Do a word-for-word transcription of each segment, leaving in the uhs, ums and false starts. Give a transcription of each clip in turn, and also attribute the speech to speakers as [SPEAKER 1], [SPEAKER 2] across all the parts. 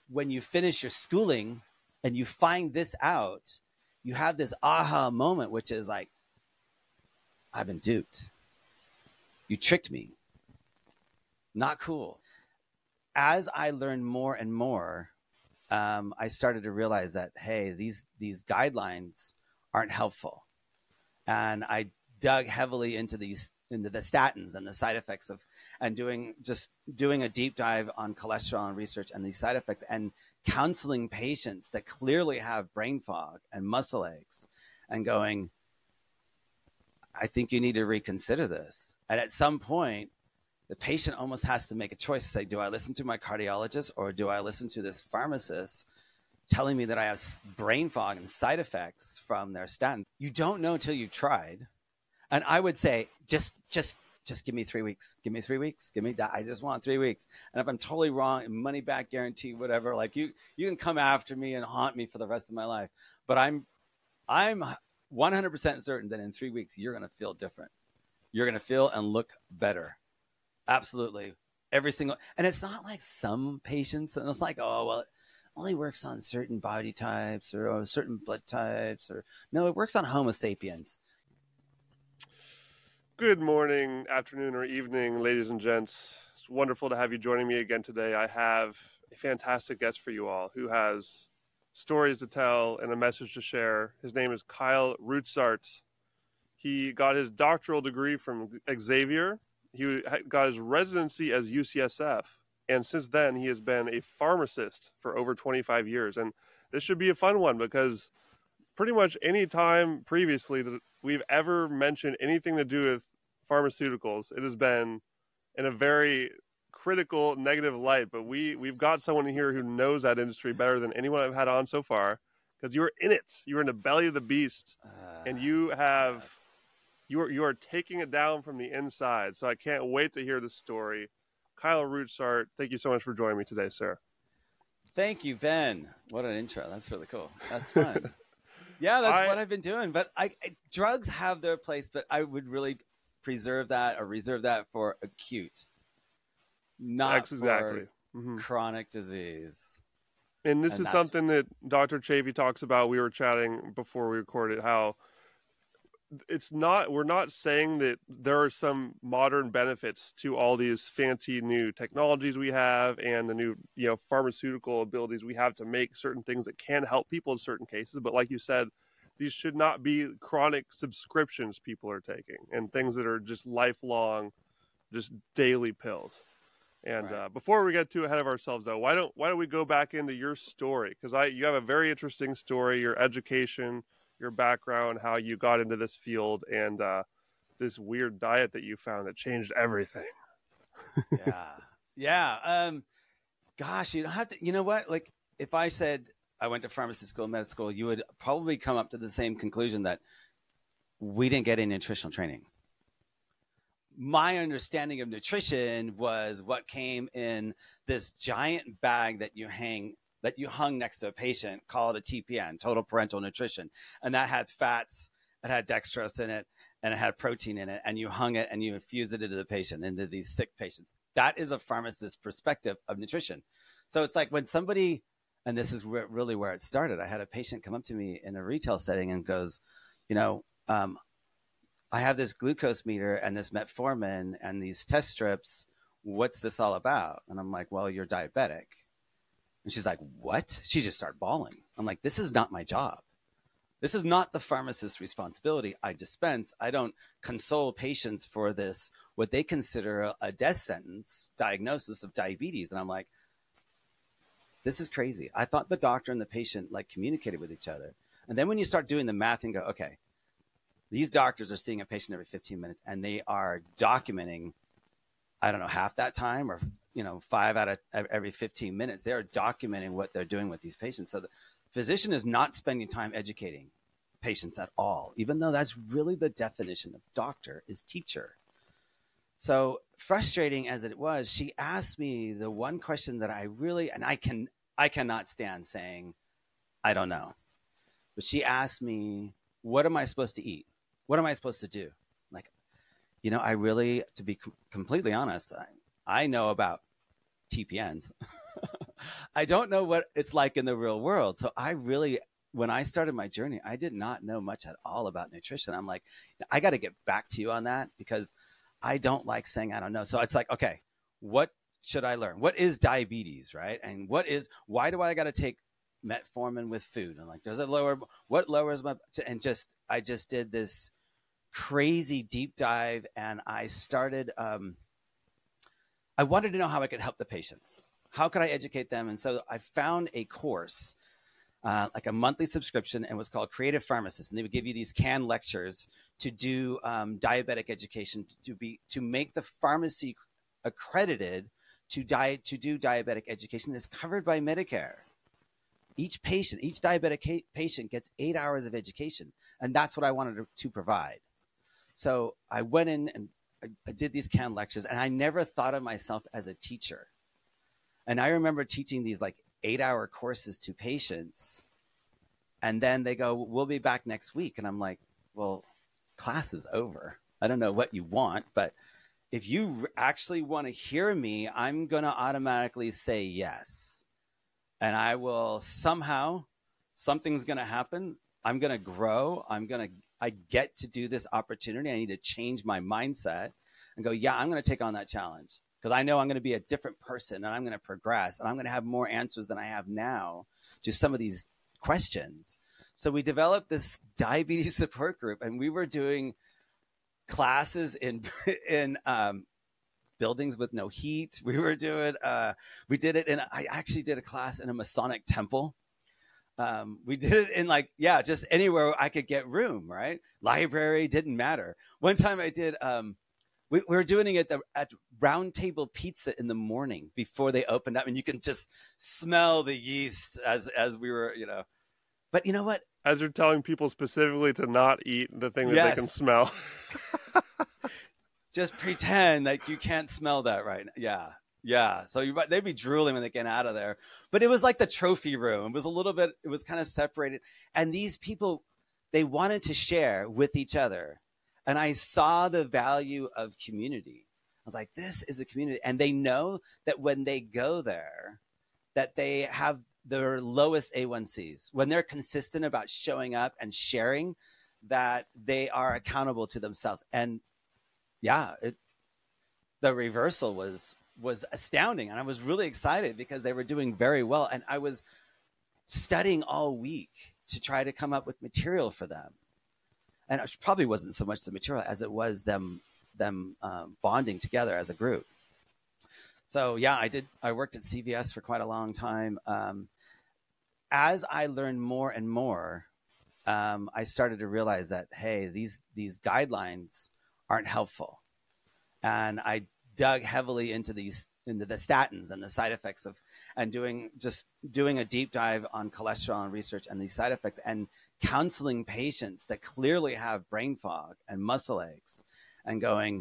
[SPEAKER 1] when you finish your schooling and you find this out, you have this aha moment, which is like, I've been duped. You tricked me. Not cool. As I learned more and more, um, I started to realize that, hey, these these guidelines aren't helpful. And I dug heavily into these into the statins and the side effects of, and doing just doing a deep dive on cholesterol and research and these side effects, and counseling patients that clearly have brain fog and muscle aches, and going, I think you need to reconsider this. And at some point, the patient almost has to make a choice to say, do I listen to my cardiologist or do I listen to this pharmacist telling me that I have brain fog and side effects from their statin? You don't know until you've tried. And I would say, just, just, just give me three weeks. Give me three weeks. Give me that. I just want three weeks. And if I'm totally wrong, money back guarantee, whatever, like you, you can come after me and haunt me for the rest of my life. But I'm, I'm one hundred percent certain that in three weeks, you're going to feel different. You're going to feel and look better. Absolutely. Every single, and it's not like some patients, and it's like, oh, well, it only works on certain body types or oh, certain blood types, or no, it works on Homo sapiens.
[SPEAKER 2] Good morning, afternoon, or evening, ladies and gents. It's wonderful to have you joining me again today. I have a fantastic guest for you all who has stories to tell and a message to share. His name is Kyle Rutsart. He got his doctoral degree from Xavier. He got his residency as U C S F. And since then, he has been a pharmacist for over twenty-five years. And this should be a fun one because pretty much any time previously that we've ever mentioned anything to do with pharmaceuticals, it has been in a very critical, negative light. But we, we've got someone here who knows that industry better than anyone I've had on so far, because you were in it. You were in the belly of the beast, uh, and you have yes. you are you are taking it down from the inside. So I can't wait to hear the story. Kyle Rutsart, thank you so much for joining me today, sir.
[SPEAKER 1] Thank you, Ben. What an intro. That's really cool. That's fun. Yeah, that's I, what I've been doing. But I, I, drugs have their place, but I would really preserve that or reserve that for acute, not
[SPEAKER 2] exactly.
[SPEAKER 1] for
[SPEAKER 2] mm-hmm.
[SPEAKER 1] chronic disease.
[SPEAKER 2] And this
[SPEAKER 1] and
[SPEAKER 2] is something that Doctor Chavy talks about. We were chatting before we recorded how it's not, we're not saying that there are some modern benefits to all these fancy new technologies we have and the new, you know, pharmaceutical abilities we have to make certain things that can help people in certain cases. But like you said, these should not be chronic subscriptions people are taking and things that are just lifelong, just daily pills. And right. uh, before we get too ahead of ourselves, though, why don't why don't we go back into your story? Because I you have a very interesting story, your education, your background, how you got into this field, and uh, this weird diet that you found that changed everything.
[SPEAKER 1] yeah, yeah. Um, gosh, you don't have to. You know what? Like, if I said I went to pharmacy school, med school, you would probably come up to the same conclusion that we didn't get any nutritional training. My understanding of nutrition was what came in this giant bag that you hang that you hung next to a patient, called a T P N, total parental nutrition. And that had fats, it had dextrose in it, and it had protein in it. And you hung it and you infused it into the patient, into these sick patients. That is a pharmacist's perspective of nutrition. So it's like when somebody, and this is where, really where it started. I had a patient come up to me in a retail setting and goes, you know, um, I have this glucose meter and this metformin and these test strips. What's this all about? And I'm like, well, you're diabetic. And she's like, what? She just started bawling. I'm like, this is not my job. This is not the pharmacist's responsibility. I dispense. I don't console patients for this, what they consider a death sentence diagnosis of diabetes. And I'm like, this is crazy. I thought the doctor and the patient like communicated with each other. And then when you start doing the math and go, okay, these doctors are seeing a patient every fifteen minutes and they are documenting, I don't know, half that time or, you know, five out of every fifteen minutes, they're documenting what they're doing with these patients. So the physician is not spending time educating patients at all, even though that's really the definition of doctor is teacher. So frustrating as it was, she asked me the one question that I really, and I can, I cannot stand saying, I don't know, but she asked me, what am I supposed to eat? What am I supposed to do? Like, you know, I really, to be com- completely honest, I, I know about T P Ns. I don't know what it's like in the real world. So I really, when I started my journey, I did not know much at all about nutrition. I'm like, I got to get back to you on that because I don't like saying I don't know. So it's like, okay, what should I learn? What is diabetes, right? And what is, why do I got to take metformin with food? And like, does it lower, what lowers my, and just, I just did this crazy deep dive and I started, um, I wanted to know how I could help the patients. How could I educate them? And so I found a course, uh, like a monthly subscription, and it was called Creative Pharmacist. And they would give you these canned lectures to do um, diabetic education, to be to make the pharmacy accredited to diet to do diabetic education. It's covered by Medicare. Each patient, each diabetic patient gets eight hours of education, and that's what I wanted to, to provide. So I went in and I, I did these canned lectures, and I never thought of myself as a teacher. And I remember teaching these like eight hour courses to patients. And then they go, we'll be back next week. And I'm like, well, class is over. I don't know what you want, but if you actually want to hear me, I'm going to automatically say yes. And I will somehow, something's going to happen. I'm going to grow. I'm going to, I get to do this opportunity. I need to change my mindset and go, yeah, I'm going to take on that challenge. Because I know I'm going to be a different person and I'm going to progress and I'm going to have more answers than I have now to some of these questions. So we developed this diabetes support group, and we were doing classes in in um, buildings with no heat. We were doing, uh, we did it in, I actually did a class in a Masonic temple. Um, we did it in like, yeah, just anywhere I could get room, right? Library, didn't matter. One time I did, um, We, we were doing it at, the, at Round Table Pizza in the morning before they opened up, and you can just smell the yeast as as we were, you know. But you know what?
[SPEAKER 2] As you're telling people specifically to not eat the thing that
[SPEAKER 1] yes.
[SPEAKER 2] they can smell.
[SPEAKER 1] Just pretend like you can't smell that right now. Yeah, yeah. So you, they'd be drooling when they get out of there. But it was like the trophy room. It was a little bit, it was kind of separated. And these people, they wanted to share with each other. And I saw the value of community. I was like, this is a community. And they know that when they go there, that they have their lowest A one Cs. When they're consistent about showing up and sharing, that they are accountable to themselves. And yeah, it, the reversal was was astounding. And I was really excited because they were doing very well. And I was studying all week to try to come up with material for them. And it probably wasn't so much the material as it was them them um, bonding together as a group. So yeah, I did. I worked at C V S for quite a long time. Um, as I learned more and more, um, I started to realize that hey, these these guidelines aren't helpful, and I dug heavily into these into the statins and the side effects of, and doing just doing a deep dive on cholesterol and research and these side effects and counseling patients that clearly have brain fog and muscle aches and going,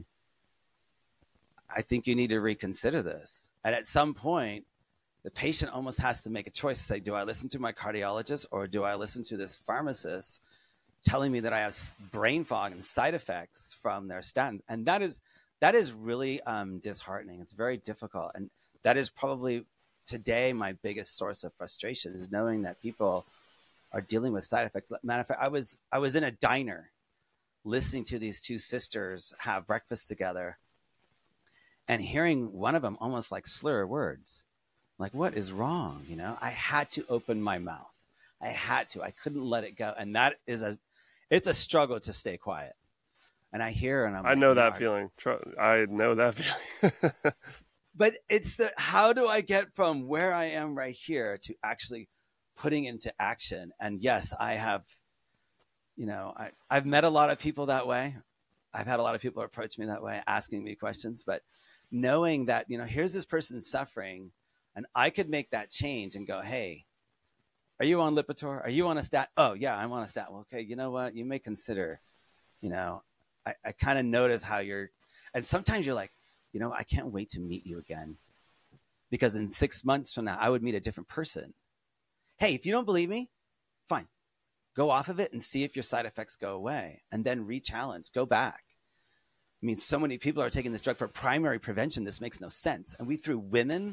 [SPEAKER 1] I think you need to reconsider this. And at some point, the patient almost has to make a choice to say, do I listen to my cardiologist or do I listen to this pharmacist telling me that I have brain fog and side effects from their statins? And that is, that is really um, disheartening. It's very difficult. And that is probably today my biggest source of frustration is knowing that people are dealing with side effects. Matter of fact, I was, I was in a diner listening to these two sisters have breakfast together and hearing one of them almost like slur words. Like, what is wrong? You know, I had to open my mouth. I had to, I couldn't let it go. And that is a, it's a struggle to stay quiet. And I hear, and I'm
[SPEAKER 2] I
[SPEAKER 1] like,
[SPEAKER 2] know
[SPEAKER 1] you
[SPEAKER 2] that
[SPEAKER 1] I,
[SPEAKER 2] feeling. I know that feeling.
[SPEAKER 1] But it's the, how do I get from where I am right here to actually putting into action? And yes, I have, you know, I, I've met a lot of people that way. I've had a lot of people approach me that way, asking me questions, but knowing that, you know, here's this person suffering and I could make that change and go, hey, are you on Lipitor? Are you on a stat? Oh yeah, I'm on a stat. Well, okay. You know what? You may consider, you know, I, I kind of notice how you're, and sometimes you're like, you know, I can't wait to meet you again because in six months from now, I would meet a different person. Hey, if you don't believe me, fine. Go off of it and see if your side effects go away and then re-challenge, go back. I mean, so many people are taking this drug for primary prevention. This makes no sense. And we threw women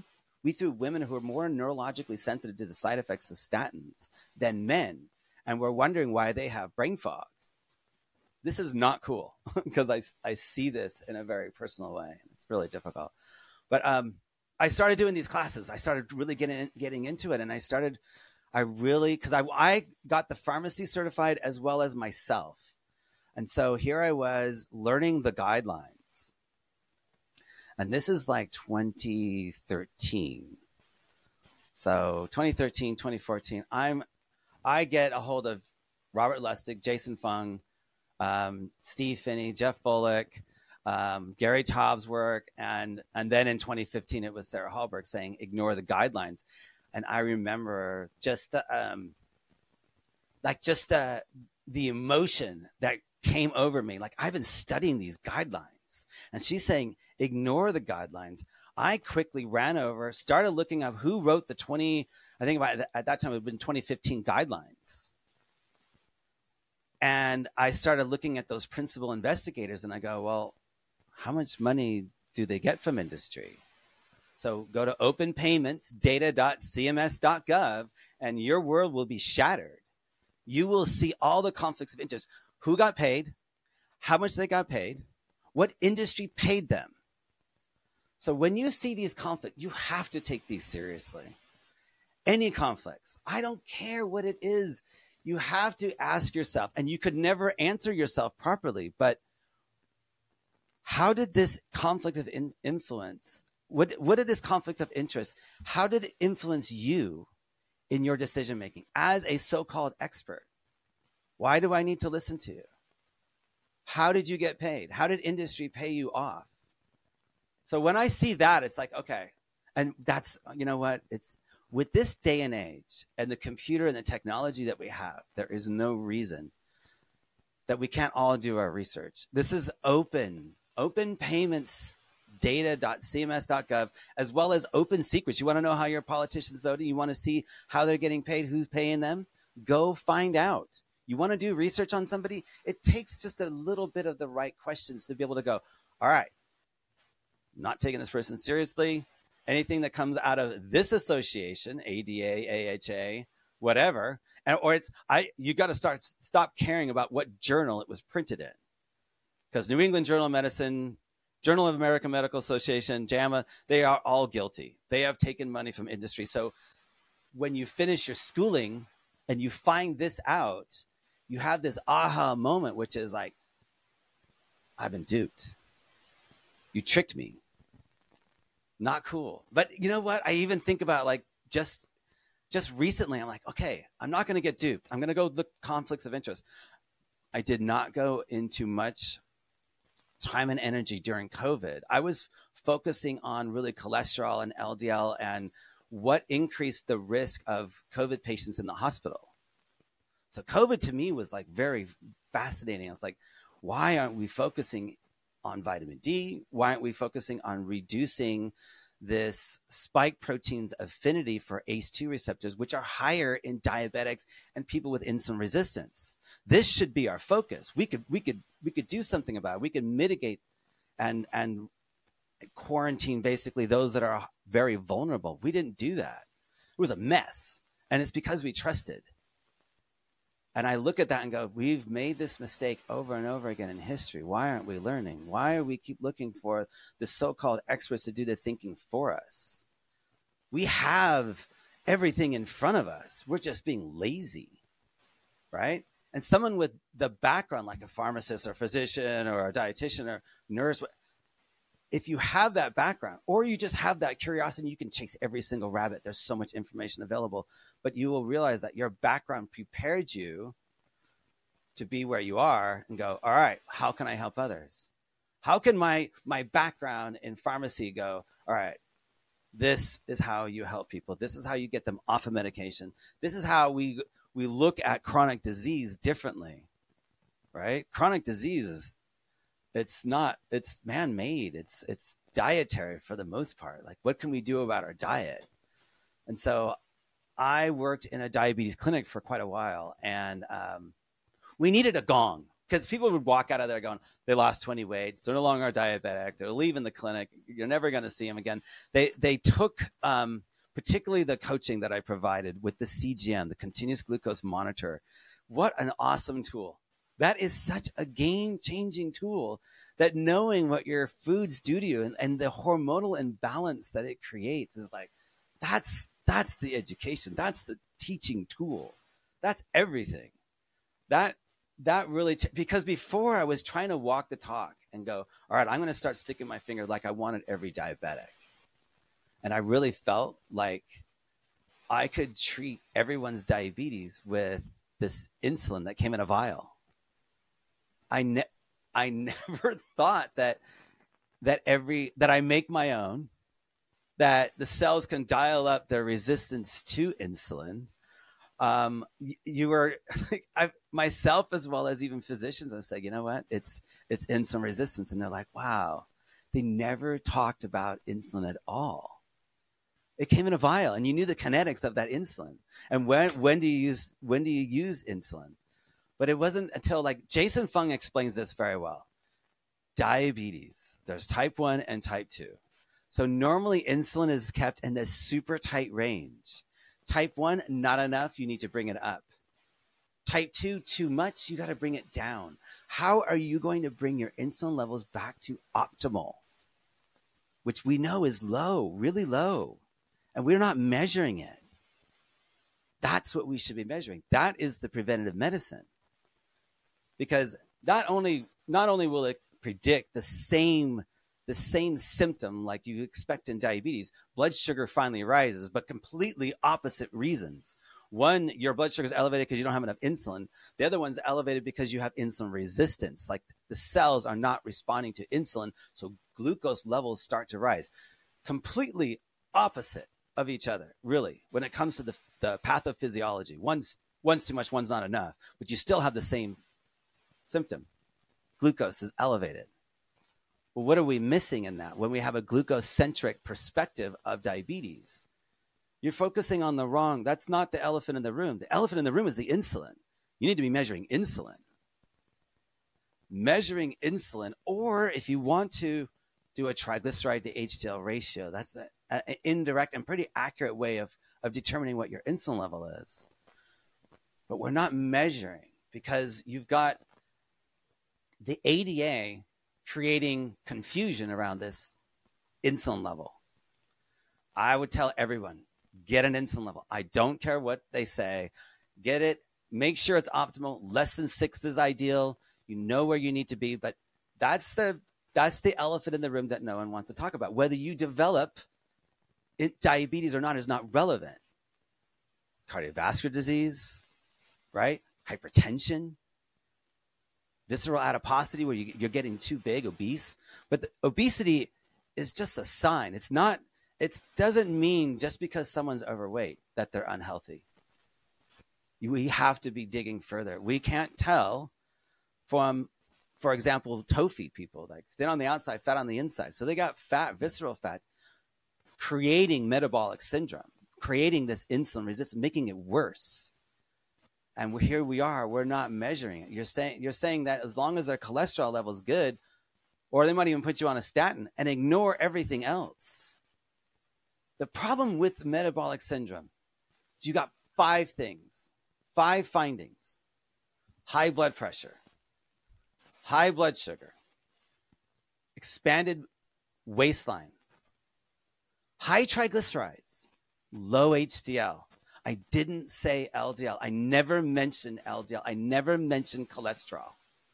[SPEAKER 1] We threw women who are more neurologically sensitive to the side effects of statins than men, and we're wondering why they have brain fog. This is not cool because I, I see this in a very personal way. It's really difficult. But um, I started doing these classes. I started really getting getting into it, and I started, I really, because I, I got the pharmacy certified as well as myself. And so here I was learning the guidelines. And this is like twenty thirteen. So twenty thirteen, twenty fourteen, I'm, I get a hold of Robert Lustig, Jason Fung, um, Steve Finney, Jeff Bullock, um, Gary Taub's work. And, and then in twenty fifteen, it was Sarah Hallberg saying, ignore the guidelines. And I remember just the, um, like just the, the emotion that came over me. Like, I've been studying these guidelines. And she's saying, ignore the guidelines. I quickly ran over, started looking up who wrote the twenty, I think about, at that time it had been twenty fifteen guidelines. And I started looking at those principal investigators and I go, well, how much money do they get from industry? So go to open payments data dot c m s dot gov and your world will be shattered. You will see all the conflicts of interest. Who got paid? How much they got paid? What industry paid them? So when you see these conflicts, you have to take these seriously. Any conflicts, I don't care what it is. You have to ask yourself, and you could never answer yourself properly, but how did this conflict of in- influence, what, what did this conflict of interest, how did it influence you in your decision-making as a so-called expert? Why do I need to listen to you? How did you get paid? How did industry pay you off? So when I see that, it's like, okay. And that's, you know what? It's with this day and age and the computer and the technology that we have, there is no reason that we can't all do our research. This is open, open payments data dot c m s dot gov, as well as open secrets. You want to know how your politicians voting? You want to see how they're getting paid, who's paying them? Go find out. You want to do research on somebody? It takes just a little bit of the right questions to be able to go, all right, I'm not taking this person seriously. Anything that comes out of this association, A D A, A H A, whatever, and, or it's, I, you got to start, stop caring about what journal it was printed in. Because New England Journal of Medicine, Journal of American Medical Association, JAMA, they are all guilty. They have taken money from industry. So when you finish your schooling and you find this out, you have this aha moment, which is like, I've been duped. You tricked me. Not cool. But you know what? I even think about like just just recently, I'm like, okay, I'm not going to get duped. I'm going to go look conflicts of interest. I did not go into much time and energy during COVID. I was focusing on really cholesterol and L D L and what increased the risk of COVID patients in the hospital. So COVID to me was like very fascinating. I was like, why aren't we focusing on vitamin D? Why aren't we focusing on reducing this spike protein's affinity for A C E two receptors, which are higher in diabetics and people with insulin resistance? This should be our focus. We could, we could, we could do something about it. We could mitigate and, and quarantine basically those that are very vulnerable. We didn't do that. It was a mess. And it's because we trusted. And I look at that and go, we've made this mistake over and over again in history. Why aren't we learning? Why are we keep looking for the so-called experts to do the thinking for us? We have everything in front of us. We're just being lazy, right? And someone with the background, like a pharmacist or physician or a dietitian or nurse, if you have that background or you just have that curiosity, you can chase every single rabbit. There's so much information available, but you will realize that your background prepared you to be where you are and go, all right, how can I help others? How can my, my background in pharmacy go, all right, this is how you help people. This is how you get them off of medication. This is how we, we look at chronic disease differently, right? Chronic disease is, It's not, it's man-made. It's, it's dietary for the most part. Like, what can we do about our diet? And so I worked in a diabetes clinic for quite a while, and um, we needed a gong. because people would walk out of there going, they lost twenty weight. They're no longer diabetic. They're leaving the clinic. You're never going to see them again. They they took um, particularly the coaching that I provided with the C G M, the continuous glucose monitor. What an awesome tool. That is such a game-changing tool, that knowing what your foods do to you and, and the hormonal imbalance that it creates is like, that's that's the education. That's the teaching tool. That's everything. That that really, t- because before I was trying to walk the talk and go, all right, I'm going to start sticking my finger like I wanted every diabetic. And I really felt like I could treat everyone's diabetes with this insulin that came in a vial. I ne- I never thought that that every that I make my own, that the cells can dial up their resistance to insulin. Um, you, you were I, myself as well as even physicians. I say, you know what? It's it's insulin resistance, and they're like, wow, they never talked about insulin at all. It came in a vial, and you knew the kinetics of that insulin, and when when do you use when do you use insulin? But it wasn't until, like, Jason Fung explains this very well. Diabetes, there's type one and type two. So normally insulin is kept in this super tight range. Type one, not enough, you need to bring it up. Type two, too much, you got to bring it down. How are you going to bring your insulin levels back to optimal, which we know is low, really low, and we're not measuring it? That's what we should be measuring. That is the preventative medicine. Because not only not only will it predict the same the same symptom like you expect in diabetes, blood sugar finally rises, but completely opposite reasons. One, your blood sugar is elevated because you don't have enough insulin. The other one's elevated because you have insulin resistance. Like the cells are not responding to insulin, so glucose levels start to rise. Completely opposite of each other, really, when it comes to the, the pathophysiology. One's, one's too much, one's not enough, but you still have the same symptom. Glucose is elevated. Well, what are we missing in that when we have a glucose-centric perspective of diabetes? You're focusing on the wrong. That's not the elephant in the room. The elephant in the room is the insulin. You need to be measuring insulin. Measuring insulin, or if you want to do a triglyceride to H D L ratio, that's an indirect and pretty accurate way of, of determining what your insulin level is. But we're not measuring because you've got the A D A creating confusion around this insulin level. I would tell everyone, get an insulin level. I don't care what they say. Get it. Make sure it's optimal. Less than six is ideal. You know where you need to be, but that's the that's the elephant in the room that no one wants to talk about. Whether you develop it, diabetes or not is not relevant. Cardiovascular disease, right? Hypertension, visceral adiposity, where you, you're getting too big, obese. But the, obesity is just a sign. It's not. It doesn't mean just because someone's overweight that they're unhealthy. We have to be digging further. We can't tell from, for example, TOFI people, like thin on the outside, fat on the inside. So they got fat, visceral fat, creating metabolic syndrome, creating this insulin resistance, making it worse. And we're, here we are, we're not measuring it. You're saying, you're saying that as long as their cholesterol level is good, or they might even put you on a statin and ignore everything else. The problem with metabolic syndrome is you got five things, five findings: high blood pressure, high blood sugar, expanded waistline, high triglycerides, low H D L. I didn't say L D L. I never mentioned L D L. I never mentioned cholesterol.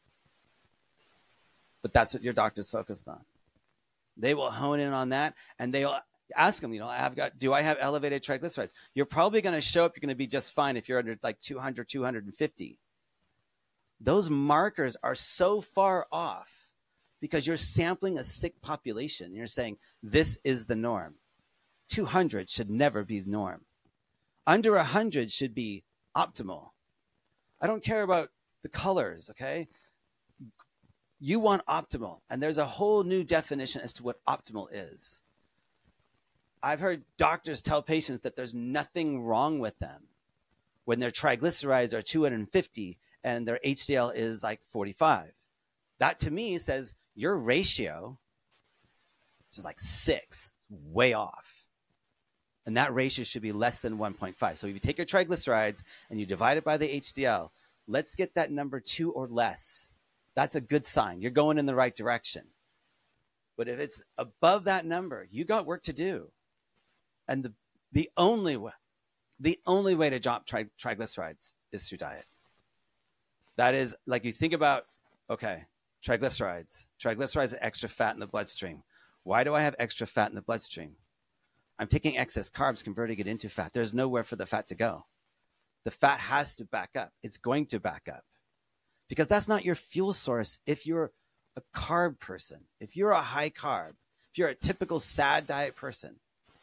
[SPEAKER 1] But that's what your doctor's focused on. They will hone in on that, and they'll ask them, you know, I've got, do I have elevated triglycerides? You're probably going to show up, you're going to be just fine if you're under like two hundred, two hundred fifty. Those markers are so far off because you're sampling a sick population. You're saying this is the norm. two hundred should never be the norm. Under one hundred should be optimal. I don't care about the colors, okay? You want optimal, and there's a whole new definition as to what optimal is. I've heard doctors tell patients that there's nothing wrong with them when their triglycerides are two hundred fifty and their H D L is like forty-five. That to me says your ratio, which is like six, way off. And that ratio should be less than one point five. So if you take your triglycerides and you divide it by the H D L, let's get that number two or less. That's a good sign. You're going in the right direction. But if it's above that number, you got work to do. And the the only way, the only way to drop tri- triglycerides is through diet. That is, like, you think about, okay, triglycerides. Triglycerides are extra fat in the bloodstream. Why do I have extra fat in the bloodstream? I'm taking excess carbs, converting it into fat. There's nowhere for the fat to go. The fat has to back up. It's going to back up because that's not your fuel source. If you're a carb person, if you're a high carb, if you're a typical SAD diet person,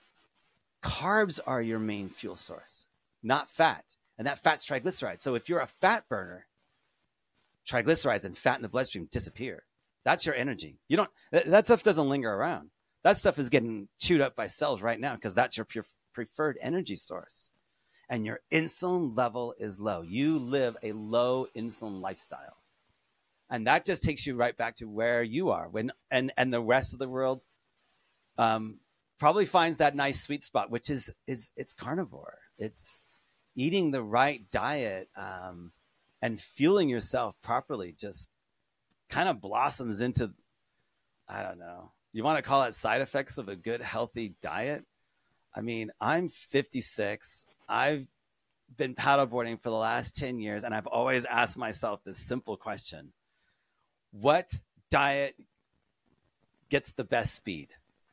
[SPEAKER 1] carbs are your main fuel source, not fat. And that fat's triglycerides. So if you're a fat burner, triglycerides and fat in the bloodstream disappear. That's your energy. You don't, that stuff doesn't linger around. That stuff is getting chewed up by cells right now because that's your pure, preferred energy source. And your insulin level is low. You live a low insulin lifestyle. And that just takes you right back to where you are. When and, and the rest of the world um, probably finds that nice sweet spot, which is, is it's carnivore. It's eating the right diet um, and fueling yourself properly just kind of blossoms into, I don't know. You want to call it side effects of a good, healthy diet? I mean, I'm fifty-six. I've been paddleboarding for the last ten years, and I've always asked myself this simple question. What diet gets the best speed?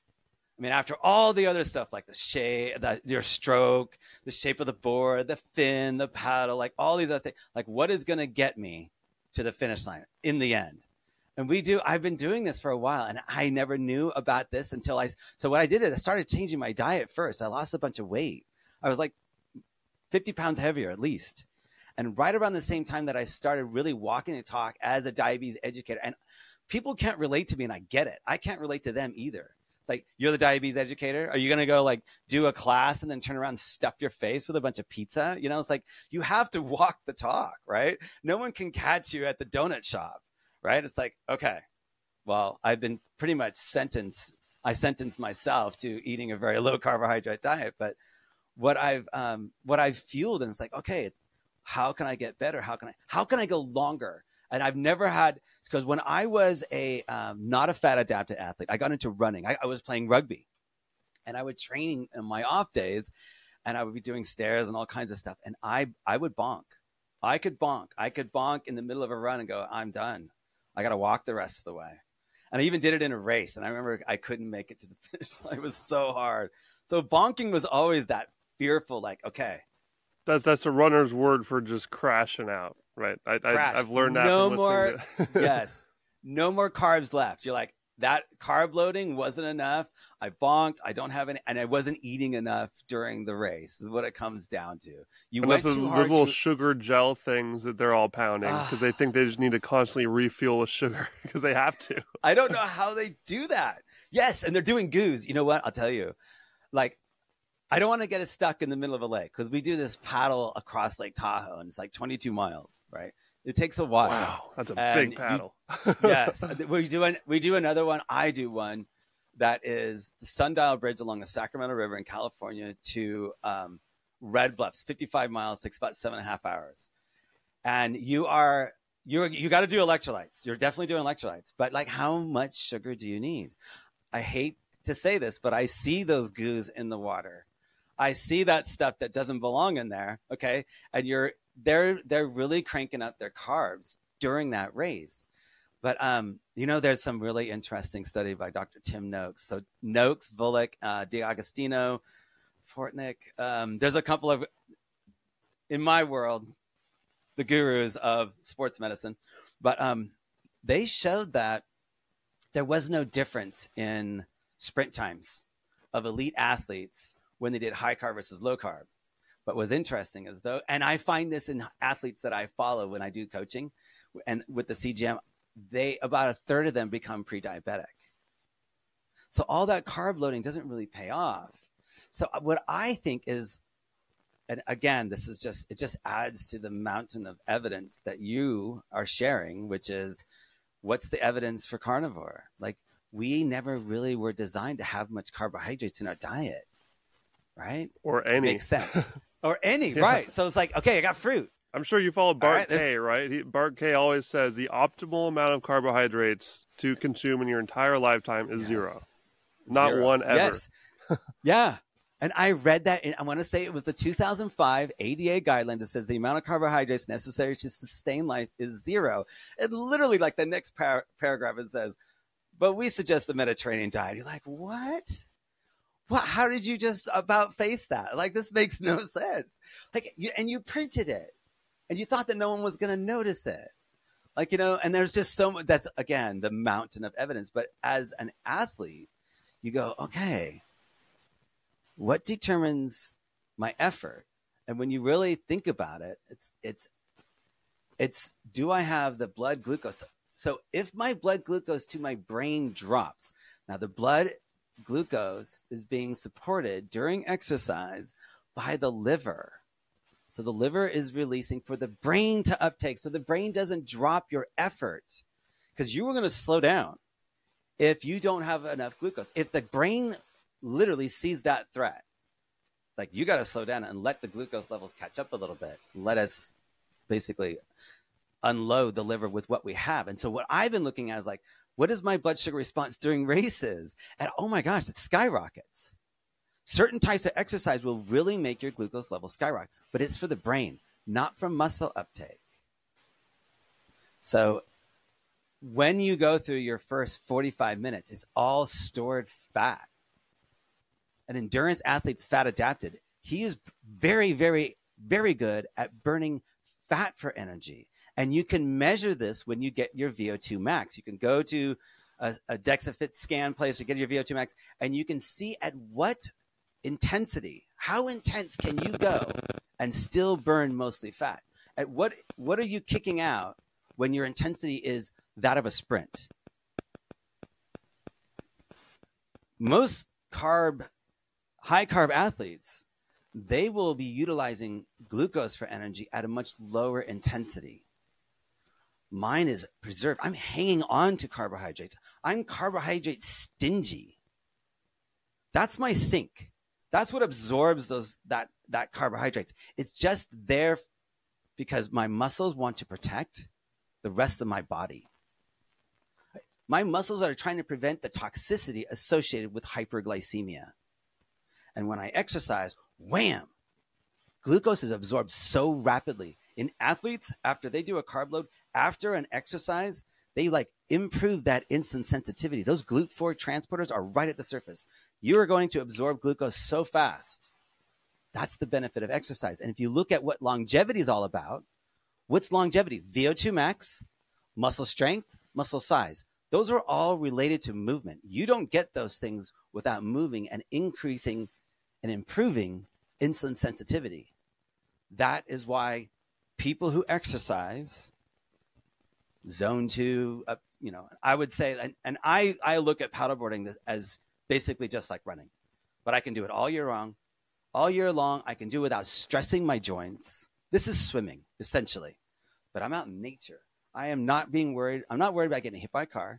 [SPEAKER 1] I mean, after all the other stuff, like the shape, the, your stroke, the shape of the board, the fin, the paddle, like all these other things, like what is going to get me to the finish line in the end? And we do, I've been doing this for a while and I never knew about this until I, so what I did is I started changing my diet first. I lost a bunch of weight. I was like fifty pounds heavier at least. And right around the same time that I started really walking the talk as a diabetes educator, and people can't relate to me and I get it. I can't relate to them either. It's like, you're the diabetes educator. Are you going to go like do a class and then turn around and stuff your face with a bunch of pizza? You know, it's like, you have to walk the talk, right? No one can catch you at the donut shop. Right? It's like, okay, well, I've been pretty much sentenced. I sentenced myself to eating a very low carbohydrate diet. But what I've um, what I've fueled, and it's like, okay, it's, how can I get better? How can I how can I go longer? And I've never had, because when I was a um, not a fat adapted athlete, I got into running. I, I was playing rugby, and I would train in my off days, and I would be doing stairs and all kinds of stuff. And I I would bonk. I could bonk. I could bonk in the middle of a run and go, I'm done. I got to walk the rest of the way. And I even did it in a race. And I remember I couldn't make it to the finish line. It was so hard. So bonking was always that fearful, like, okay.
[SPEAKER 2] That's that's a runner's word for just crashing out, right? I, I, I've learned that
[SPEAKER 1] no
[SPEAKER 2] from
[SPEAKER 1] more,
[SPEAKER 2] to...
[SPEAKER 1] yes, no more carbs left. You're like, that carb loading wasn't enough. I bonked. I don't have any, and I wasn't eating enough during the race is what it comes down to. You
[SPEAKER 2] and
[SPEAKER 1] went
[SPEAKER 2] those,
[SPEAKER 1] too
[SPEAKER 2] those
[SPEAKER 1] hard
[SPEAKER 2] little
[SPEAKER 1] to...
[SPEAKER 2] sugar gel things that they're all pounding because they think they just need to constantly refuel with sugar because they have to.
[SPEAKER 1] I don't know how they do that. Yes, and they're doing goos. You know what? I'll tell you. Like, I don't want to get it stuck in the middle of a lake because we do this paddle across Lake Tahoe, and it's like twenty-two miles, right? It takes a while.
[SPEAKER 2] Wow, that's a
[SPEAKER 1] and
[SPEAKER 2] big paddle.
[SPEAKER 1] You, yes, we do an, we do another one. I do one that is the Sundial Bridge along the Sacramento River in California to um, Red Bluffs, fifty-five miles, takes about seven and a half hours. And you are you you got to do electrolytes. You're definitely doing electrolytes, but like, how much sugar do you need? I hate to say this, but I see those goos in the water. I see that stuff that doesn't belong in there. Okay, and you're they're they're really cranking up their carbs during that race. But um, you know, there's some really interesting study by Doctor Tim Noakes. So Noakes, Volek, uh, D'Agostino, Fortnick. Um, there's a couple of, in my world, the gurus of sports medicine. But um, they showed that there was no difference in sprint times of elite athletes when they did high carb versus low carb. But what's interesting is though, and I find this in athletes that I follow when I do coaching and with the C G M, they, about a third of them become pre-diabetic. So all that carb loading doesn't really pay off. So what I think is and again, this is just, it just adds to the mountain of evidence that you are sharing, which is what's the evidence for carnivore? Like, we never really were designed to have much carbohydrates in our diet, right?
[SPEAKER 2] Or any.
[SPEAKER 1] Makes sense. Or any,
[SPEAKER 2] Yeah.
[SPEAKER 1] right? So it's like, okay, I got fruit.
[SPEAKER 2] I'm sure you follow Bart
[SPEAKER 1] right, there's-
[SPEAKER 2] K, right? He, Bart K always says the optimal amount of carbohydrates to consume in your entire lifetime is
[SPEAKER 1] Yes.
[SPEAKER 2] zero. Not
[SPEAKER 1] Zero.
[SPEAKER 2] one ever.
[SPEAKER 1] Yes. Yeah. And I read that, in, I want to say it was the two thousand five A D A guideline that says the amount of carbohydrates necessary to sustain life is zero. And literally, like the next par- paragraph, it says, but we suggest the Mediterranean diet. You're like, what? What? How did you just about face that? Like, this makes no sense. Like, you, and you printed it, and you thought that no one was going to notice it. Like, you know, and there's just so much. That's, again, the mountain of evidence. But as an athlete, you go, okay, what determines my effort? And when you really think about it, it's, it's, it's, do I have the blood glucose? So if my blood glucose to my brain drops, now the blood glucose is being supported during exercise by the liver. So the liver is releasing for the brain to uptake. So the brain doesn't drop your effort, because you were going to slow down if you don't have enough glucose. If the brain literally sees that threat, like, you got to slow down and let the glucose levels catch up a little bit. Let us basically unload the liver with what we have. And so what I've been looking at is like, what is my blood sugar response during races? And oh my gosh, it skyrockets. Certain types of exercise will really make your glucose level skyrocket, but it's for the brain, not for muscle uptake. So when you go through your first forty-five minutes, it's all stored fat. An endurance athlete's fat adapted. He is very, very, very good at burning fat for energy. And you can measure this when you get your V O two max. You can go to a, a DexaFit scan place or get your V O two max, and you can see at what intensity, how intense can you go and still burn mostly fat? At what, what are you kicking out when your intensity is that of a sprint? Most carb, high carb athletes, they will be utilizing glucose for energy at a much lower intensity. Mine is preserved. I'm hanging on to carbohydrates. I'm carbohydrate stingy. That's my sink. That's what absorbs those that that carbohydrates. It's just there because my muscles want to protect the rest of my body. My muscles are trying to prevent the toxicity associated with hyperglycemia. And when I exercise, wham, glucose is absorbed so rapidly. In athletes, after they do a carb load, after an exercise, they like improve that insulin sensitivity. Those G L U T four transporters are right at the surface. You are going to absorb glucose so fast. That's the benefit of exercise. And if you look at what longevity is all about, what's longevity? V O two max, muscle strength, muscle size. Those are all related to movement. You don't get those things without moving and increasing and improving insulin sensitivity. That is why people who exercise zone two, uh, you know, I would say, and, and I, I look at paddleboarding as basically just like running, but I can do it all year long. All year long, I can do it without stressing my joints. This is swimming, essentially, but I'm out in nature. I am not being worried. I'm not worried about getting hit by a car.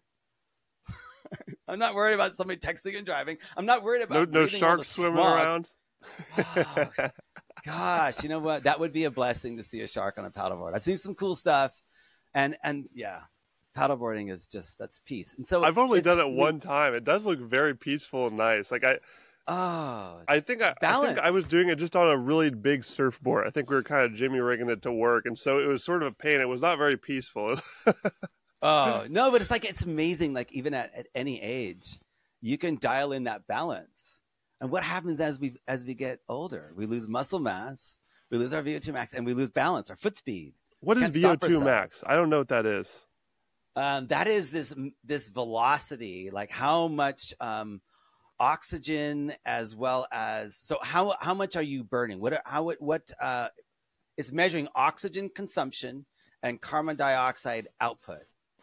[SPEAKER 1] I'm not worried about somebody texting and driving. I'm not worried about
[SPEAKER 2] no, no sharks swimming
[SPEAKER 1] smog.
[SPEAKER 2] around.
[SPEAKER 1] Oh, gosh, you know what? That would be a blessing to see a shark on a paddleboard. I've seen some cool stuff, and and yeah, paddleboarding is just that's peace. And so
[SPEAKER 2] I've only
[SPEAKER 1] it's-
[SPEAKER 2] done it one time. It does look very peaceful and nice. Like I,
[SPEAKER 1] Oh,
[SPEAKER 2] I think I, I think I was doing it just on a really big surfboard. I think we were kind of jimmy rigging it to work, and so it was sort of a pain. It was not very peaceful.
[SPEAKER 1] Oh, no, but it's like, it's amazing. Like, even at, at any age, you can dial in that balance. And what happens as we as we get older? We lose muscle mass, we lose our V O two max, and we lose balance, our foot speed.
[SPEAKER 2] What is
[SPEAKER 1] Can't
[SPEAKER 2] V O
[SPEAKER 1] stop
[SPEAKER 2] two
[SPEAKER 1] ourselves.
[SPEAKER 2] max? I don't know what that is.
[SPEAKER 1] Um, that is this this velocity, like how much um, oxygen as well as so how how much are you burning? What are, how what uh, it's measuring oxygen consumption and carbon dioxide output.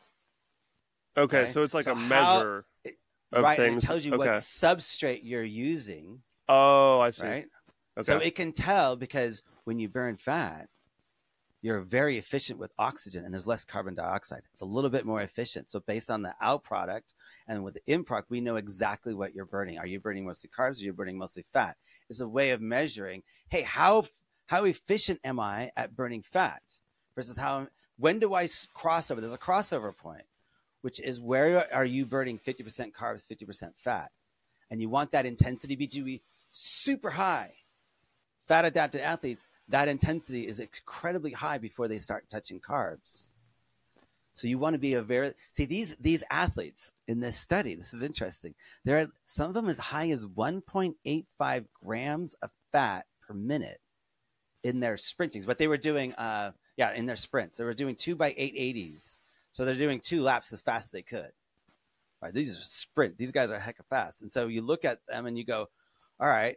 [SPEAKER 2] Okay,
[SPEAKER 1] Okay.
[SPEAKER 2] so it's like
[SPEAKER 1] So
[SPEAKER 2] a
[SPEAKER 1] how-
[SPEAKER 2] measure
[SPEAKER 1] it-
[SPEAKER 2] of
[SPEAKER 1] right, and
[SPEAKER 2] things.
[SPEAKER 1] it tells you
[SPEAKER 2] okay.
[SPEAKER 1] what substrate you're using,
[SPEAKER 2] Oh, I see.
[SPEAKER 1] right?
[SPEAKER 2] Okay.
[SPEAKER 1] So it can tell because when you burn fat, you're very efficient with oxygen and there's less carbon dioxide. It's a little bit more efficient. So based on the out product and with the in product, we know exactly what you're burning. Are you burning mostly carbs or are you burning mostly fat? It's a way of measuring, hey, how how efficient am I at burning fat versus how, when do I cross over? There's a crossover point, which is where are you burning fifty percent carbs, fifty percent fat? And you want that intensity to be super high. Fat adapted athletes, that intensity is incredibly high before they start touching carbs. So you want to be a very, see these, these athletes in this study, this is interesting. There are some of them as high as one point eight five grams of fat per minute in their sprintings, but they were doing, uh, yeah, in their sprints, they were doing two by eight eighties. So they're doing two laps as fast as they could. All right, these are sprint. These guys are heck of fast. And so you look at them and you go, all right,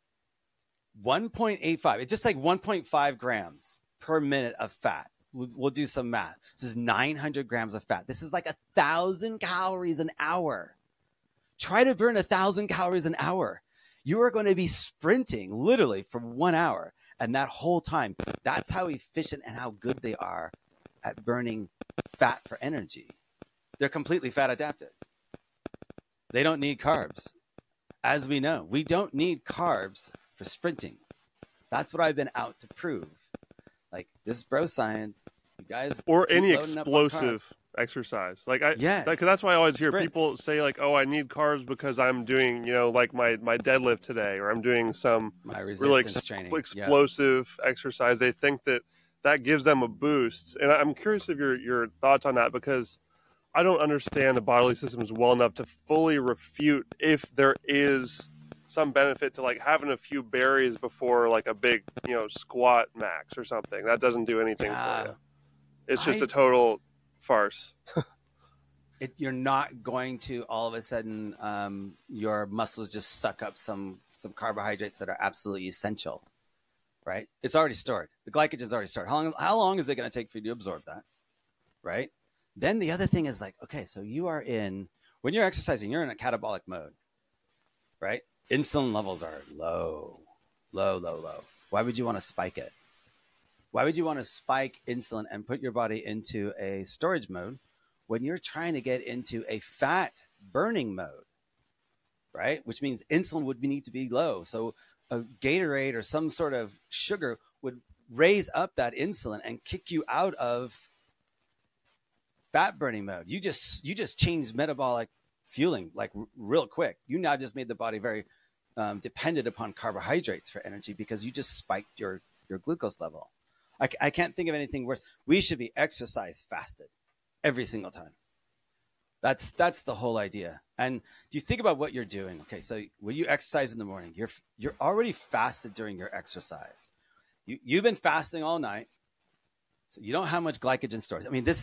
[SPEAKER 1] one point eight five. It's just like one point five grams per minute of fat. We'll, we'll do some math. This is nine hundred grams of fat. This is like a thousand calories an hour. Try to burn a thousand calories an hour. You are going to be sprinting literally for one hour. And that whole time, that's how efficient and how good they are at burning fat for energy. They're completely fat adapted. They don't need carbs. As we know, we don't need carbs for sprinting. That's what I've been out to prove. Like this bro science, you guys,
[SPEAKER 2] or any explosive exercise. Like I,
[SPEAKER 1] yes,
[SPEAKER 2] because that's why I always hear
[SPEAKER 1] sprints.
[SPEAKER 2] People say like, "Oh, I need carbs because I'm doing, you know, like my my deadlift today, or I'm doing some
[SPEAKER 1] my resistance
[SPEAKER 2] really ex-
[SPEAKER 1] training,
[SPEAKER 2] explosive yeah. exercise." They think that that gives them a boost, and I'm curious of your your thoughts on that because I don't understand the bodily systems well enough to fully refute if there is some benefit to like having a few berries before like a big, you know, squat max or something. That doesn't do anything yeah. for you. It's just I, a total farce.
[SPEAKER 1] it, you're not going to all of a sudden um, your muscles just suck up some some carbohydrates that are absolutely essential, right? It's already stored. The glycogen is already stored. How long, how long is it going to take for you to absorb that, right? Then the other thing is like, okay, so you are in, when you're exercising, you're in a catabolic mode, right? Insulin levels are low, low, low, low. Why would you want to spike it? Why would you want to spike insulin and put your body into a storage mode when you're trying to get into a fat burning mode, right? Which means insulin would need to be low. So a Gatorade or some sort of sugar would raise up that insulin and kick you out of fat burning mode. You just, you just changed metabolic fueling like r- real quick. You now just made the body very um, dependent upon carbohydrates for energy because you just spiked your, your glucose level. I, I can't think of anything worse. We should be exercise fasted every single time. That's, that's the whole idea. And do you think about what you're doing? Okay. So when you exercise in the morning, you're, you're already fasted during your exercise. You, you've been fasting all night. So you don't have much glycogen storage. I mean, this,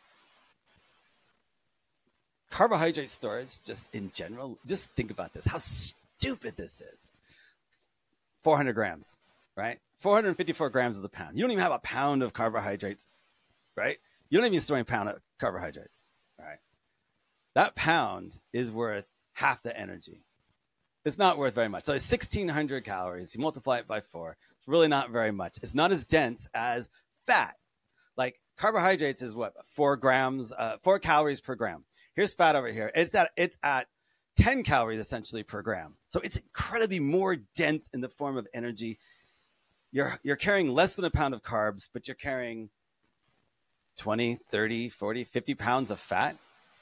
[SPEAKER 1] carbohydrate storage, just in general, just think about this, how stupid this is. four hundred grams, right? four hundred fifty-four grams is a pound. You don't even have a pound of carbohydrates, right? You don't even store a pound of carbohydrates, right? That pound is worth half the energy. It's not worth very much. So it's sixteen hundred calories. You multiply it by four. It's really not very much. It's not as dense as fat. Like carbohydrates is what? Four grams, uh, four calories per gram. Here's fat over here. It's at it's at ten calories essentially per gram. So it's incredibly more dense in the form of energy. You're you're carrying less than a pound of carbs, but you're carrying twenty, thirty, forty, fifty pounds of fat.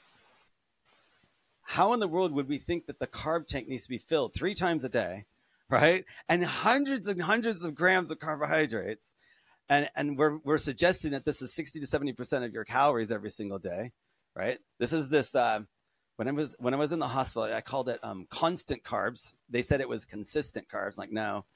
[SPEAKER 1] How in the world would we think that the carb tank needs to be filled three times a day, right? And hundreds and hundreds of grams of carbohydrates. And and we're we're suggesting that this is sixty to seventy percent of your calories every single day. Right. This is this, uh, when I was, when I was in the hospital, I called it um, constant carbs. They said it was consistent carbs. Like, no,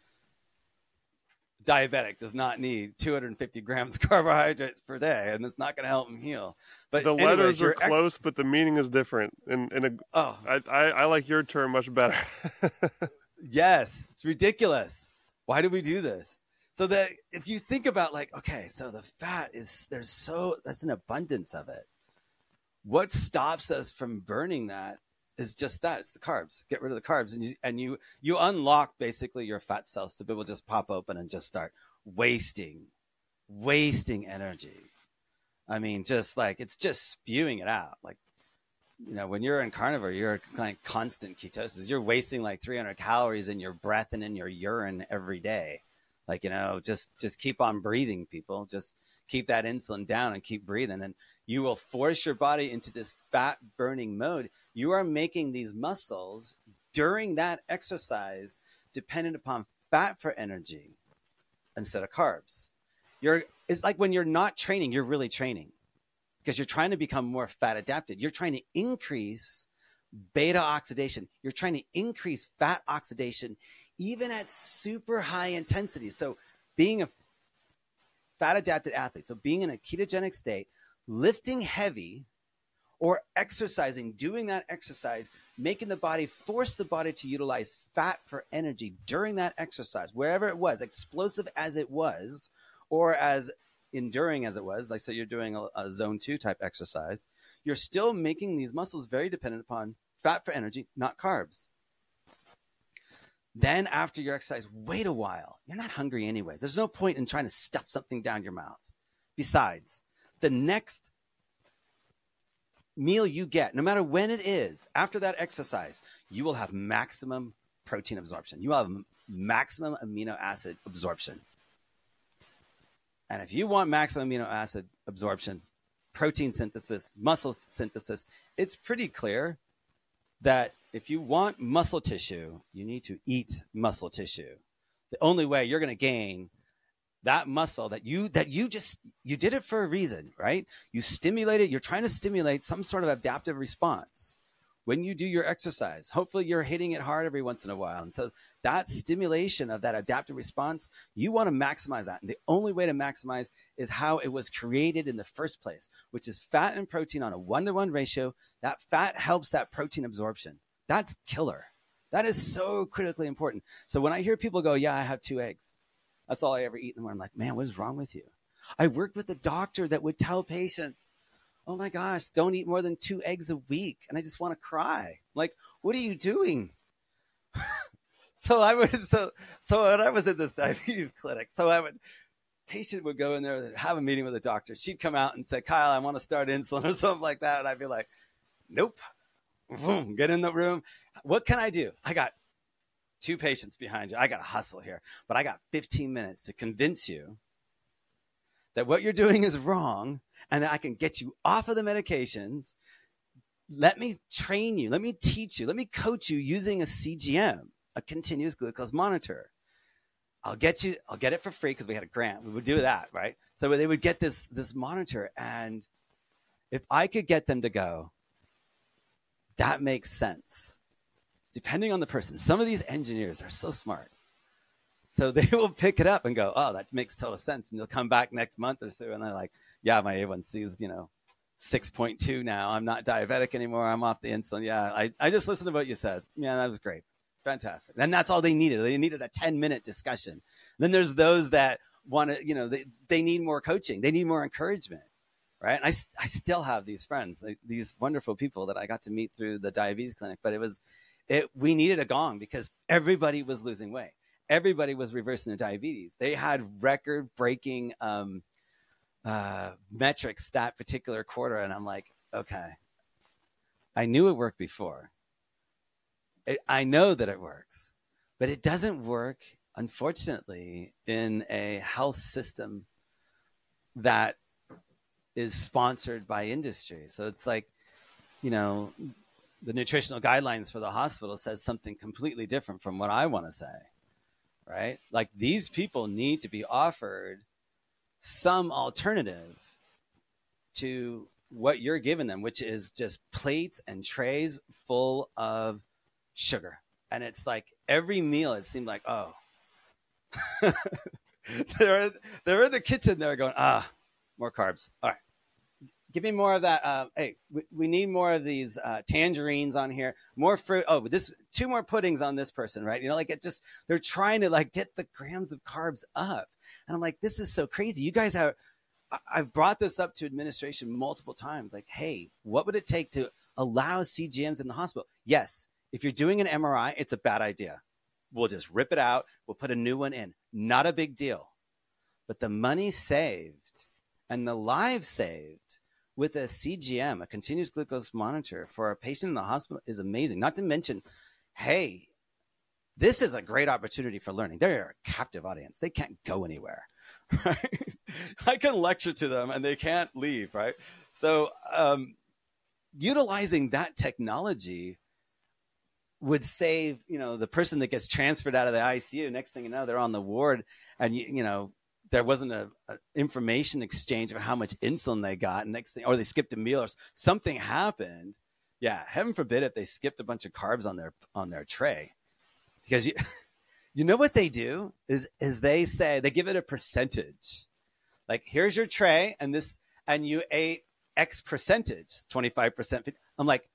[SPEAKER 1] diabetic does not need two hundred fifty grams of carbohydrates per day, and it's not going to help them heal. But
[SPEAKER 2] the
[SPEAKER 1] anyways,
[SPEAKER 2] letters are
[SPEAKER 1] ex-
[SPEAKER 2] close, but the meaning is different. And, and a,
[SPEAKER 1] oh,
[SPEAKER 2] I, I, I like your term much better.
[SPEAKER 1] Yes. It's ridiculous. Why do we do this? So that if you think about like, okay, so the fat is, there's so, there's an abundance of it. What stops us from burning that is just that. It's the carbs. Get rid of the carbs, and you and you you unlock basically your fat cells to be able to just pop open and just start wasting, wasting energy. I mean, just like it's just spewing it out. Like, you know, when you're in carnivore, you're kind of constant ketosis. You're wasting like three hundred calories in your breath and in your urine every day. Like, you know, just just keep on breathing, people. Just keep that insulin down and keep breathing, and you will force your body into this fat burning mode. You are making these muscles during that exercise dependent upon fat for energy instead of carbs. You're, it's like when you're not training, you're really training because you're trying to become more fat adapted. You're trying to increase beta oxidation. You're trying to increase fat oxidation even at super high intensity. So being a fat adapted athlete, so being in a ketogenic state, lifting heavy or exercising, doing that exercise, making the body, force the body to utilize fat for energy during that exercise, wherever it was, explosive as it was, or as enduring as it was, like, so you're doing a, a zone two type exercise, you're still making these muscles very dependent upon fat for energy, not carbs. Then after your exercise, wait a while. You're not hungry anyways. There's no point in trying to stuff something down your mouth. Besides, the next meal you get, no matter when it is, after that exercise, you will have maximum protein absorption. You will have maximum amino acid absorption. And if you want maximum amino acid absorption, protein synthesis, muscle synthesis, it's pretty clear that if you want muscle tissue, you need to eat muscle tissue. The only way you're going to gain that muscle that you that you just you did it for a reason, right? You stimulate it. You're trying to stimulate some sort of adaptive response when you do your exercise. Hopefully you're hitting it hard every once in a while. And so that stimulation of that adaptive response, you want to maximize that. And the only way to maximize is how it was created in the first place, which is fat and protein on a one-to-one ratio. That fat helps that protein absorption. That's killer. That is so critically important. So when I hear people go, yeah, I have two eggs, that's all I ever eat in the morning, I'm like, man, what is wrong with you? I worked with a doctor that would tell patients, oh my gosh, don't eat more than two eggs a week. And I just want to cry. Like, what are you doing? so I would, so, so when I was at this diabetes clinic, so I would, patient would go in there, have a meeting with a doctor. She'd come out and say, Kyle, I want to start insulin or something like that. And I'd be like, nope. Boom, get in the room. What can I do? I got two patients behind you. I got to hustle here, but I got fifteen minutes to convince you that what you're doing is wrong and that I can get you off of the medications. Let me train you. Let me teach you. Let me coach you using a C G M, a continuous glucose monitor. I'll get you, I'll get it for free because we had a grant. We would do that, right? So they would get this, this monitor. And if I could get them to go, that makes sense. Depending on the person. Some of these engineers are so smart. So they will pick it up and go, oh, that makes total sense. And they'll come back next month or so and they're like, yeah, my A one C is, you know, six point two now. I'm not diabetic anymore. I'm off the insulin. Yeah, I, I just listened to what you said. Yeah, that was great. Fantastic. And that's all they needed. They needed a ten minute discussion. Then there's those that want to, you know, they, they need more coaching. They need more encouragement. Right. And I, I still have these friends, like, these wonderful people that I got to meet through the diabetes clinic. But it was, it, we needed a gong because everybody was losing weight. Everybody was reversing their diabetes. They had record breaking um, uh, metrics that particular quarter. And I'm like, okay, I knew it worked before. It, I know that it works, but it doesn't work, unfortunately, in a health system that is sponsored by industry. So it's like, you know, the nutritional guidelines for the hospital says something completely different from what I want to say, right? Like, these people need to be offered some alternative to what you're giving them, which is just plates and trays full of sugar. And it's like every meal, it seemed like, oh, they're, they're in the kitchen, they're going, ah, more carbs. All right. Give me more of that. Uh, hey, we, we need more of these uh, tangerines on here. More fruit. Oh, this two more puddings on this person, right? You know, like, it just, they're trying to like get the grams of carbs up. And I'm like, this is so crazy. You guys have, I've brought this up to administration multiple times. Like, hey, what would it take to allows C G Ms in the hospital. Yes, if you're doing an M R I, it's a bad idea. We'll just rip it out. We'll put a new one in. Not a big deal. But the money saved and the lives saved with a C G M, a continuous glucose monitor for a patient in the hospital is amazing. Not to mention, hey, this is a great opportunity for learning. They're a captive audience. They can't go anywhere, right? I can lecture to them and they can't leave, right? So um, utilizing that technology would save, you know, the person that gets transferred out of the I C U. Next thing you know, they're on the ward, and you, you know, there wasn't a, a information exchange of how much insulin they got. And next thing, or they skipped a meal or something happened. Yeah, heaven forbid if they skipped a bunch of carbs on their on their tray, because you, you know what they do is is they say they give it a percentage. Like, here's your tray, and this, and you ate X percentage, twenty-five percent. I'm like,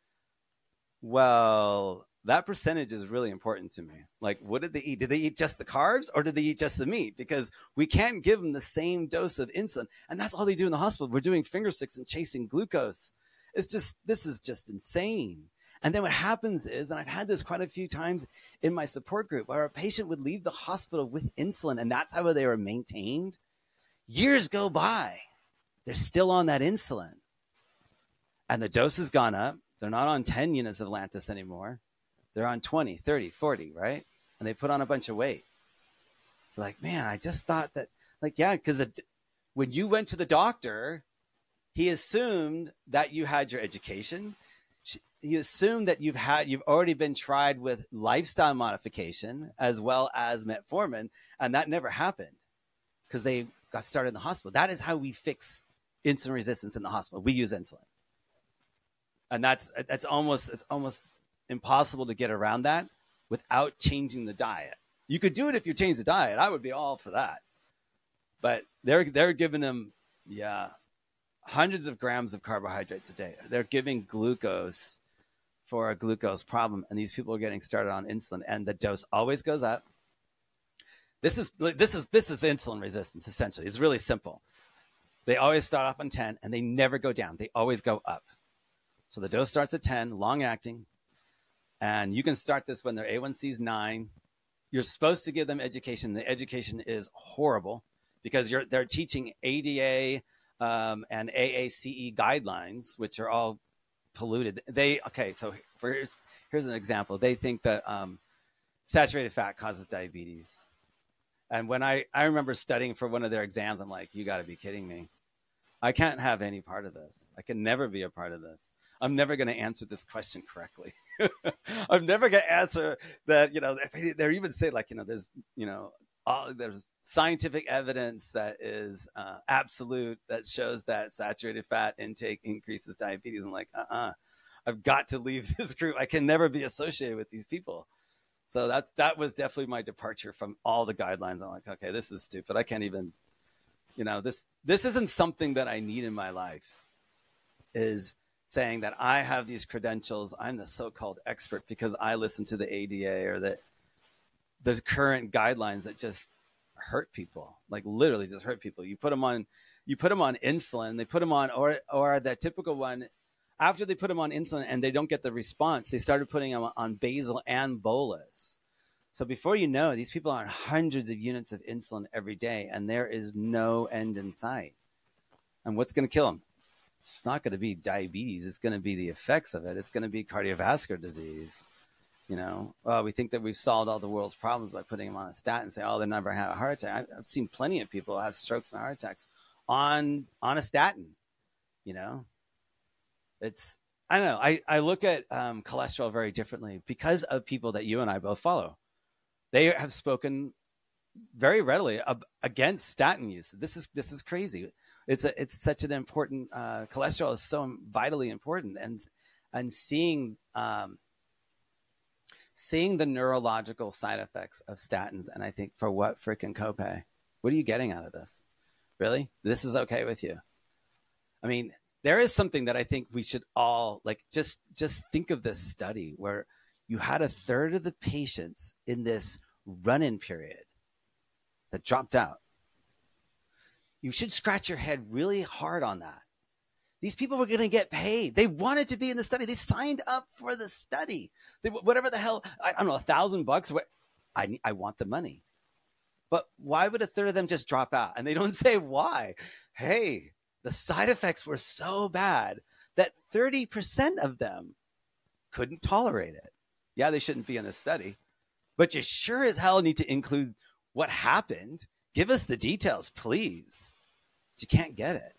[SPEAKER 1] well, that percentage is really important to me. Like, what did they eat? Did they eat just the carbs, or did they eat just the meat? Because we can't give them the same dose of insulin. And that's all they do in the hospital. We're doing finger sticks and chasing glucose. It's just, this is just insane. And then what happens is, and I've had this quite a few times in my support group, where a patient would leave the hospital with insulin, and that's how they were maintained. Years go by. They're still on that insulin. And the dose has gone up. They're not on ten units of Lantus anymore. They're on twenty, thirty, forty, right? And they put on a bunch of weight. They're like, man, I just thought that, like, yeah, because when you went to the doctor, he assumed that you had your education. He assumed that you've had, you've already been tried with lifestyle modification as well as metformin, and that never happened because they got started in the hospital. That is how we fix insulin resistance in the hospital. We use insulin. And that's, that's almost, it's almost impossible to get around that without changing the diet. You could do it if you change the diet. I would be all for that. But they're, they're giving them, yeah, hundreds of grams of carbohydrates a day. They're giving glucose for a glucose problem. And these people are getting started on insulin, and the dose always goes up. This is, this is, this is insulin resistance, essentially. It's really simple. They always start off on ten, and they never go down. They always go up. So the dose starts at ten, long acting, and you can start this when their A one C is nine. You're supposed to give them education. The education is horrible because you're, they're teaching A D A um, and A A C E guidelines, which are all polluted. They, okay, so for, here's, here's an example. They think that um, saturated fat causes diabetes. And when I, I remember studying for one of their exams, I'm like, you got to be kidding me. I can't have any part of this. I can never be a part of this. I'm never going to answer this question correctly. I'm never going to answer that, you know, if they're even say like, you know, there's, you know, all, there's scientific evidence that is uh, absolute that shows that saturated fat intake increases diabetes. I'm like, uh-uh, I've got to leave this group. I can never be associated with these people. So that, that was definitely my departure from all the guidelines. I'm like, okay, this is stupid. I can't even, you know, this, this isn't something that I need in my life, is saying that I have these credentials, I'm the so-called expert because I listen to the A D A or the, the current guidelines that just hurt people, like literally just hurt people. You put them on, you put them on insulin, they put them on, or, or the typical one, after they put them on insulin and they don't get the response, they started putting them on basal and bolus. So before you know, these people are on hundreds of units of insulin every day, and there is no end in sight. And what's going to kill them? It's not going to be diabetes. It's going to be the effects of it. It's going to be cardiovascular disease. You know, well, we think that we've solved all the world's problems by putting them on a statin and say, oh, they never had a heart attack. I've seen plenty of people have strokes and heart attacks on, on a statin. You know, it's, I don't know. I, I look at um, cholesterol very differently because of people that you and I both follow. They have spoken very readily ab- against statin use. This is, this is crazy. It's a, it's such an important, uh, cholesterol is so vitally important, and, and seeing, um, seeing the neurological side effects of statins. And I think, for what freaking copay? What are you getting out of this? Really? This is okay with you? I mean, there is something that I think we should all like, just, just think of this study where you had a third of the patients in this run-in period that dropped out. You should scratch your head really hard on that, These people were going to get paid. They wanted to be in the study. They signed up for the study. They, whatever the hell, I don't know, a thousand bucks. I, I want the money. But why would a third of them just drop out? And they don't say why. Hey, the side effects were so bad that thirty percent of them couldn't tolerate it. Yeah, they shouldn't be in the study. But you sure as hell need to include what happened. Give us the details, please. But you can't get it.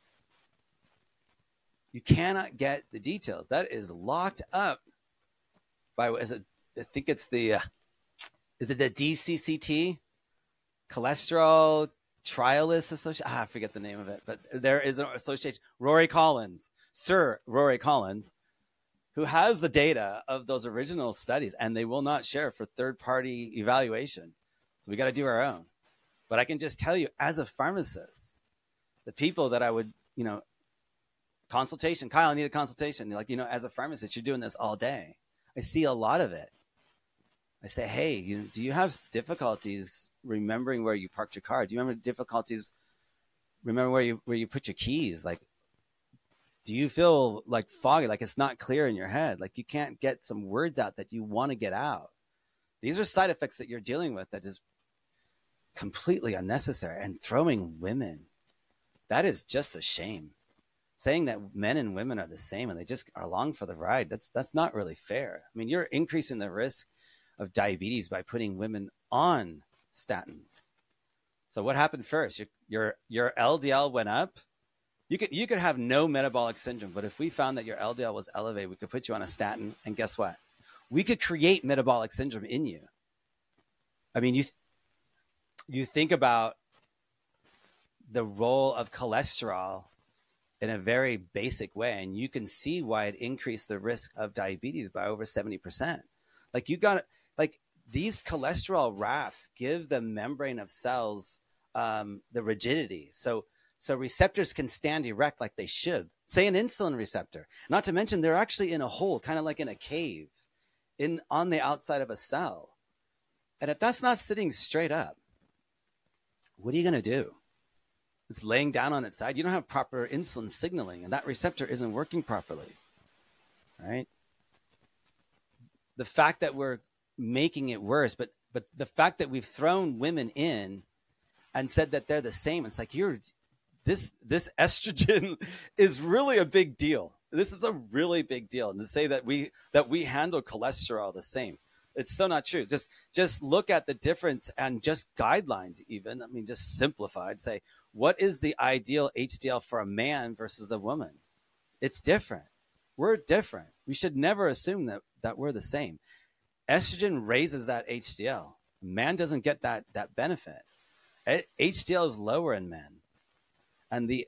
[SPEAKER 1] You cannot get the details. That is locked up by, is it, I think it's the, uh, is it the D C C T? Cholesterol Trialist Association? Ah, I forget the name of it. But there is an association, Rory Collins, Sir Rory Collins, who has the data of those original studies, and they will not share for third-party evaluation. So we got to do our own. But I can just tell you, as a pharmacist, the people that I would, you know, consultation, Kyle, I need a consultation. You're like, you know, as a pharmacist, you're doing this all day. I see a lot of it. I say, hey, you, do you have difficulties remembering where you parked your car? Do you remember difficulties remember where you where you put your keys? Like, do you feel like foggy, like it's not clear in your head? Like you can't get some words out that you want to get out? These are side effects that you're dealing with that is completely unnecessary. And throwing women, that is just a shame. Saying that men and women are the same and they just are along for the ride, that's that's not really fair. I mean, you're increasing the risk of diabetes by putting women on statins. So what happened first? Your your, your L D L went up. You could you could have no metabolic syndrome, but if we found that your L D L was elevated, we could put you on a statin, and guess what? We could create metabolic syndrome in you. I mean, you you think about the role of cholesterol in a very basic way, and you can see why it increased the risk of diabetes by over seventy percent. Like you got like these cholesterol rafts give the membrane of cells um, the rigidity. So so receptors can stand erect like they should. Say an insulin receptor. Not to mention they're actually in a hole, kind of like in a cave, in on the outside of a cell. And if that's not sitting straight up, what are you going to do? It's laying down on its side. You don't have proper insulin signaling, and that receptor isn't working properly, right? The fact that we're making it worse, but but the fact that we've thrown women in and said that they're the same, it's like you're this this estrogen is really a big deal. This is a really big deal, and to say that we that we handle cholesterol the same, it's so not true. Just just look at the difference and just guidelines even. I mean, just simplified. Say, what is the ideal H D L for a man versus the woman? It's different. We're different. We should never assume that, that we're the same. Estrogen raises that H D L. Man doesn't get that, that benefit. H D L is lower in men. And the,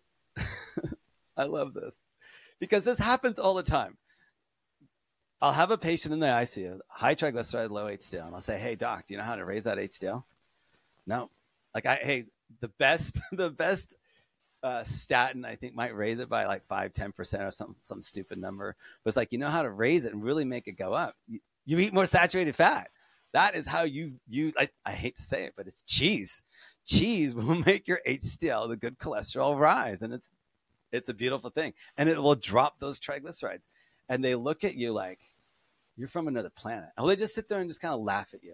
[SPEAKER 1] I love this because this happens all the time. I'll have a patient in the I C U, high triglyceride, low H D L, and I'll say, hey, doc, do you know how to raise that H D L? No. Like, I, hey, the best, the best uh, statin, I think, might raise it by like five, ten percent or some, some stupid number. But it's like, you know how to raise it and really make it go up. You, you eat more saturated fat. That is how you, you I, I hate to say it, but it's cheese. Cheese will make your H D L, the good cholesterol, rise. And it's, it's a beautiful thing. And it will drop those triglycerides. And they look at you like you're from another planet. Or they just sit there and just kind of laugh at you.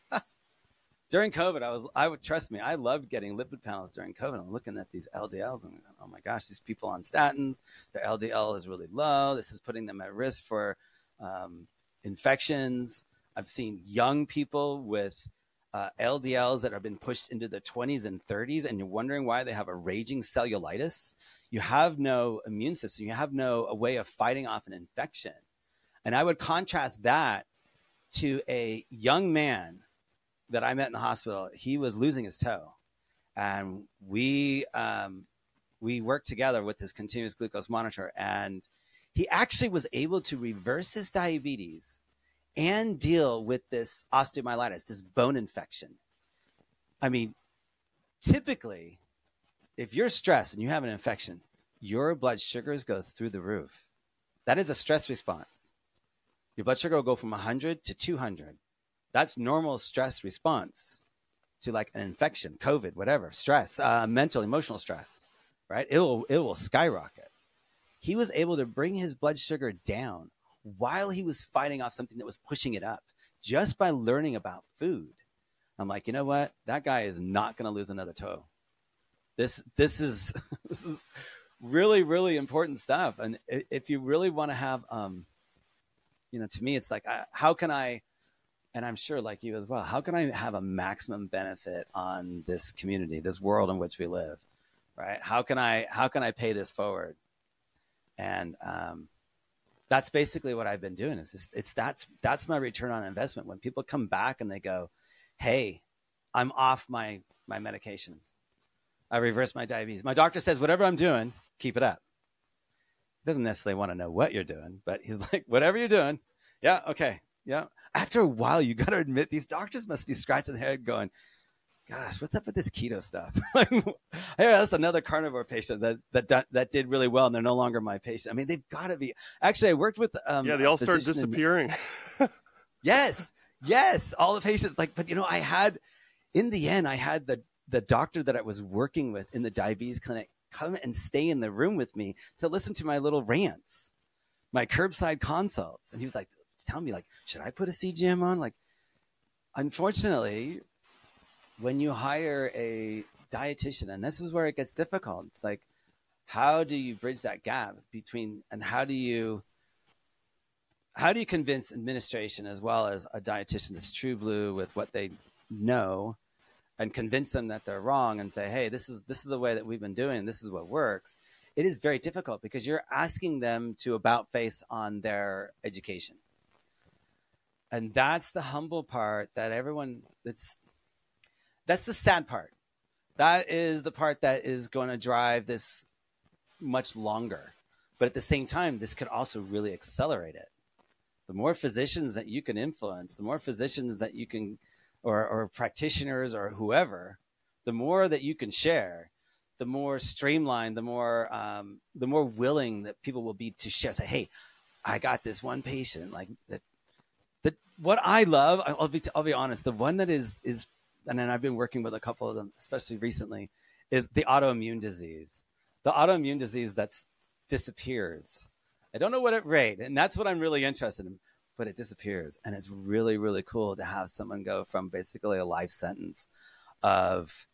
[SPEAKER 1] During COVID, I was, I would trust me, I loved getting lipid panels during COVID. I'm looking at these L D Ls and oh my gosh, these people on statins, their L D L is really low. This is putting them at risk for um, infections. I've seen young people with uh, L D Ls that have been pushed into their twenties and thirties, and you're wondering why they have a raging cellulitis. You have no immune system. You have no a way of fighting off an infection. And I would contrast that to a young man that I met in the hospital. He was losing his toe, and we um, we worked together with his continuous glucose monitor, and he actually was able to reverse his diabetes and deal with this osteomyelitis, this bone infection. I mean, typically, if you're stressed and you have an infection, your blood sugars go through the roof. That is a stress response. Your blood sugar will go from one hundred to two hundred. That's normal stress response to like an infection, COVID, whatever, stress, uh, mental, emotional stress, right? It will, it will skyrocket. he was able to bring his blood sugar down while he was fighting off something that was pushing it up just by learning about food. I'm like, you know what? That guy is not going to lose another toe. This, this is, this is really, really important stuff. And if you really want to have, um, you know, to me, it's like, how can I, and I'm sure like you as well, how can I have a maximum benefit on this community, this world in which we live, right? How can I, how can I pay this forward? And, um, that's basically what I've been doing is it's, it's that's, that's my return on investment. When people come back and they go, hey, I'm off my, my medications. I reversed my diabetes. My doctor says, whatever I'm doing, keep it up. He doesn't necessarily want to know what you're doing, but he's like, whatever you're doing. Yeah. Okay. Yeah. After a while, you got to admit these doctors must be scratching their head going, gosh, what's up with this keto stuff? Hey, that's another carnivore patient that, that, that did really well. And they're no longer my patient. I mean, they've got to be, actually I worked with, um,
[SPEAKER 2] yeah, they all start disappearing.
[SPEAKER 1] In, yes. Yes. All the patients like, but you know, I had, in the end, I had the, the doctor that I was working with in the diabetes clinic come and stay in the room with me to listen to my little rants, my curbside consults. And he was like, tell me like, should I put a C G M on? Like, unfortunately, when you hire a dietitian, and this is where it gets difficult, it's like, how do you bridge that gap between, and how do you, how do you convince administration as well as a dietitian that's true blue with what they know and convince them that they're wrong and say, hey, this is, this is the way that we've been doing. This is what works. It is very difficult because you're asking them to about face on their education. And that's the humble part that everyone, that's, that's the sad part. That is the part that is going to drive this much longer. But at the same time, this could also really accelerate it. The more physicians that you can influence, the more physicians that you can, or, or practitioners or whoever, the more that you can share, the more streamlined, the more, um, the more willing that people will be to share. Say, hey, I got this one patient like that. That what I love, I'll be, I'll be honest, the one that is, is, and then I've been working with a couple of them, especially recently, is the autoimmune disease. The autoimmune disease that disappears. I don't know what it rate, and that's what I'm really interested in, but it disappears. And it's really, really cool to have someone go from basically a life sentence of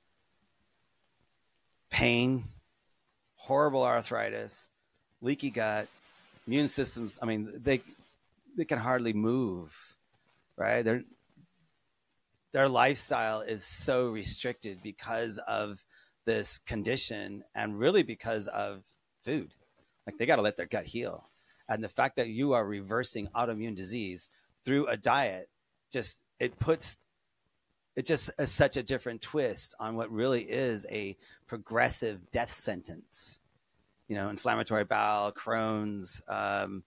[SPEAKER 1] pain, horrible arthritis, leaky gut, immune systems. I mean, they they can hardly move, right? They're their lifestyle is so restricted because of this condition and really because of food. Like they got to let their gut heal. And the fact that you are reversing autoimmune disease through a diet, just, it puts, it just is such a different twist on what really is a progressive death sentence. You know, inflammatory bowel, Crohn's, um,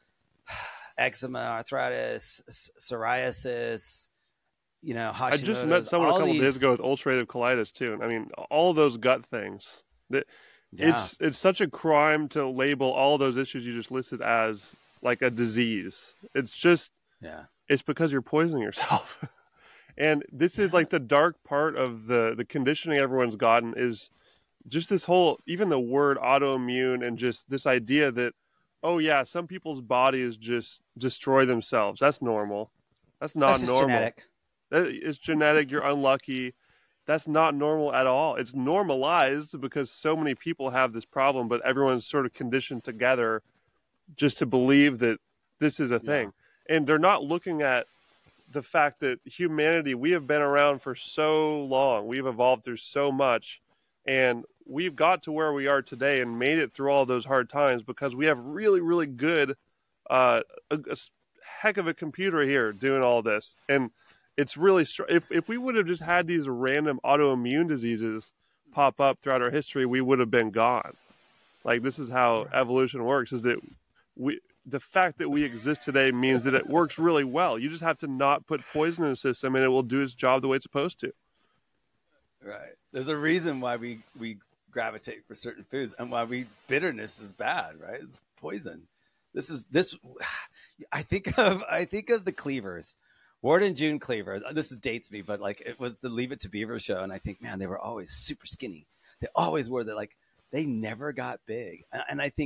[SPEAKER 1] eczema, arthritis, psoriasis, you know, Hashimoto's.
[SPEAKER 2] I just met someone a couple these... days ago with ulcerative colitis too. I mean, all those gut things. It, yeah. It's it's such a crime to label all those issues you just listed as like a disease. It's just,
[SPEAKER 1] yeah,
[SPEAKER 2] it's because you're poisoning yourself. And this is like the dark part of the the conditioning everyone's gotten is just this whole, even the word autoimmune and just this idea that, oh yeah, some people's bodies just destroy themselves. That's normal. That's not
[SPEAKER 1] That's just
[SPEAKER 2] normal.
[SPEAKER 1] Genetic.
[SPEAKER 2] It's genetic. You're unlucky. That's not normal at all. It's normalized because so many people have this problem, but everyone's sort of conditioned together just to believe that this is a thing. Yeah. And they're not looking at the fact that humanity, we have been around for so long. We've evolved through so much. And we've got to where we are today and made it through all those hard times because we have really, really good, uh, a, a heck of a computer here doing all this. And it's really, if if we would have just had these random autoimmune diseases pop up throughout our history, we would have been gone. Like, this is how evolution works, is that we, the fact that we exist today means that it works really well. You just have to not put poison in the system and it will do its job the way it's supposed to.
[SPEAKER 1] Right. There's a reason why we, we gravitate for certain foods and why we, bitterness is bad, right? It's poison. This is, this, I think of, I think of the Cleavers. Ward and June Cleaver, this is dates me, but like it was the Leave It to Beaver show. And I think, man, they were always super skinny. They always were. They like, they never got big. And, and I think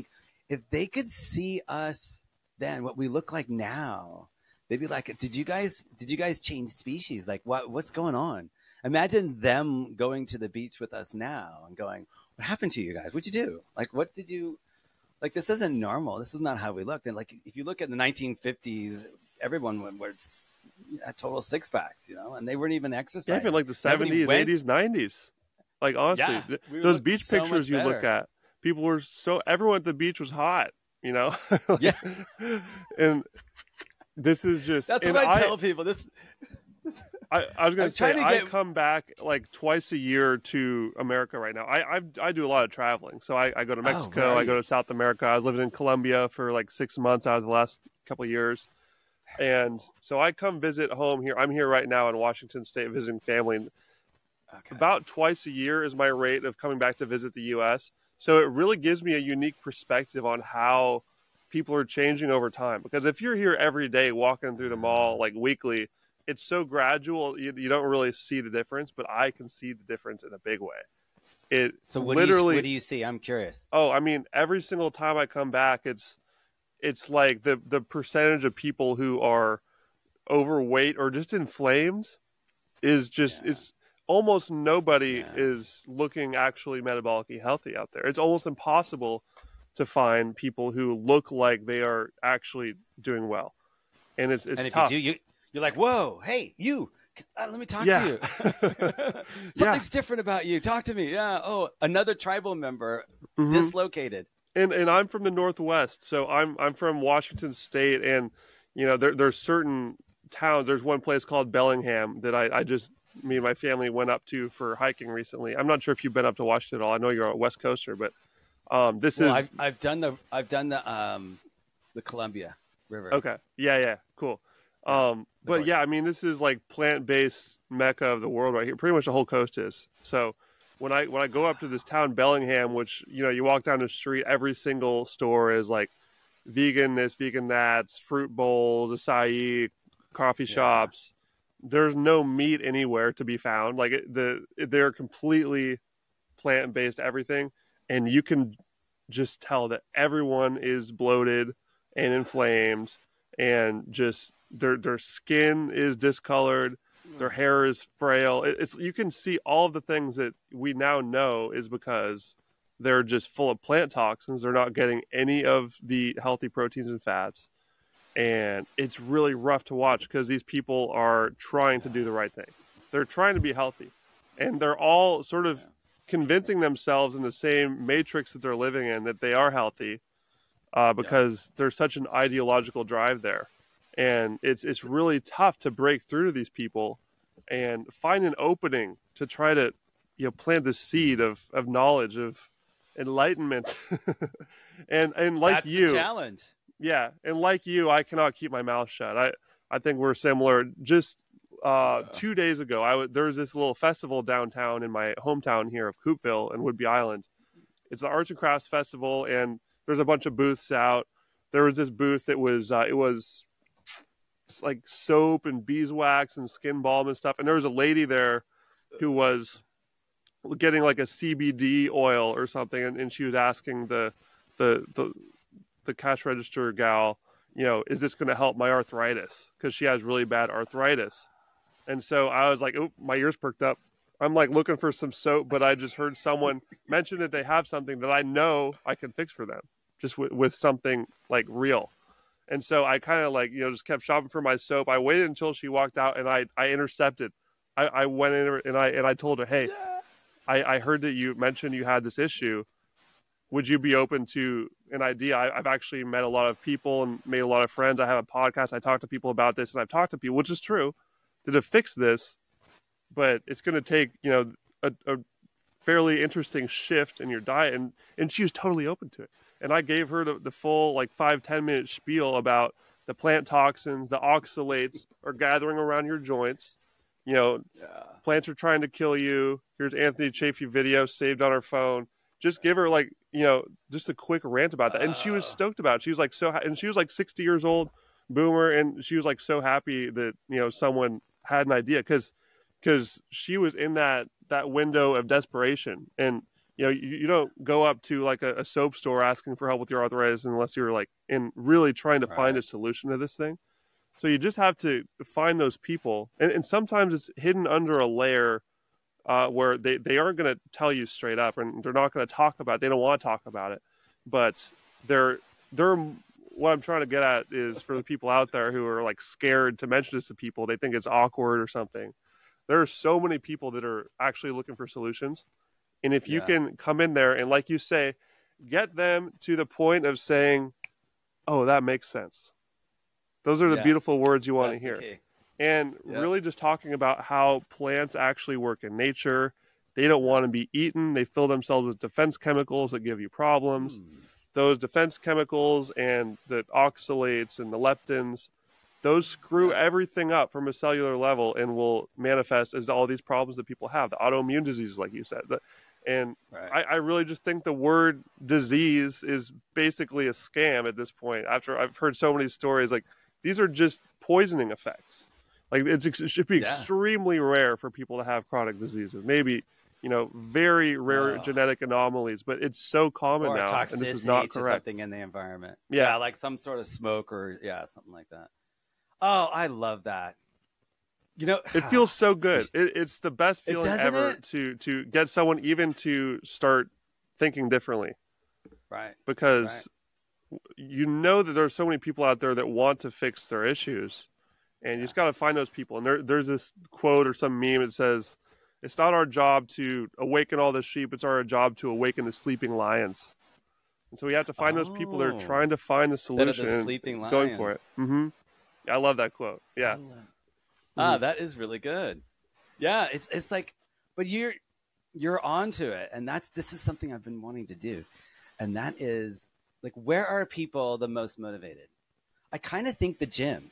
[SPEAKER 1] if they could see us then, what we look like now, they'd be like, "Did you guys? Did you guys change species? Like, what? What's going on?" Imagine them going to the beach with us now and going, "What happened to you guys? What'd you do? Like, what did you? Like, this isn't normal. This is not how we looked." And like, if you look at the nineteen fifties, everyone was at total six packs, you know, and they weren't even exercising.
[SPEAKER 2] Yeah, even like the seventies, eighties, nineties. Like honestly,
[SPEAKER 1] Yeah,
[SPEAKER 2] th-
[SPEAKER 1] we
[SPEAKER 2] those
[SPEAKER 1] looked
[SPEAKER 2] beach
[SPEAKER 1] so
[SPEAKER 2] pictures
[SPEAKER 1] much
[SPEAKER 2] you look
[SPEAKER 1] better.
[SPEAKER 2] at, people were so everyone at the beach was hot, you know. Like,
[SPEAKER 1] Yeah.
[SPEAKER 2] And this is just
[SPEAKER 1] That's
[SPEAKER 2] and
[SPEAKER 1] what I, tell people. This
[SPEAKER 2] I, I was gonna
[SPEAKER 1] I'm
[SPEAKER 2] say
[SPEAKER 1] trying to
[SPEAKER 2] I
[SPEAKER 1] get-
[SPEAKER 2] come back like twice a year to America right now. I I, I do a lot of traveling, so I, I go to
[SPEAKER 1] Oh,
[SPEAKER 2] Mexico,
[SPEAKER 1] where are
[SPEAKER 2] I go
[SPEAKER 1] you?
[SPEAKER 2] to South America. I was living in Colombia for like six months out of the last couple of years, and so I come visit home here. I'm here right now in Washington State visiting family. And
[SPEAKER 1] okay.
[SPEAKER 2] about twice a year is my rate of coming back to visit the U S. So it really gives me a unique perspective on how people are changing over time. Because if you're here every day walking through the mall like weekly, it's so gradual you, you don't really see the difference. But I can see the difference in a big way. It
[SPEAKER 1] So what
[SPEAKER 2] literally.
[SPEAKER 1] do you what do you see? I'm curious.
[SPEAKER 2] Oh, I mean, every single time I come back, it's it's like the the percentage of people who are overweight or just inflamed is just
[SPEAKER 1] Yeah.
[SPEAKER 2] it's almost nobody
[SPEAKER 1] Yeah.
[SPEAKER 2] is looking actually metabolically healthy out there. It's almost impossible to find people who look like they are actually doing well, and it's it's
[SPEAKER 1] and if
[SPEAKER 2] tough.
[SPEAKER 1] you do, you you're like, "Whoa, hey, you, uh, let me talk
[SPEAKER 2] Yeah.
[SPEAKER 1] to you. Something's different about you. Talk to me." Yeah. Oh, another tribal member
[SPEAKER 2] Mhm.
[SPEAKER 1] dislocated.
[SPEAKER 2] and and I'm from the Northwest, so I'm I'm from Washington State, and you know there there's certain towns. There's one place called Bellingham that I, I just me and my family went up to for hiking recently. I'm not sure if you've been up to Washington at all. I know you're a West Coaster, but um, this
[SPEAKER 1] Well,
[SPEAKER 2] is
[SPEAKER 1] I've I've done the I've done the um the Columbia River.
[SPEAKER 2] okay. Yeah, yeah, cool. Um, but
[SPEAKER 1] course.
[SPEAKER 2] yeah, I mean this is like plant-based mecca of the world right here. Pretty much the whole coast is. So when I when I go up to this town Bellingham, which you know you walk down the street, every single store is like vegan this, vegan that, fruit bowls, acai, coffee
[SPEAKER 1] Yeah.
[SPEAKER 2] shops. There's no meat anywhere to be found. Like it, the they're completely plant-based everything, and you can just tell that everyone is bloated and inflamed, and just their their skin is discolored, their hair is frail. It, it's you can see all of the things that we now know is because they're just full of plant toxins. They're not getting any of the healthy proteins and fats. And it's really rough to watch because these people are trying to do the right thing. They're trying to be healthy. And they're all sort of convincing themselves in the same matrix that they're living in that they are healthy uh, because yeah. there's such an ideological drive there. And it's it's really tough to break through to these people and find an opening to try to you know plant the seed of, of knowledge, of enlightenment. and and like
[SPEAKER 1] That's
[SPEAKER 2] you
[SPEAKER 1] the challenge.
[SPEAKER 2] Yeah, and like you, I cannot keep my mouth shut. I, I think we're similar. Just uh,
[SPEAKER 1] Yeah.
[SPEAKER 2] two days ago, I w- there was this little festival downtown in my hometown here of Coopville and Whidbey Island. It's the Arts and Crafts Festival, and there's a bunch of booths out. There was this booth that was uh, it was like soap and beeswax and skin balm and stuff. And there was a lady there who was getting like a C B D oil or something, and, and she was asking the the the the cash register gal, you know, is this going to help my arthritis? Because she has really bad arthritis. And so I was like, oh, my ears perked up. I'm like looking for some soap, but I just heard someone mention that they have something that I know I can fix for them, just with, with something like real. And so I kind of like, you know, just kept shopping for my soap. I waited until she walked out, and I, I intercepted. I, I went in and I and I told her, hey, I, I heard that you mentioned you had this issue. Would you be open to an idea? I, I've actually met a lot of people and made a lot of friends. I have a podcast. I talk to people about this, and I've talked to people, which is true, that have fixed this. But it's going to take, you know, a, a fairly interesting shift in your diet. And, and she was totally open to it. And I gave her the, the full, like, five, ten minute spiel about the plant toxins, the oxalates are gathering around your joints. You know,
[SPEAKER 1] Yeah.
[SPEAKER 2] plants are trying to kill you. Here's Anthony Chafee video saved on her phone. Just give her like, you know, just a quick rant about that. And she was stoked about it. She was like, so, ha- and she was like sixty years old, boomer. And she was like, so happy that, you know, someone had an idea. Cause, cause she was in that, that window of desperation. And You know, you, you don't go up to like a, a soap store asking for help with your arthritis unless you're like in really trying to
[SPEAKER 1] Right.
[SPEAKER 2] find a solution to this thing. So you just have to find those people, and, and sometimes it's hidden under a layer uh, where they, they aren't going to tell you straight up, and they're not going to talk about it. They don't want to talk about it, but they're they're. What I'm trying to get at is for the people out there who are like scared to mention this to people, they think it's awkward or something. There are so many people that are actually looking for solutions. And if you
[SPEAKER 1] Yeah.
[SPEAKER 2] can come in there and, like you say, get them to the point of saying, oh, that makes sense. Those are the
[SPEAKER 1] Yes.
[SPEAKER 2] beautiful words you want
[SPEAKER 1] That's
[SPEAKER 2] to
[SPEAKER 1] the
[SPEAKER 2] hear.
[SPEAKER 1] key.
[SPEAKER 2] And
[SPEAKER 1] Yep.
[SPEAKER 2] really just talking about how plants actually work in nature. They don't want to be eaten. They fill themselves with defense chemicals that give you problems.
[SPEAKER 1] Hmm.
[SPEAKER 2] Those defense chemicals and the oxalates and the leptins, those screw
[SPEAKER 1] Yeah.
[SPEAKER 2] everything up from a cellular level and will manifest as all these problems that people have, the autoimmune diseases, like you said. The, And
[SPEAKER 1] Right.
[SPEAKER 2] I, I really just think the word disease is basically a scam at this point. After I've heard so many stories, like these are just poisoning effects. Like it's, it should be
[SPEAKER 1] Yeah.
[SPEAKER 2] extremely rare for people to have chronic diseases. Maybe, you know, very rare
[SPEAKER 1] Oh.
[SPEAKER 2] genetic anomalies, but it's so common
[SPEAKER 1] Or
[SPEAKER 2] now,
[SPEAKER 1] toxicity
[SPEAKER 2] and this is not
[SPEAKER 1] to
[SPEAKER 2] correct.
[SPEAKER 1] something in the environment.
[SPEAKER 2] Yeah.
[SPEAKER 1] like some sort of smoke or yeah, something like that. Oh, I love that. You know,
[SPEAKER 2] It feels so good. It, it's the best
[SPEAKER 1] It
[SPEAKER 2] feeling
[SPEAKER 1] doesn't
[SPEAKER 2] ever
[SPEAKER 1] it?
[SPEAKER 2] to to get someone even to start thinking differently.
[SPEAKER 1] right.
[SPEAKER 2] Because you know that there are so many people out there that want to fix their issues, and you
[SPEAKER 1] Yeah.
[SPEAKER 2] just got to find those people. And there, there's this quote or some meme that says, "It's not our job to awaken all the sheep; it's our job to awaken the sleeping lions." And so we have to find those people that are
[SPEAKER 1] Oh.
[SPEAKER 2] trying to find the
[SPEAKER 1] That are the
[SPEAKER 2] solution, and
[SPEAKER 1] sleeping
[SPEAKER 2] going for
[SPEAKER 1] lions.
[SPEAKER 2] it. Mm-hmm. I love that quote. Yeah,
[SPEAKER 1] Ah, that is really good. Yeah, it's it's like, but you're you're onto it, and that's this is something I've been wanting to do, and that is like, where are people the most motivated? I kind of think the gym.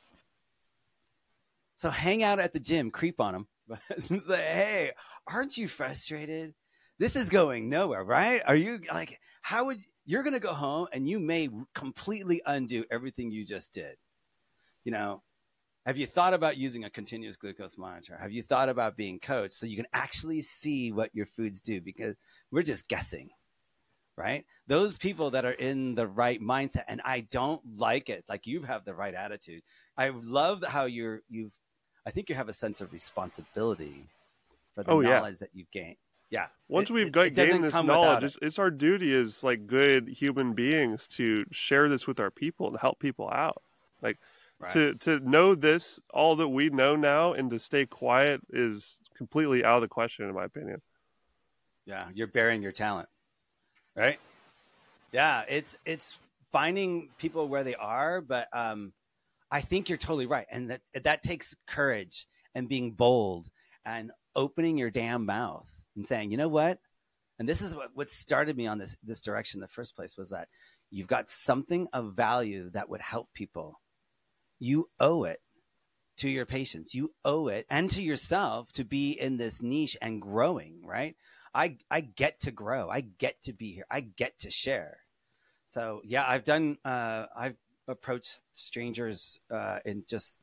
[SPEAKER 1] So hang out at the gym, creep on them, and say, "Hey, aren't you frustrated? This is going nowhere, right? Are you like, how would you're going to go home and you may completely undo everything you just did? You know, have you thought about using a continuous glucose monitor? Have you thought about being coached so you can actually see what your foods do? Because we're just guessing, right? Those people that are in the right mindset, and I don't like it. Like, you have the right attitude. I love how you're, you've, I think you have a sense of responsibility for the
[SPEAKER 2] Oh, yeah.
[SPEAKER 1] knowledge that you've gained. Yeah.
[SPEAKER 2] Once
[SPEAKER 1] It-
[SPEAKER 2] we've
[SPEAKER 1] it-
[SPEAKER 2] got
[SPEAKER 1] it doesn't
[SPEAKER 2] gained this
[SPEAKER 1] come without
[SPEAKER 2] knowledge,
[SPEAKER 1] it.
[SPEAKER 2] it's, it's our duty as like good human beings to share this with our people and help people out. Like,
[SPEAKER 1] Right.
[SPEAKER 2] to to know this, all that we know now, and to stay quiet is completely out of the question, in my opinion.
[SPEAKER 1] Yeah, you're bearing your talent, right? Yeah, it's it's finding people where they are, but um, I think you're totally right, and that that takes courage and being bold and opening your damn mouth and saying, you know what? And this is what what started me on this this direction in the first place, was that you've got something of value that would help people. You owe it to your patients. You owe it, and to yourself, to be in this niche and growing, right? I, I get to grow. I get to be here. I get to share. So yeah, I've done, uh, I've approached strangers uh, in just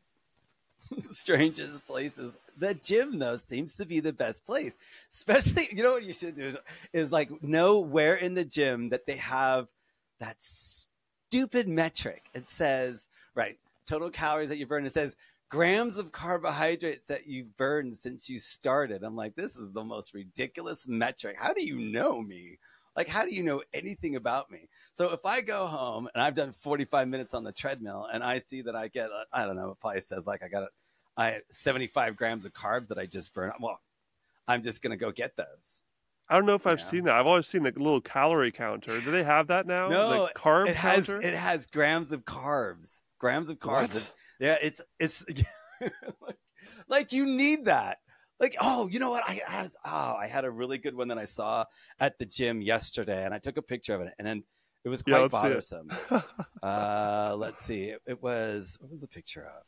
[SPEAKER 1] strangest places. The gym, though, seems to be the best place. Especially, you know what you should do is, is like know where in the gym that they have that stupid metric. It says, right, total calories that you burn. It says grams of carbohydrates that you've burned since you started. I'm like, this is the most ridiculous metric. How do you know me? Like, how do you know anything about me? So if I go home and I've done forty-five minutes on the treadmill and I see that I get, I don't know, it probably says like I got I seventy-five grams of carbs that I just burned. Well, I'm just going to go get those.
[SPEAKER 2] I don't know if I've
[SPEAKER 1] Yeah.
[SPEAKER 2] seen that. I've always seen like a little calorie counter. Do they have that now?
[SPEAKER 1] No,
[SPEAKER 2] like carb
[SPEAKER 1] it has,
[SPEAKER 2] counter?
[SPEAKER 1] it has grams of carbs, grams of carbs.
[SPEAKER 2] What?
[SPEAKER 1] Yeah, it's it's like, like you need that. Like, oh, you know what? I had oh, I had a really good one that I saw at the gym yesterday, and I took a picture of it, and then it was
[SPEAKER 2] Yeah,
[SPEAKER 1] quite
[SPEAKER 2] let's see it.
[SPEAKER 1] bothersome. uh, let's see. It, it was what was the picture of?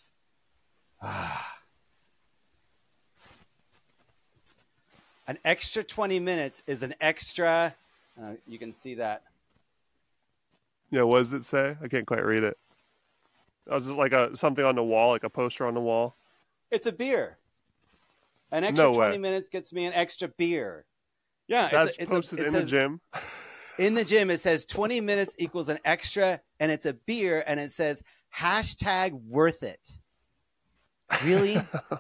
[SPEAKER 1] Ah. An extra twenty minutes is an extra. Uh, you can see that.
[SPEAKER 2] Yeah, what does it say? I can't quite read it. Was it like a something on the wall, like a poster on the wall?
[SPEAKER 1] It's a beer. An extra
[SPEAKER 2] No way.
[SPEAKER 1] twenty minutes gets me an extra beer. Yeah,
[SPEAKER 2] That's
[SPEAKER 1] it's a, it's
[SPEAKER 2] posted
[SPEAKER 1] a, it
[SPEAKER 2] in
[SPEAKER 1] says,
[SPEAKER 2] the gym.
[SPEAKER 1] In the gym, it says twenty minutes equals an extra, and it's a beer, and it says hashtag worth it. Really?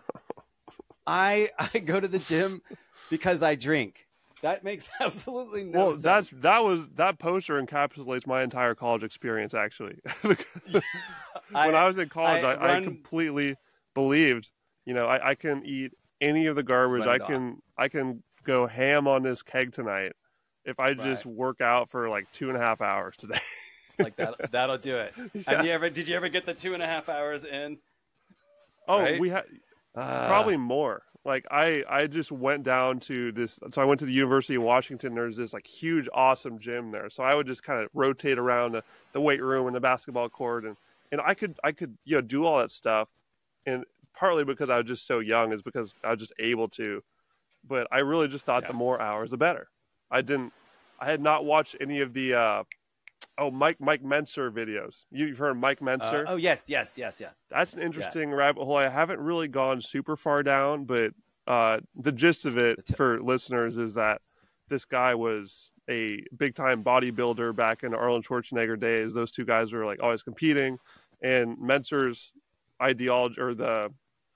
[SPEAKER 1] I I go to the gym because I drink. That makes absolutely no
[SPEAKER 2] well,
[SPEAKER 1] sense.
[SPEAKER 2] that's that was that poster encapsulates my entire college experience, actually. Because
[SPEAKER 1] I,
[SPEAKER 2] when I was in college,
[SPEAKER 1] I
[SPEAKER 2] I, I,
[SPEAKER 1] run-
[SPEAKER 2] completely believed, you know, I, I can eat any of the garbage.
[SPEAKER 1] Run
[SPEAKER 2] I
[SPEAKER 1] it off.
[SPEAKER 2] can I can go ham on this keg tonight if I just
[SPEAKER 1] Right.
[SPEAKER 2] work out for like two and a half hours today.
[SPEAKER 1] Like that, that'll do it.
[SPEAKER 2] Yeah.
[SPEAKER 1] Have you ever? Did you ever get the two and a half hours in?
[SPEAKER 2] Oh,
[SPEAKER 1] Right?
[SPEAKER 2] we had
[SPEAKER 1] Uh,
[SPEAKER 2] probably more. Like I, I just went down to this. So I went to the University of Washington. There's this like huge, awesome gym there. So I would just kind of rotate around the, the weight room and the basketball court, and and I could, I could, you know, do all that stuff. And partly because I was just so young is because I was just able to. But I really just thought
[SPEAKER 1] Yeah.
[SPEAKER 2] the more hours, the better. I didn't. I had not watched any of the. Uh, oh, Mike Mike Menser videos. You've heard of Mike Menser?
[SPEAKER 1] Uh, oh yes, yes, yes, yes.
[SPEAKER 2] That's an interesting rabbit hole. I haven't really gone super far down, but uh, the gist of it for listeners is that this guy was a big time bodybuilder back in the Arnold Schwarzenegger days. Those two guys were like always competing, and Menser's ideology or the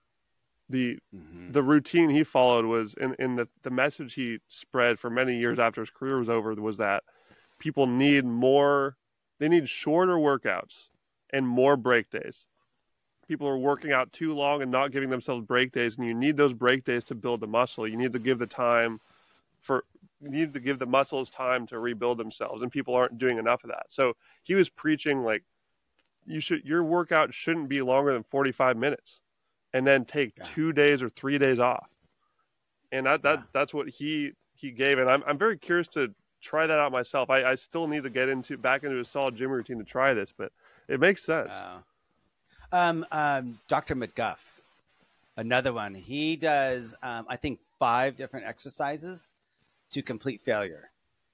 [SPEAKER 2] the
[SPEAKER 1] Mm-hmm.
[SPEAKER 2] the routine he followed was in, in the, the message he spread for many years after his career was over was that people need more, they need shorter workouts and more break days. People are working out too long and not giving themselves break days, and you need those break days to build the muscle. You need to give the time for, you need to give the muscles time to rebuild themselves, and people aren't doing enough of that. So he was preaching like, you should, your workout shouldn't be longer than forty-five minutes, and then take
[SPEAKER 1] Yeah.
[SPEAKER 2] two days or three days off. And that, that
[SPEAKER 1] Yeah.
[SPEAKER 2] that's what he, he gave. And I'm, I'm very curious to try that out myself. I, I still need to get into back into a solid gym routine to try this, but it makes sense.
[SPEAKER 1] Wow. Um, um, Doctor McGuff, another one. He does, um, I think, five different exercises to complete failure.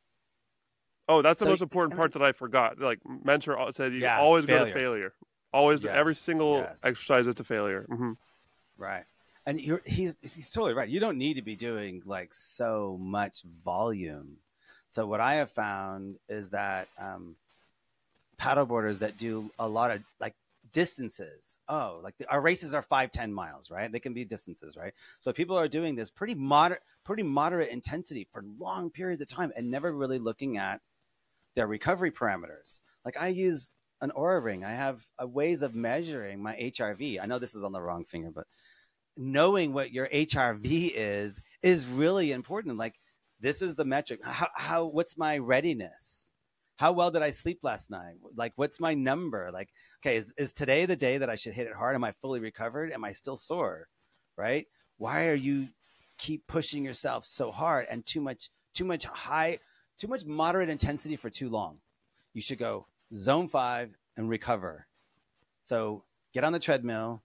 [SPEAKER 2] Oh, that's the
[SPEAKER 1] So-
[SPEAKER 2] most important part that I forgot. Like Mentor said, you
[SPEAKER 1] Yeah,
[SPEAKER 2] always go to
[SPEAKER 1] failure.
[SPEAKER 2] failure. Always,
[SPEAKER 1] Yes,
[SPEAKER 2] every single
[SPEAKER 1] yes.
[SPEAKER 2] exercise is to failure. hmm
[SPEAKER 1] Right. And you're, he's he's totally right. You don't need to be doing like so much volume. So what I have found is that um, paddleboarders that do a lot of like distances. Oh, like the, our races are five, ten miles, right? They can be distances, right? So people are doing this pretty moderate, pretty moderate intensity for long periods of time and never really looking at their recovery parameters. Like I use an Oura ring. I have a ways of measuring my H R V. I know this is on the wrong finger, but knowing what your H R V is is really important. Like this is the metric. How, how what's my readiness? How well did I sleep last night? Like what's my number? Like, okay, is, is today the day that I should hit it hard? Am I fully recovered? Am I still sore? Right? Why are you keep pushing yourself so hard and too much too much high, too much moderate intensity for too long? You should go zone five and recover. So get on the treadmill,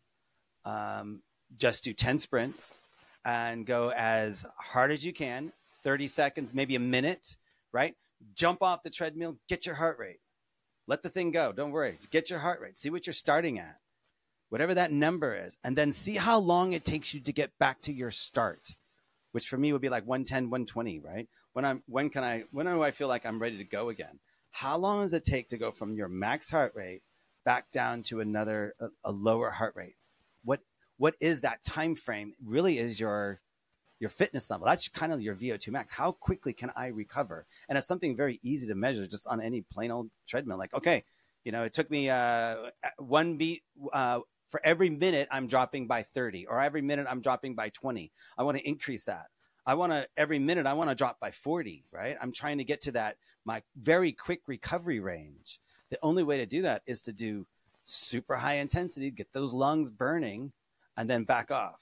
[SPEAKER 1] um, just do ten sprints and go as hard as you can, thirty seconds, maybe a minute, right? Jump off the treadmill, get your heart rate. Let the thing go. Don't worry. Get your heart rate. See what you're starting at, whatever that number is, and then see how long it takes you to get back to your start, which for me would be like one ten, one twenty, right? When I'm, when can I, when do I feel like I'm ready to go again? How long does it take to go from your max heart rate back down to another, a, a lower heart rate? What, what is that time frame? Really is your, your fitness level. That's kind of your V O two max. How quickly can I recover? And it's something very easy to measure just on any plain old treadmill. Like, okay, you know, it took me uh, one beat uh, for every minute I'm dropping by thirty, or every minute I'm dropping by twenty. I want to increase that. I want to, every minute I want to drop by forty, right? I'm trying to get to that, my very quick recovery range. The only way to do that is to do super high intensity, get those lungs burning, and then back off.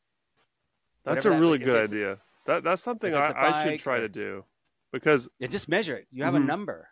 [SPEAKER 2] That's
[SPEAKER 1] Whatever
[SPEAKER 2] a
[SPEAKER 1] that-
[SPEAKER 2] really
[SPEAKER 1] if
[SPEAKER 2] good
[SPEAKER 1] it's-
[SPEAKER 2] idea. That that's something
[SPEAKER 1] if
[SPEAKER 2] I,
[SPEAKER 1] it's a
[SPEAKER 2] I should
[SPEAKER 1] bike
[SPEAKER 2] try
[SPEAKER 1] or-
[SPEAKER 2] to do, because
[SPEAKER 1] Yeah, just measure it. You have
[SPEAKER 2] Mhm.
[SPEAKER 1] a number.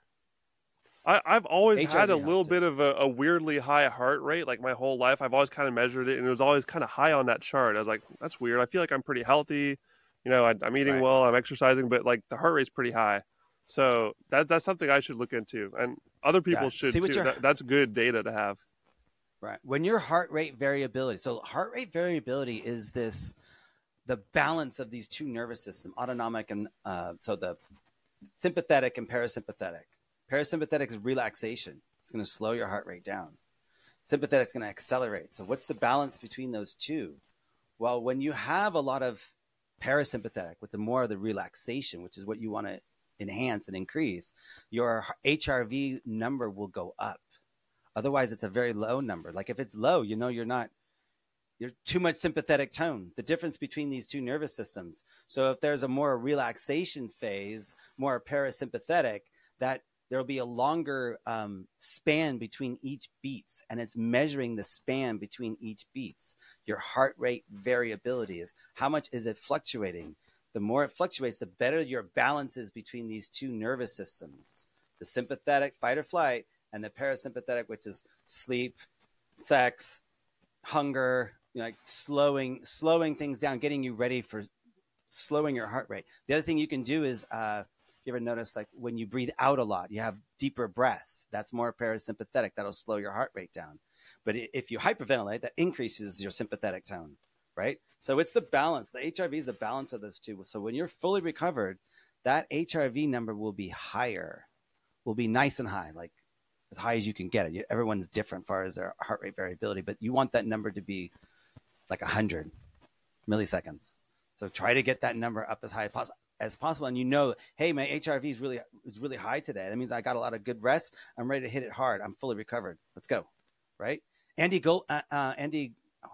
[SPEAKER 2] I, I've always
[SPEAKER 1] H R V
[SPEAKER 2] had a
[SPEAKER 1] helps
[SPEAKER 2] little
[SPEAKER 1] too.
[SPEAKER 2] bit of a, a weirdly high heart rate. Like my whole life, I've always kind of measured it, and it was always kind of high on that chart. I was like, that's weird. I feel like I'm pretty healthy. You know, I, I'm eating
[SPEAKER 1] Right.
[SPEAKER 2] well, I'm exercising, but like the heart rate's pretty high. So that that's something I should look into, and other people
[SPEAKER 1] Yeah,
[SPEAKER 2] should
[SPEAKER 1] see what
[SPEAKER 2] too.
[SPEAKER 1] your-
[SPEAKER 2] That, that's good data to have.
[SPEAKER 1] Right. When your heart rate variability, so heart rate variability is this the balance of these two nervous systems, autonomic and uh, so the sympathetic and parasympathetic. Parasympathetic is relaxation. It's going to slow your heart rate down. Sympathetic is going to accelerate. So what's the balance between those two? Well, when you have a lot of parasympathetic, with the more of the relaxation, which is what you want to enhance and increase, your H R V number will go up. Otherwise, it's a very low number. Like if it's low, you know, you're not, you're too much sympathetic tone. The difference between these two nervous systems. So if there's a more relaxation phase, more parasympathetic, that there'll be a longer um, span between each beats, and it's measuring the span between each beats. Your heart rate variability is how much is it fluctuating? The more it fluctuates, the better your balance is between these two nervous systems, the sympathetic, fight or flight, and the parasympathetic, which is sleep, sex, hunger, you know, like slowing, slowing things down, getting you ready for slowing your heart rate. The other thing you can do is, uh, you ever notice like when you breathe out a lot, you have deeper breaths. That's more parasympathetic. That'll slow your heart rate down. But if you hyperventilate, that increases your sympathetic tone, right? So it's the balance. The H R V is the balance of those two. So when you're fully recovered, that H R V number will be higher, will be nice and high, like as high as you can get it. Everyone's different as far as their heart rate variability, but you want that number to be like one hundred milliseconds. So try to get that number up as high as possible. as possible. And you know, hey, my H R V is really, is really high today. That means I got a lot of good rest. I'm ready to hit it hard. I'm fully recovered. Let's go. Right. Andy Gil, uh, uh, Andy,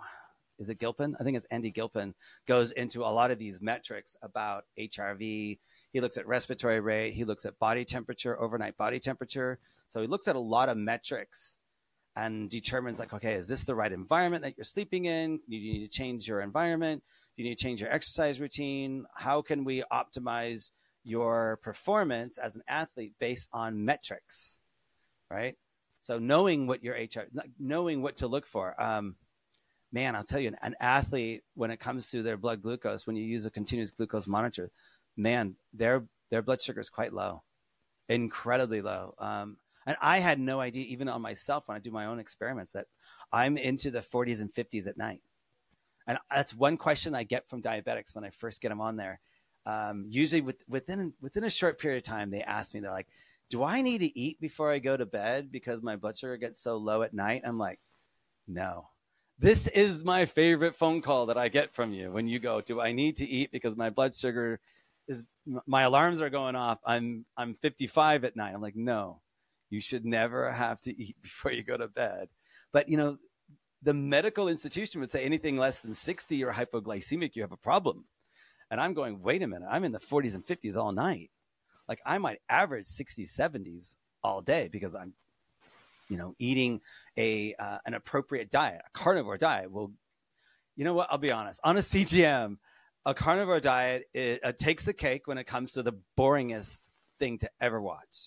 [SPEAKER 1] is it Gilpin? I think it's Andy Gilpin goes into a lot of these metrics about H R V. He looks at respiratory rate. He looks at body temperature, overnight body temperature. So he looks at a lot of metrics and determines like, okay, is this the right environment that you're sleeping in? You need to change your environment. You need to change your exercise routine. How can we optimize your performance as an athlete based on metrics, right? So knowing what your H R, knowing what to look for. Um, man, I'll tell you, an athlete, when it comes to their blood glucose, when you use a continuous glucose monitor, man, their their blood sugar is quite low, incredibly low. Um, and I had no idea, even on myself, when I do my own experiments, that I'm into the forties and fifties at night. And that's one question I get from diabetics when I first get them on there. Um, usually with, within within a short period of time, they ask me, they're like, do I need to eat before I go to bed because my blood sugar gets so low at night? I'm like, no. This is my favorite phone call that I get from you when you go, do I need to eat because my blood sugar is, my alarms are going off. I'm, I'm fifty-five at night. I'm like, no, you should never have to eat before you go to bed. But, you know, the medical institution would say anything less than sixty, you're hypoglycemic, you have a problem. And I'm going, wait a minute, I'm in the forties and fifties all night. Like I might average sixties, seventies all day because I'm, you know, eating a uh, an appropriate diet, a carnivore diet. Well, you know what? I'll be honest. On a C G M, a carnivore diet it, uh, takes the cake when it comes to the boringest thing to ever watch.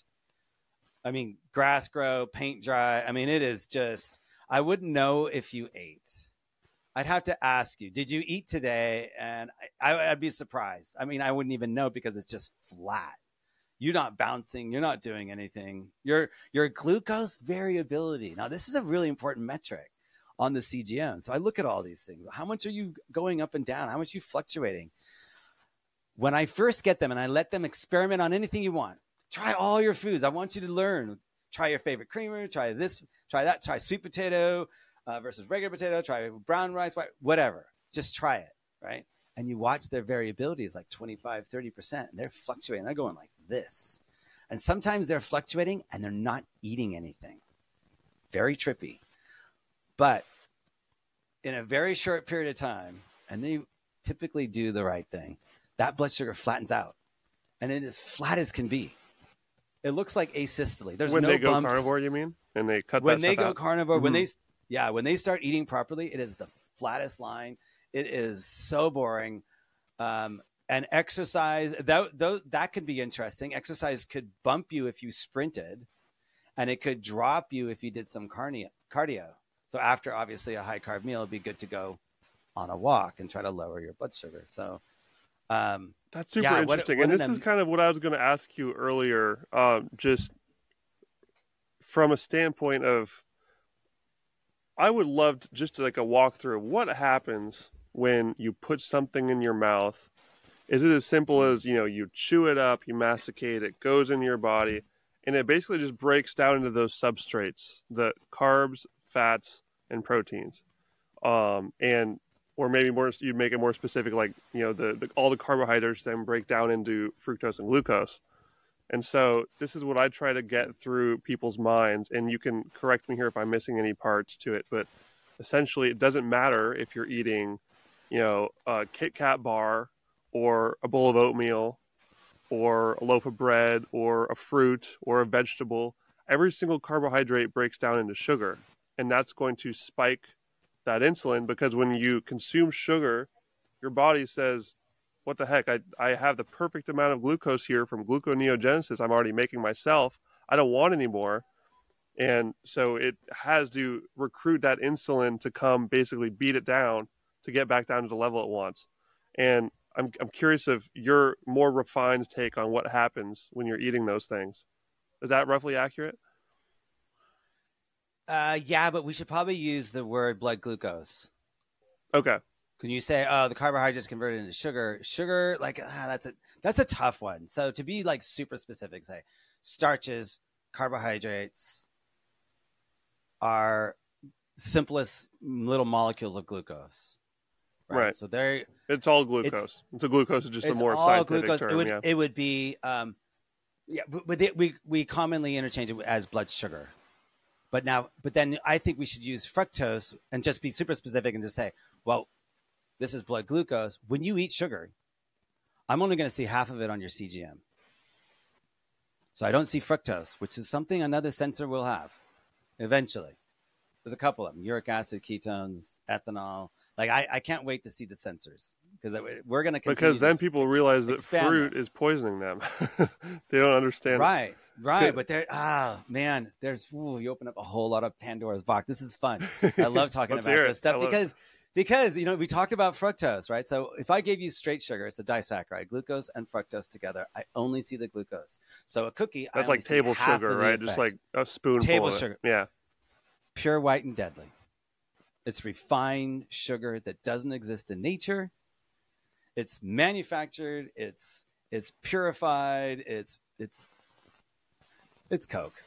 [SPEAKER 1] I mean, grass grow, paint dry. I mean, it is just, I wouldn't know if you ate. I'd have to ask you, did you eat today? And I, I'd be surprised. I mean, I wouldn't even know because it's just flat. You're not bouncing. You're not doing anything. Your, your glucose variability. Now, this is a really important metric on the C G M. So I look at all these things. How much are you going up and down? How much are you fluctuating? When I first get them and I let them experiment on anything you want, try all your foods. I want you to learn. Try your favorite creamer. Try this. Try that. Try sweet potato uh, versus regular potato. Try brown rice. Whatever. Just try it, right? And you watch their variability is like twenty-five, thirty percent. And they're fluctuating. They're going like this. And sometimes they're fluctuating and they're not eating anything. Very trippy. But in a very short period of time, and they typically do the right thing, that blood sugar flattens out. And it is flat as can be. It looks like asystole. There's
[SPEAKER 2] when
[SPEAKER 1] no
[SPEAKER 2] they go
[SPEAKER 1] bumps.
[SPEAKER 2] carnivore, you mean? And they cut
[SPEAKER 1] when
[SPEAKER 2] that
[SPEAKER 1] they
[SPEAKER 2] stuff
[SPEAKER 1] go
[SPEAKER 2] out?
[SPEAKER 1] carnivore,
[SPEAKER 2] Mm-hmm.
[SPEAKER 1] when they yeah, when they start eating properly, it is the flattest line. It is so boring. Um, and exercise, that, that, that could be interesting. Exercise could bump you if you sprinted, and it could drop you if you did some cardio. cardio. So after, obviously, a high-carb meal, it'd be good to go on a walk and try to lower your blood sugar. So um,
[SPEAKER 2] that's super
[SPEAKER 1] yeah,
[SPEAKER 2] interesting.
[SPEAKER 1] What, what
[SPEAKER 2] and this
[SPEAKER 1] them...
[SPEAKER 2] is kind of what I was going to ask you earlier, um, just from a standpoint of, I would love to, just like a walkthrough of what happens when you put something in your mouth? Is it as simple as, you know, you chew it up, you masticate, it goes in your body, and it basically just breaks down into those substrates, the carbs, fats, and proteins. Um, and, or maybe more, you make it more specific, like, you know, the, the all the carbohydrates then break down into fructose and glucose. And so this is what I try to get through people's minds, and you can correct me here if I'm missing any parts to it, but essentially it doesn't matter if you're eating, you know, a Kit Kat bar, or a bowl of oatmeal, or a loaf of bread, or a fruit, or a vegetable. Every single carbohydrate breaks down into sugar, and that's going to spike that insulin, because when you consume sugar, your body says, what the heck, I, I have the perfect amount of glucose here from gluconeogenesis I'm already making myself. I don't want any more. And so it has to recruit that insulin to come basically beat it down to get back down to the level it wants. And I'm I'm curious of your more refined take on what happens when you're eating those things. Is that roughly accurate?
[SPEAKER 1] Uh, yeah, but we should probably use the word blood glucose.
[SPEAKER 2] Okay.
[SPEAKER 1] Can you say, oh, the carbohydrates converted into sugar? Sugar, like ah, that's a that's a tough one. So to be like super specific, say starches, carbohydrates are simplest little molecules of glucose. Right.
[SPEAKER 2] Right.
[SPEAKER 1] So they're
[SPEAKER 2] it's all glucose. It's, so glucose is just a more
[SPEAKER 1] all
[SPEAKER 2] scientific
[SPEAKER 1] glucose.
[SPEAKER 2] term.
[SPEAKER 1] It would
[SPEAKER 2] yeah.
[SPEAKER 1] it would be um, yeah, but, but they, we we commonly interchange it as blood sugar. But now, but then I think we should use fructose and just be super specific and just say, well, this is blood glucose. When you eat sugar, I'm only going to see half of it on your C G M. So I don't see fructose, which is something another sensor will have eventually. There's a couple of them: uric acid, ketones, ethanol. Like I, I can't wait to see the sensors because we're going to
[SPEAKER 2] because then people realize that fruit
[SPEAKER 1] this.
[SPEAKER 2] is poisoning them. They don't understand.
[SPEAKER 1] Right, right. But there, ah, man, there's ooh, you open up a whole lot of Pandora's box. This is fun. I love talking about this stuff because it. because you know we talked about fructose, right? So if I gave you straight sugar, it's a disaccharide, glucose and fructose together. I only see the glucose. So a cookie,
[SPEAKER 2] that's
[SPEAKER 1] I
[SPEAKER 2] like table sugar, right?
[SPEAKER 1] Effect.
[SPEAKER 2] Just like a spoonful.
[SPEAKER 1] Table
[SPEAKER 2] of it.
[SPEAKER 1] sugar,
[SPEAKER 2] yeah.
[SPEAKER 1] Pure, white, and deadly. It's refined sugar that doesn't exist in nature. It's manufactured. It's it's purified. It's it's it's Coke.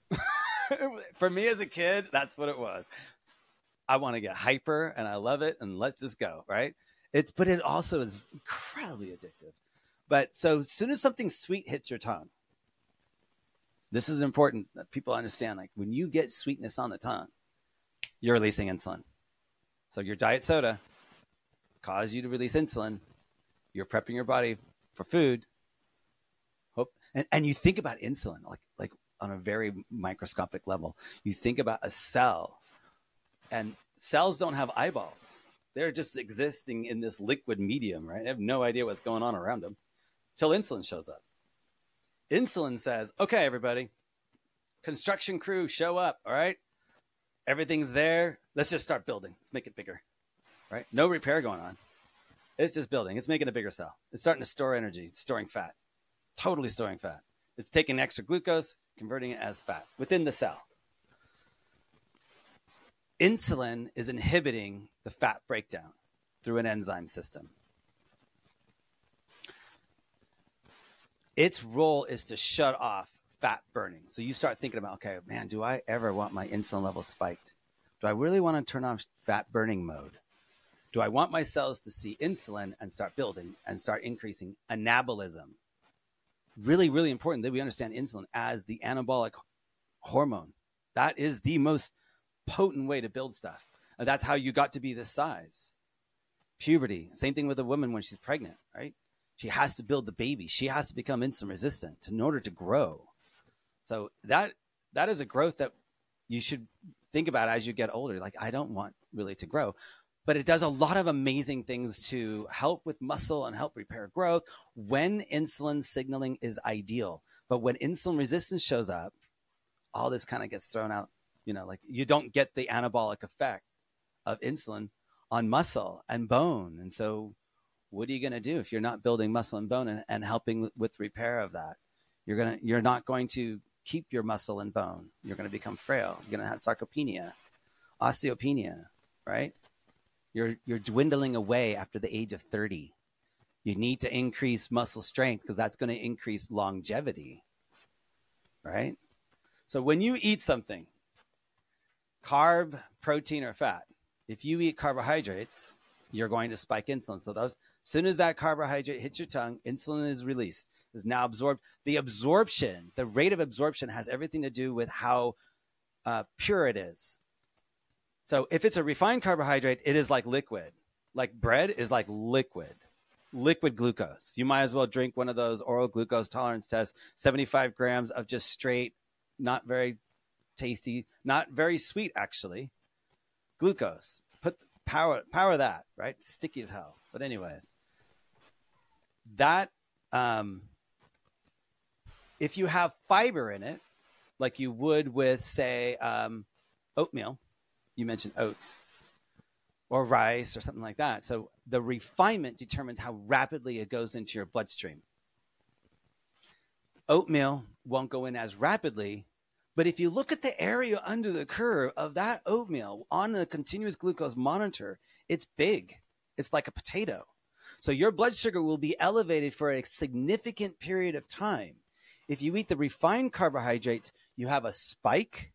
[SPEAKER 1] For me as a kid, that's what it was. I want to get hyper, and I love it, and let's just go, right? It's but it also is incredibly addictive. But so as soon as something sweet hits your tongue, this is important that people understand. Like when you get sweetness on the tongue, you're releasing insulin. So your diet soda causes you to release insulin. You're prepping your body for food. Hope and, and you think about insulin like like on a very microscopic level. You think about a cell, and cells don't have eyeballs. They're just existing in this liquid medium, right? They have no idea what's going on around them till insulin shows up. Insulin says, okay, everybody, construction crew, show up, all right? Everything's there. Let's just start building. Let's make it bigger, right? No repair going on. It's just building. It's making a bigger cell. It's starting to store energy. It's storing fat, totally storing fat. It's taking extra glucose, converting it as fat within the cell. Insulin is inhibiting the fat breakdown through an enzyme system. Its role is to shut off fat burning. So you start thinking about, okay, man, do I ever want my insulin level spiked? Do I really want to turn off fat burning mode? Do I want my cells to see insulin and start building and start increasing anabolism? Really, really important that we understand insulin as the anabolic hormone. That is the most potent way to build stuff. And that's how you got to be this size. Puberty, same thing with a woman when she's pregnant, right? She has to build the baby. She has to become insulin resistant in order to grow. So that that is a growth that you should think about as you get older. Like, I don't want really to grow. But it does a lot of amazing things to help with muscle and help repair growth when insulin signaling is ideal. But when insulin resistance shows up, all this kind of gets thrown out. You know, like you don't get the anabolic effect of insulin on muscle and bone. And so what are you going to do if you're not building muscle and bone and, and helping with, with repair of that? You're going to, you're not going to keep your muscle and bone. You're going to become frail. You're going to have sarcopenia, osteopenia, right? You're, you're dwindling away after the age of thirty. You need to increase muscle strength because that's going to increase longevity, right? So when you eat something, carb, protein, or fat, if you eat carbohydrates, you're going to spike insulin. So those, as soon as that carbohydrate hits your tongue, insulin is released, is now absorbed. The absorption, the rate of absorption has everything to do with how uh, pure it is. So if it's a refined carbohydrate, it is like liquid. Like bread is like liquid, liquid glucose. You might as well drink one of those oral glucose tolerance tests, seventy-five grams of just straight, not very tasty, not very sweet, actually, glucose. Put power, power that, right? Sticky as hell. But anyways, that, um, if you have fiber in it, like you would with, say, um, oatmeal, you mentioned oats, or rice or something like that. So the refinement determines how rapidly it goes into your bloodstream. Oatmeal won't go in as rapidly, but if you look at the area under the curve of that oatmeal on the continuous glucose monitor, it's big. It's like a potato. So your blood sugar will be elevated for a significant period of time. If you eat the refined carbohydrates, you have a spike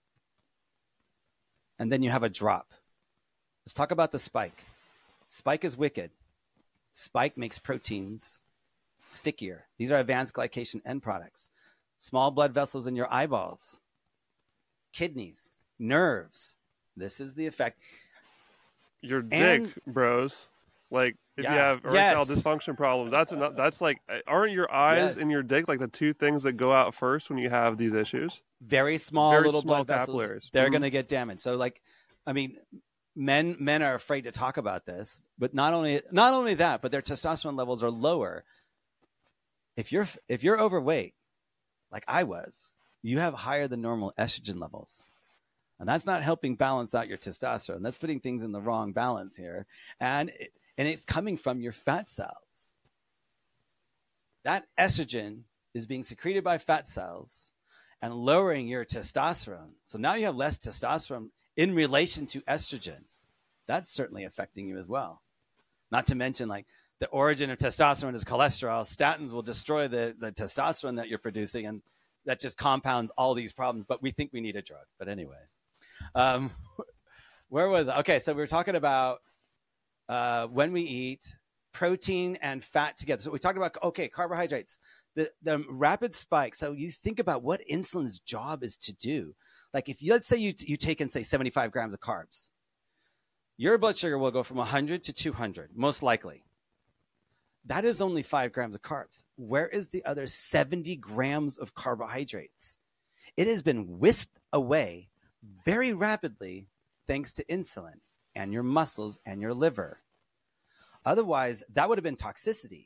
[SPEAKER 1] and then you have a drop. Let's talk about the spike. Spike is wicked. Spike makes proteins stickier. These are advanced glycation end products. Small blood vessels in your eyeballs, kidneys, nerves. This is the effect.
[SPEAKER 2] Your dick,
[SPEAKER 1] and,
[SPEAKER 2] bros. Like if
[SPEAKER 1] yeah,
[SPEAKER 2] you have erectile
[SPEAKER 1] yes.
[SPEAKER 2] dysfunction problems, that's enough. That's like, aren't your eyes
[SPEAKER 1] yes.
[SPEAKER 2] and your dick like the two things that go out first when you have these issues?
[SPEAKER 1] Very small
[SPEAKER 2] Very
[SPEAKER 1] little
[SPEAKER 2] small
[SPEAKER 1] blood vessels.
[SPEAKER 2] capillaries.
[SPEAKER 1] They're
[SPEAKER 2] Mm-hmm.
[SPEAKER 1] going to get damaged. So like, I mean, men men are afraid to talk about this, but not only not only that, but their testosterone levels are lower. If you're if you're overweight, like I was, you have higher than normal estrogen levels. And that's not helping balance out your testosterone. That's putting things in the wrong balance here. And it, and it's coming from your fat cells. That estrogen is being secreted by fat cells and lowering your testosterone. So now you have less testosterone in relation to estrogen. That's certainly affecting you as well. Not to mention, like, the origin of testosterone is cholesterol. Statins will destroy the, the testosterone that you're producing, and that just compounds all these problems. But we think we need a drug. But anyways, um, where was I? Okay, so we were talking about uh, when we eat protein and fat together. So we talked about, okay, carbohydrates, the, the rapid spike. So you think about what insulin's job is to do. Like if you, let's say you, you take in, say, seventy-five grams of carbs, your blood sugar will go from one hundred to two hundred, most likely. That is only five grams of carbs. Where is the other seventy grams of carbohydrates? It has been whisked away very rapidly thanks to insulin and your muscles and your liver. Otherwise, that would have been toxicity.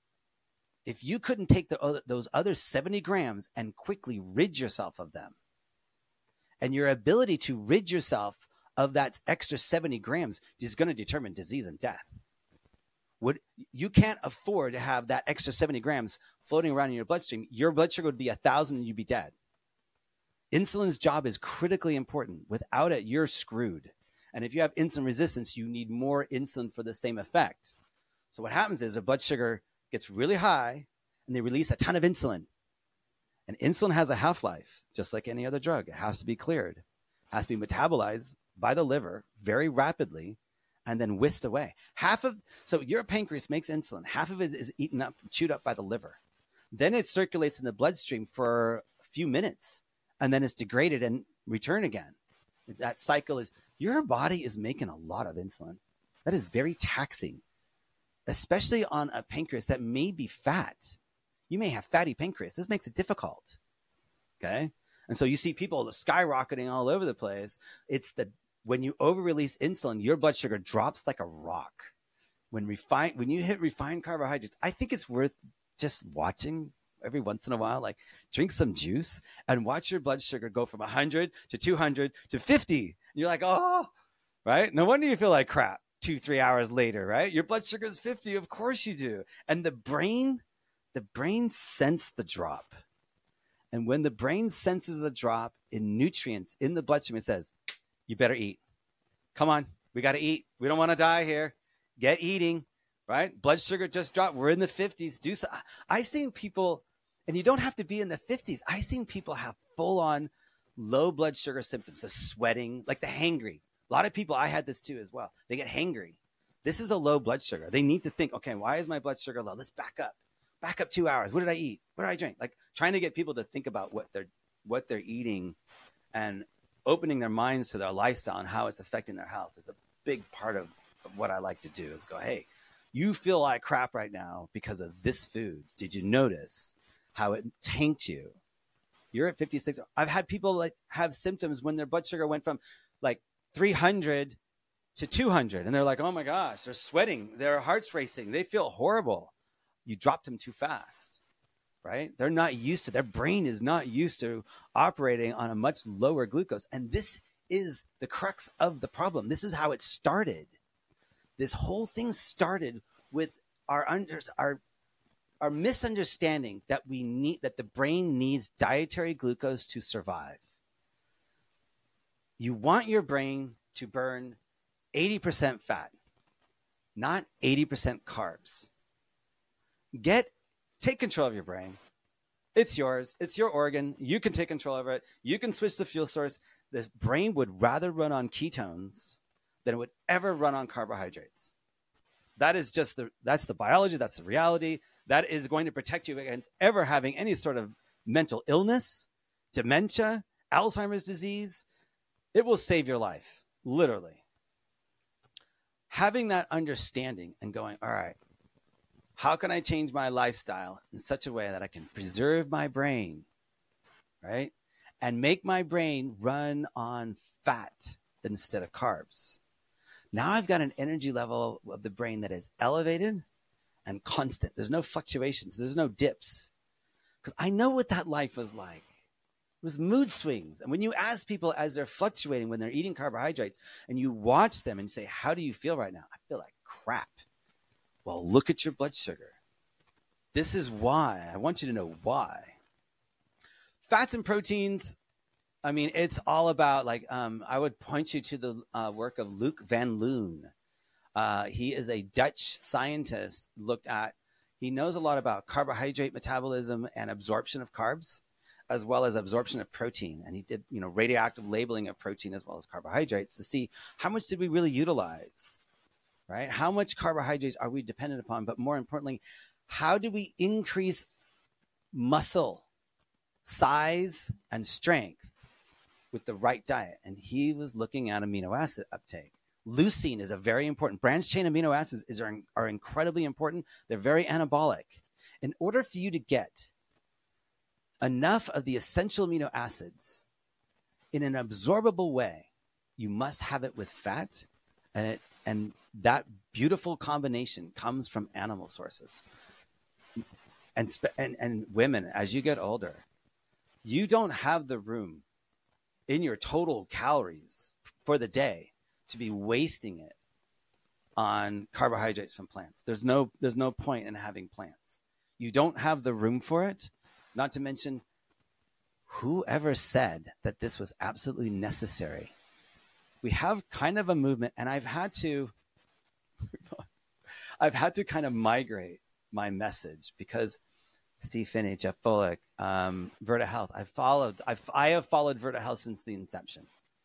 [SPEAKER 1] If you couldn't take the other, those other seventy grams and quickly rid yourself of them, and your ability to rid yourself of that extra seventy grams is going to determine disease and death. Would, you can't afford to have that extra seventy grams floating around in your bloodstream. Your blood sugar would be a thousand and you'd be dead. Insulin's job is critically important. Without it, you're screwed. And if you have insulin resistance, you need more insulin for the same effect. So what happens is a blood sugar gets really high and they release a ton of insulin. And insulin has a half-life, just like any other drug. It has to be cleared, has to be metabolized by the liver very rapidly, and then whisked away. Half of, so your pancreas makes insulin. Half of it is eaten up, chewed up by the liver. Then it circulates in the bloodstream for a few minutes, and then it's degraded and return again. That cycle is, your body is making a lot of insulin. That is very taxing, especially on a pancreas that may be fat. You may have fatty pancreas. This makes it difficult. Okay. And so you see people skyrocketing all over the place. It's the, when you over-release insulin, your blood sugar drops like a rock. When refined, when you hit refined carbohydrates, I think it's worth just watching every once in a while, like drink some juice and watch your blood sugar go from one hundred to two hundred to fifty. And you're like, oh, right? No wonder you feel like crap two, three hours later, right? Your blood sugar is fifty. Of course you do. And the brain, the brain senses the drop. And when the brain senses the drop in nutrients in the bloodstream, it says, you better eat. Come on, We got to eat. We don't want to die here. Get eating, right? Blood sugar just dropped. We're in the fifties. Do so. I've seen people, and you don't have to be in the fifties. I've seen people have full-on low blood sugar symptoms, the sweating, like the hangry. A lot of people, I had this too as well. They get hangry. This is a low blood sugar. They need to think, okay, why is my blood sugar low? Let's back up. Back up two hours. What did I eat? What did I drink? Like trying to get people to think about what they're what they're eating and opening their minds to their lifestyle and how it's affecting their health is a big part of, of what I like to do is go, hey, you feel like crap right now because of this food. Did you notice how it tanked you? You're at fifty-six. I've had people like have symptoms when their blood sugar went from like three hundred to two hundred. And they're like, oh my gosh, they're sweating. Their heart's racing. They feel horrible. You dropped them too fast, right? They're not used to, their brain is not used to operating on a much lower glucose. And this is the crux of the problem. This is how it started. This whole thing started with our under, our our misunderstanding that we need, that the brain needs dietary glucose to survive. You want your brain to burn eighty percent fat, not eighty percent carbs. Get, take control of your brain. It's yours. It's your organ. You can take control over it. You can switch the fuel source. The brain would rather run on ketones than it would ever run on carbohydrates. That is just the, that's the biology. That's the reality. That is going to protect you against ever having any sort of mental illness, dementia, Alzheimer's disease. It will save your life, literally. Having that understanding and going, all right, how can I change my lifestyle in such a way that I can preserve my brain, right? And make my brain run on fat instead of carbs. Now I've got an energy level of the brain that is elevated and constant. There's no fluctuations. There's no dips. Because I know what that life was like. It was mood swings. And when you ask people as they're fluctuating, when they're eating carbohydrates, and you watch them and you say, how do you feel right now? I feel like crap. Well, look at your blood sugar. This is why. I want you to know why. Fats and proteins, I mean, it's all about, like, um, I would point you to the uh, work of Luc van Loon. Uh, he is a Dutch scientist, looked at, he knows a lot about carbohydrate metabolism and absorption of carbs, as well as absorption of protein. And he did, you know, radioactive labeling of protein as well as carbohydrates to see how much did we really utilize, right? How much carbohydrates are we dependent upon? But more importantly, how do we increase muscle size and strength with the right diet? And he was looking at amino acid uptake. Leucine is a very important, branched chain amino acids is, are, are incredibly important. They're very anabolic. In order for you to get enough of the essential amino acids in an absorbable way, you must have it with fat, and it, and that beautiful combination comes from animal sources. And, and and women, as you get older, you don't have the room in your total calories for the day to be wasting it on carbohydrates from plants. There's no there's no point in having plants. You don't have the room for it. Not to mention, whoever said that this was absolutely necessary? We have kind of a movement, and I've had to, I've had to kind of migrate my message because Steve Finney, Jeff Bullock, um, Virta Health, I've followed, I've, I have followed Virta Health since the inception.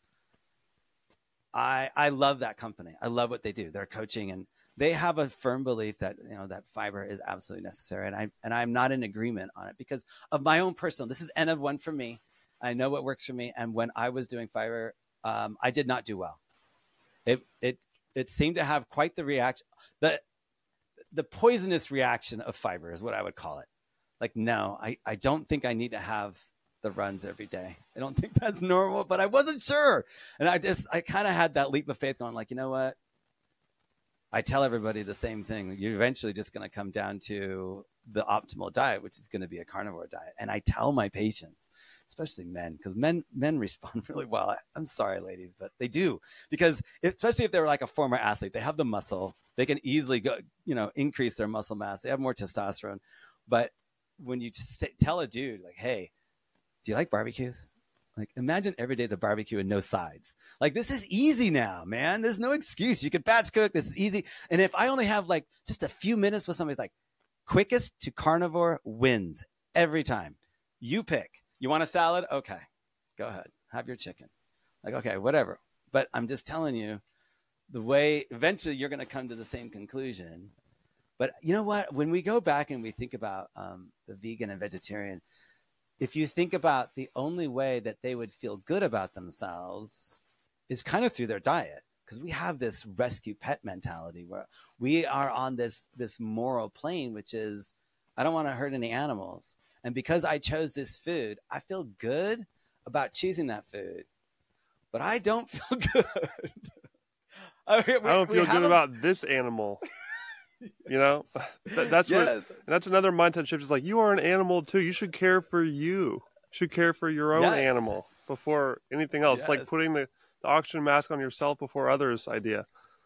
[SPEAKER 1] I I love that company. I love what they do. They're coaching, and they have a firm belief that, you know, that fiber is absolutely necessary. And I, and I'm not in agreement on it because of my own personal, this is N of one for me. I know what works for me. And when I was doing fiber, um, I did not do well. It, it, it seemed to have quite the reaction, the, the poisonous reaction of fiber is what I would call it. Like, no, I, I don't think I need to have the runs every day. I don't think that's normal, but I wasn't sure. And I just, I kind of had that leap of faith going like, you know what? I tell everybody the same thing. You're eventually just going to come down to the optimal diet, which is going to be a carnivore diet. And I tell my patients, especially men, because men men respond really well. I'm sorry, ladies, but they do. Because if, especially if they're like a former athlete, they have the muscle. They can easily go, you know, increase their muscle mass. They have more testosterone. But when you just say, tell a dude like, hey, do you like barbecues? Like, imagine every day's a barbecue and no sides. Like, this is easy now, man. There's no excuse. You can batch cook. This is easy. And if I only have like just a few minutes with somebody, like, quickest to carnivore wins every time. You pick. You want a salad? Okay, go ahead. Have your chicken. Like, okay, whatever. But I'm just telling you, the way eventually you're going to come to the same conclusion. But you know what? When we go back and we think about um, the vegan and vegetarian, if you think about the only way that they would feel good about themselves is kind of through their diet, because we have this rescue pet mentality where we are on this this moral plane, which is, I don't want to hurt any animals. And because I chose this food, I feel good about choosing that food, but I don't feel good. I, mean, we,
[SPEAKER 2] I don't feel good
[SPEAKER 1] a...
[SPEAKER 2] about this animal. You know, that, that's yes. what, that's another mindset shift. Is like, you are an animal too. You should care for you. You should care for your own yes. animal before anything else. Yes. It's like putting the, the oxygen mask on yourself before others idea.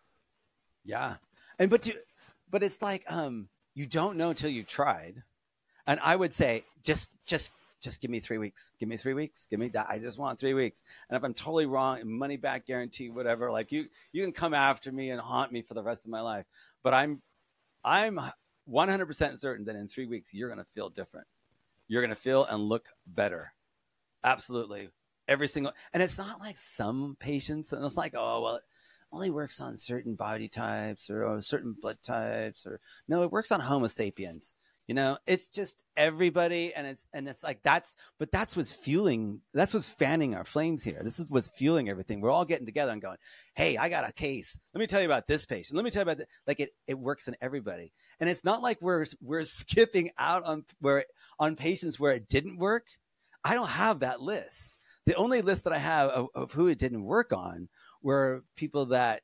[SPEAKER 1] Yeah. And, but, to, but it's like, um, you don't know until you've tried. And I would say, just, just, just give me three weeks. Give me three weeks. Give me that. I just want three weeks. And if I'm totally wrong, money back guarantee, whatever, like you, you can come after me and haunt me for the rest of my life. But I'm, I'm one hundred percent certain that in three weeks, you're going to feel different. You're going to feel and look better. Absolutely. Every single, and it's not like some patients, and it's like, oh, well, it only works on certain body types or, or certain blood types, or no, it works on Homo sapiens. You know, it's just everybody. And it's, and it's like, that's, but that's what's fueling, that's what's fanning our flames here. This is what's fueling everything. We're all getting together and going, hey, I got a case. Let me tell you about this patient. Let me tell you about that. Like it, it works in everybody. And it's not like we're, we're skipping out on where, on patients where it didn't work. I don't have that list. The only list that I have of, of who it didn't work on were people that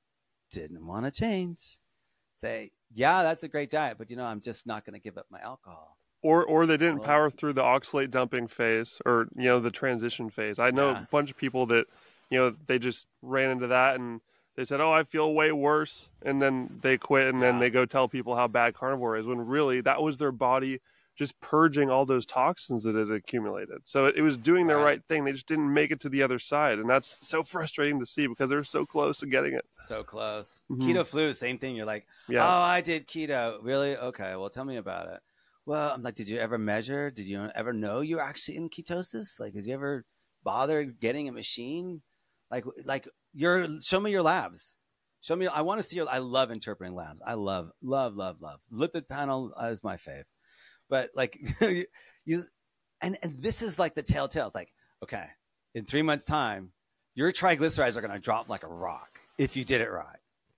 [SPEAKER 1] didn't want to change. Say, yeah, that's a great diet, but you know, I'm just not going to give up my alcohol.
[SPEAKER 2] Or, or they didn't power through the oxalate dumping phase, or you know, the transition phase. I know yeah. a bunch of people that, you know, they just ran into that and they said, "Oh, I feel way worse," and then they quit, and yeah. then they go tell people how bad carnivore is, when really that was their body just purging all those toxins that had accumulated. So it, it was doing the right. right thing. They just didn't make it to the other side. And that's so frustrating to see because they're so close to getting it.
[SPEAKER 1] So close. Mm-hmm. Keto flu, same thing. You're like, yeah. oh, I did keto. Really? Okay. Well, tell me about it. Well, I'm like, did you ever measure? Did you ever know you were actually in ketosis? Like, did you ever bother getting a machine? Like, like your, show me your labs. Show me. I want to see your, I love interpreting labs. I love, love, love, love. Lipid panel is my fave. But like you, and, and this is like the telltale. It's like, okay, in three months' time, your triglycerides are going to drop like a rock if you did it right.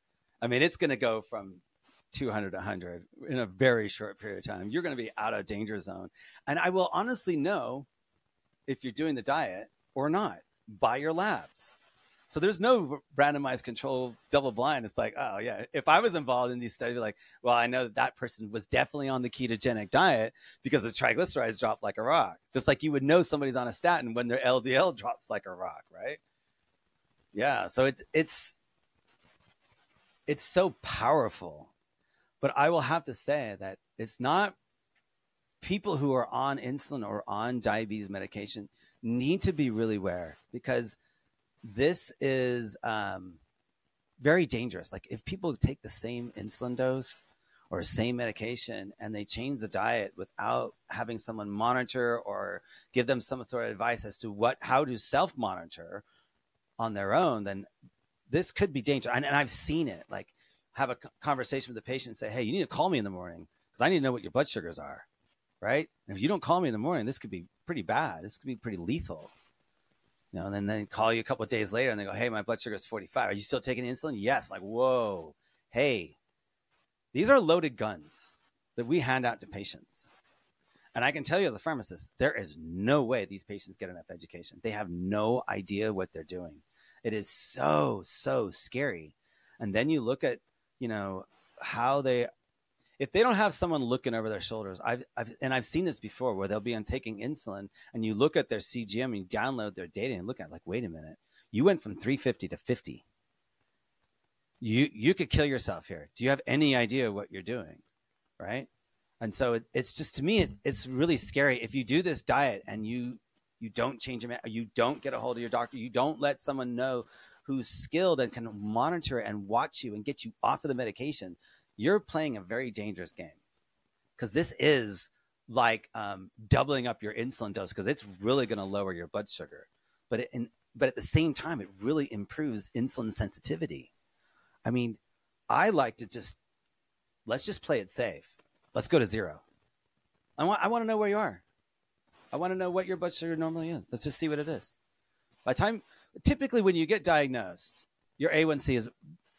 [SPEAKER 1] I mean, it's going to go from two hundred to one hundred in a very short period of time. You're going to be out of danger zone. And I will honestly know if you're doing the diet or not by your labs. So there's no randomized control double blind. It's like, oh yeah, if I was involved in these studies, like, well, I know that that person was definitely on the ketogenic diet because the triglycerides dropped like a rock. Just like you would know somebody's on a statin when their L D L drops like a rock, right? Yeah. So it's, it's, it's so powerful, but I will have to say that it's not people who are on insulin or on diabetes medication need to be really aware, because this is um, very dangerous. Like if people take the same insulin dose or same medication and they change the diet without having someone monitor or give them some sort of advice as to what, how to self-monitor on their own, then this could be dangerous. And, and I've seen it, like have a conversation with the patient and say, hey, you need to call me in the morning because I need to know what your blood sugars are, right? And if you don't call me in the morning, this could be pretty bad. This could be pretty lethal. You know, and then they call you a couple of days later and they go, hey, my blood sugar is forty-five. Are you still taking insulin? Yes. Like, whoa, hey, these are loaded guns that we hand out to patients. And I can tell you as a pharmacist, there is no way these patients get enough education. They have no idea what they're doing. It is so, so scary. And then you look at, you know, how they, if they don't have someone looking over their shoulders, I've, I've, and I've seen this before where they'll be on taking insulin and you look at their C G M and you download their data and look at it like, wait a minute, you went from three fifty to fifty. You, you could kill yourself here. Do you have any idea what you're doing? Right. And so it, it's just, to me, it, it's really scary. If you do this diet and you, You don't change your, you don't get a hold of your doctor. You don't let someone know who's skilled and can monitor and watch you and get you off of the medication. You're playing a very dangerous game, because this is like um, doubling up your insulin dose, because it's really going to lower your blood sugar. But it, in, but at the same time, it really improves insulin sensitivity. I mean, I like to just, let's just play it safe. Let's go to zero. I want, I want to know where you are. I want to know what your blood sugar normally is. Let's just see what it is. By the time, typically when you get diagnosed, your A one C is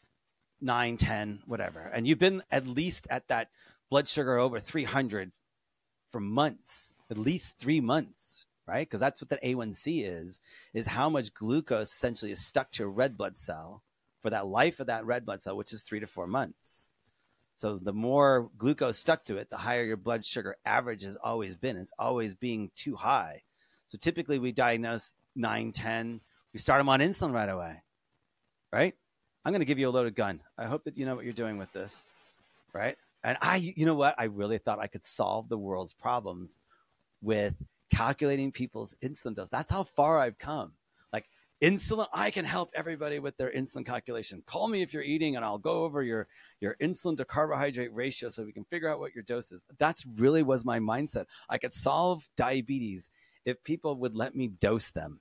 [SPEAKER 1] nine, ten, whatever. And you've been at least at that blood sugar over three hundred for months, at least three months, right? Because that's what the A one C is, is how much glucose essentially is stuck to a red blood cell for that life of that red blood cell, which is three to four months. So the more glucose stuck to it, the higher your blood sugar average has always been. It's always being too high. So typically we diagnose nine, ten. We start them on insulin right away, right? I'm going to give you a loaded gun. I hope that you know what you're doing with this, right? And I, you know what? I really thought I could solve the world's problems with calculating people's insulin dose. That's how far I've come. Like insulin, I can help everybody with their insulin calculation. Call me if you're eating and I'll go over your, your insulin to carbohydrate ratio so we can figure out what your dose is. That's really was my mindset. I could solve diabetes if people would let me dose them,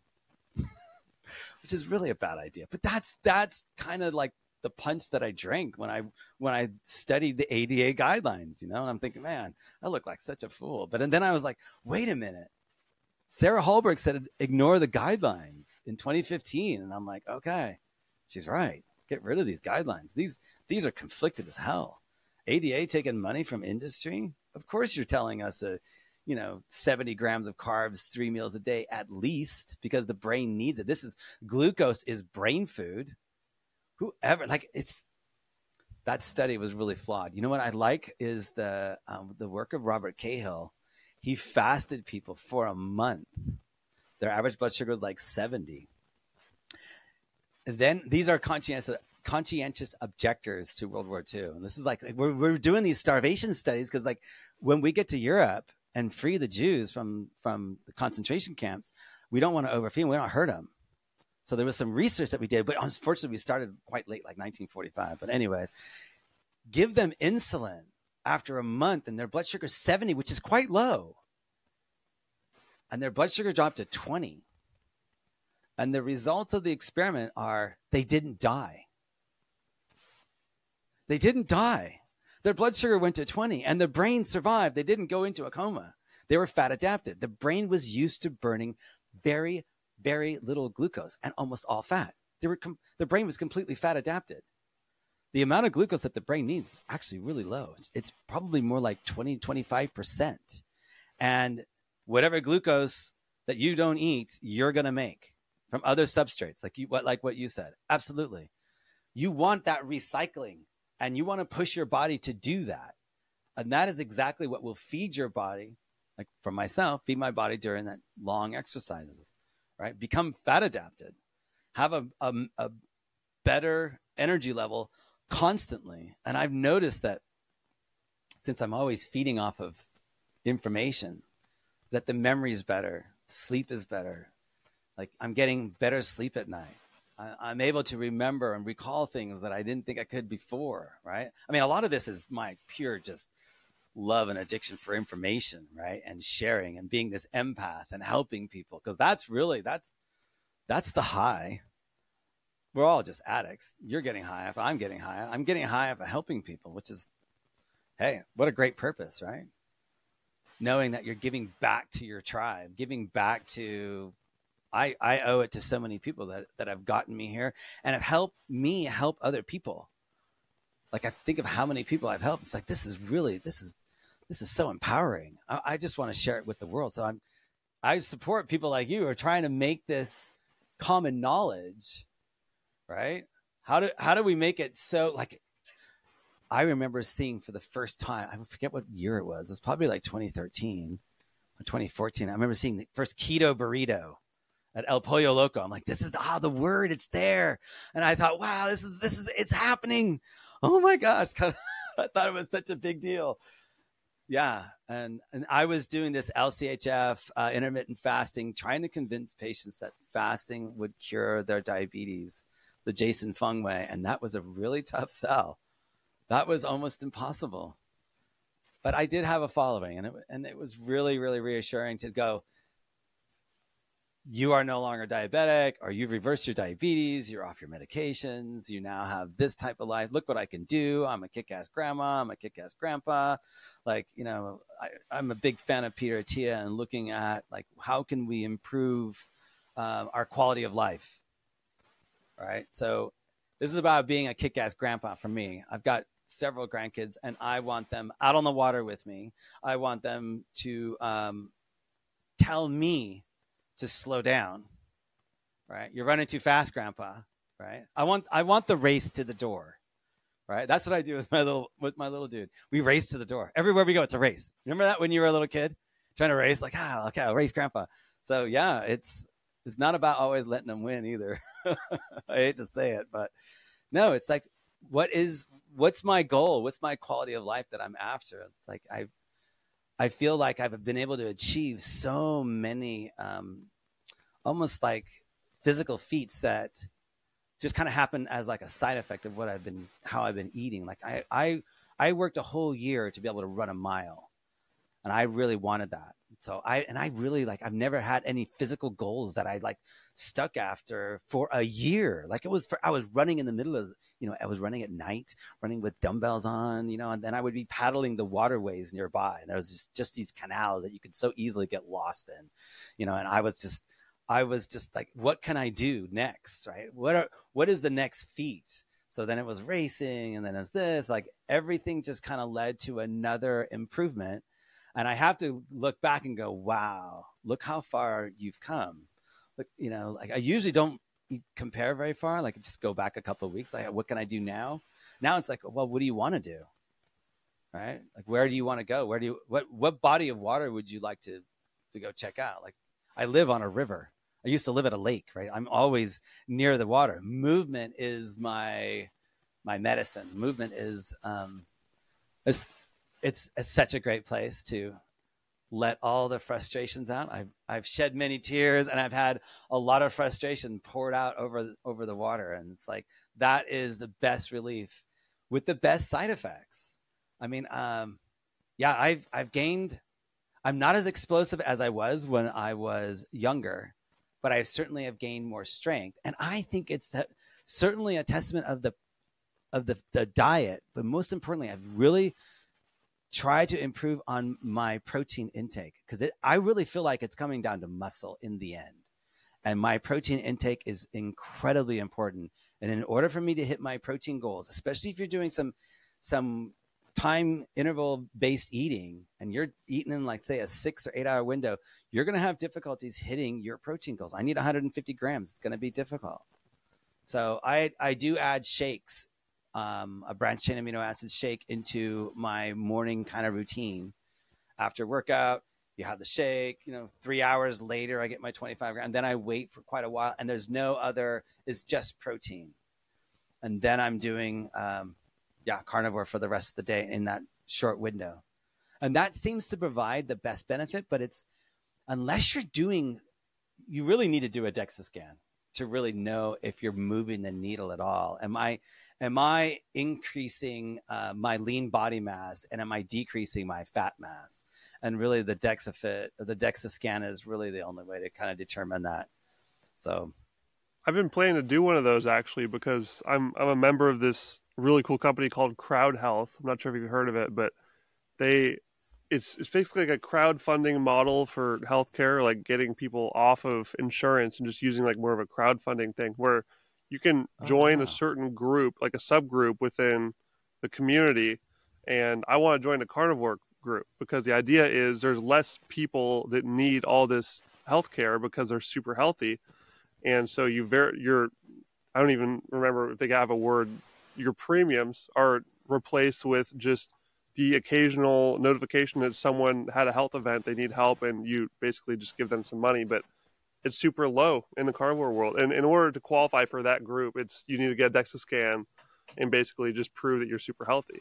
[SPEAKER 1] which is really a bad idea. But that's, that's kind of like the punch that I drank when I, when I studied the A D A guidelines, you know, and I'm thinking, man, I look like such a fool. But and then I was like, wait a minute. Sarah Hallberg said, ignore the guidelines in twenty fifteen. And I'm like, okay, she's right. Get rid of these guidelines. These, these are conflicted as hell. A D A taking money from industry. Of course you're telling us, a, you know, seventy grams of carbs, three meals a day, at least, because the brain needs it. This is glucose is brain food. Whoever, like it's, that study was really flawed. You know what I like is the, um, the work of Robert Cahill. He fasted people for a month. Their average blood sugar was like seventy. And then these are conscientious, conscientious objectors to World War Two. And this is like, we're, we're doing these starvation studies because like when we get to Europe and free the Jews from, from the concentration camps, we don't want to overfeed them. We don't hurt them. So there was some research that we did, but unfortunately we started quite late, like nineteen forty-five. But anyways, give them insulin after a month and their blood sugar is seventy, which is quite low. And their blood sugar dropped to twenty. And the results of the experiment are they didn't die. They didn't die. Their blood sugar went to twenty and the brain survived. They didn't go into a coma. They were fat adapted. The brain was used to burning very, very little glucose and almost all fat. They were com- the brain was completely fat adapted. The amount of glucose that the brain needs is actually really low. It's, it's probably more like twenty, twenty-five percent. And whatever glucose that you don't eat, you're going to make from other substrates, like you, what, like what you said. Absolutely. You want that recycling and you want to push your body to do that. And that is exactly what will feed your body. Like for myself, feed my body during that long exercises, right? Become fat adapted, have a, a, a better energy level constantly. And I've noticed that since I'm always feeding off of information, that the memory is better, sleep is better. Like I'm getting better sleep at night. I, I'm able to remember and recall things that I didn't think I could before, right? I mean, a lot of this is my pure just love and addiction for information, right? And sharing and being this empath and helping people. Because that's really, that's, that's the high. We're all just addicts. You're getting high if I'm getting high. I'm getting high if I'm helping people, which is, hey, what a great purpose, right? Knowing that you're giving back to your tribe, giving back to, I, I owe it to so many people that, that have gotten me here and have helped me help other people. Like I think of how many people I've helped. It's like, this is really, this is, this is so empowering. I, I just want to share it with the world. So I'm, I support people like you who are trying to make this common knowledge, right? How do, how do we make it so like, I remember seeing for the first time, I forget what year it was. It was probably like twenty thirteen or twenty fourteen. I remember seeing the first keto burrito at El Pollo Loco. I'm like, this is the, ah, the word, it's there. And I thought, wow, this is, this is, it's happening. Oh my gosh. I thought it was such a big deal. Yeah. And, and I was doing this L C H F, uh, intermittent fasting, trying to convince patients that fasting would cure their diabetes, the Jason Fung way. And that was a really tough sell. That was almost impossible. But I did have a following, and it, and it was really, really reassuring to go, you are no longer diabetic, or you've reversed your diabetes, you're off your medications, you now have this type of life. Look what I can do. I'm a kick-ass grandma, I'm a kick-ass grandpa. Like, you know, I, I'm a big fan of Peter Attia and looking at, like, how can we improve uh, our quality of life, right? So this is about being a kick-ass grandpa for me. I've got several grandkids, and I want them out on the water with me. I want them to um, tell me to slow down, right? You're running too fast, Grandpa, right? I want I want the race to the door, right? That's what I do with my little with my little dude. We race to the door. Everywhere we go, it's a race. Remember that when you were a little kid, trying to race? Like, ah, okay, I'll race Grandpa. So yeah, it's it's not about always letting them win either. I hate to say it, but no, it's like, what is what's my goal? What's my quality of life that I'm after? It's like I I feel like I've been able to achieve so many um, almost like physical feats that just kind of happen as like a side effect of what I've been, how I've been eating. Like I, I, I worked a whole year to be able to run a mile, and I really wanted that. So I, and I really like, I've never had any physical goals that I like stuck after for a year. Like it was for, I was running in the middle of, you know, I was running at night, running with dumbbells on, you know, and then I would be paddling the waterways nearby. And there was just, just these canals that you could so easily get lost in, you know, and I was just, I was just like, what can I do next? Right. What are, what is the next feat? So then it was racing, and then it's this, like everything just kind of led to another improvement. And I have to look back and go, wow, look how far you've come. Look, you know, like I usually don't compare very far. Like just go back a couple of weeks. Like, what can I do now? Now it's like, well, what do you want to do? Right? Like, where do you want to go? Where do you, what, what body of water would you like to, to go check out? Like I live on a river. I used to live at a lake, right? I'm always near the water. Movement is my, my medicine. Movement is, um, it's, It's, it's such a great place to let all the frustrations out. I've, I've shed many tears, and I've had a lot of frustration poured out over, over the water. And it's like, that is the best relief with the best side effects. I mean, um, yeah, I've, I've gained, I'm not as explosive as I was when I was younger, but I certainly have gained more strength. And I think it's certainly a testament of the, of the, the diet, but most importantly, I've really try to improve on my protein intake, because I really feel like it's coming down to muscle in the end. And my protein intake is incredibly important. And in order for me to hit my protein goals, especially if you're doing some some time interval based eating, and you're eating in like, say, a six or eight hour window, you're going to have difficulties hitting your protein goals. I need one hundred fifty grams. It's going to be difficult. So I, I do add shakes, um, a branched chain amino acid shake into my morning kind of routine. After workout, you have the shake, you know, three hours later, I get my twenty-five grams, and then I wait for quite a while, and there's no other, it's just protein. And then I'm doing, um, yeah, carnivore for the rest of the day in that short window. And that seems to provide the best benefit, but it's, unless you're doing, you really need to do a DEXA scan to really know if you're moving the needle at all. Am I, am I increasing uh, my lean body mass, and am I decreasing my fat mass? And really the DEXA fit, or the DEXA scan is really the only way to kind of determine that. So
[SPEAKER 2] I've been planning to do one of those actually, because I'm, I'm a member of this really cool company called Crowd Health. I'm not sure if you've heard of it, but they, it's, it's basically like a crowdfunding model for healthcare, like getting people off of insurance and just using like more of a crowdfunding thing where you can join oh, wow. a certain group, like a subgroup within the community. And I want to join a carnivore group because the idea is there's less people that need all this healthcare because they're super healthy. And so you ver- you're, I don't even remember if they have a word, your premiums are replaced with just the occasional notification that someone had a health event, they need help, and you basically just give them some money. But it's super low in the carnivore world. And in order to qualify for that group, it's you need to get a DEXA scan and basically just prove that you're super healthy.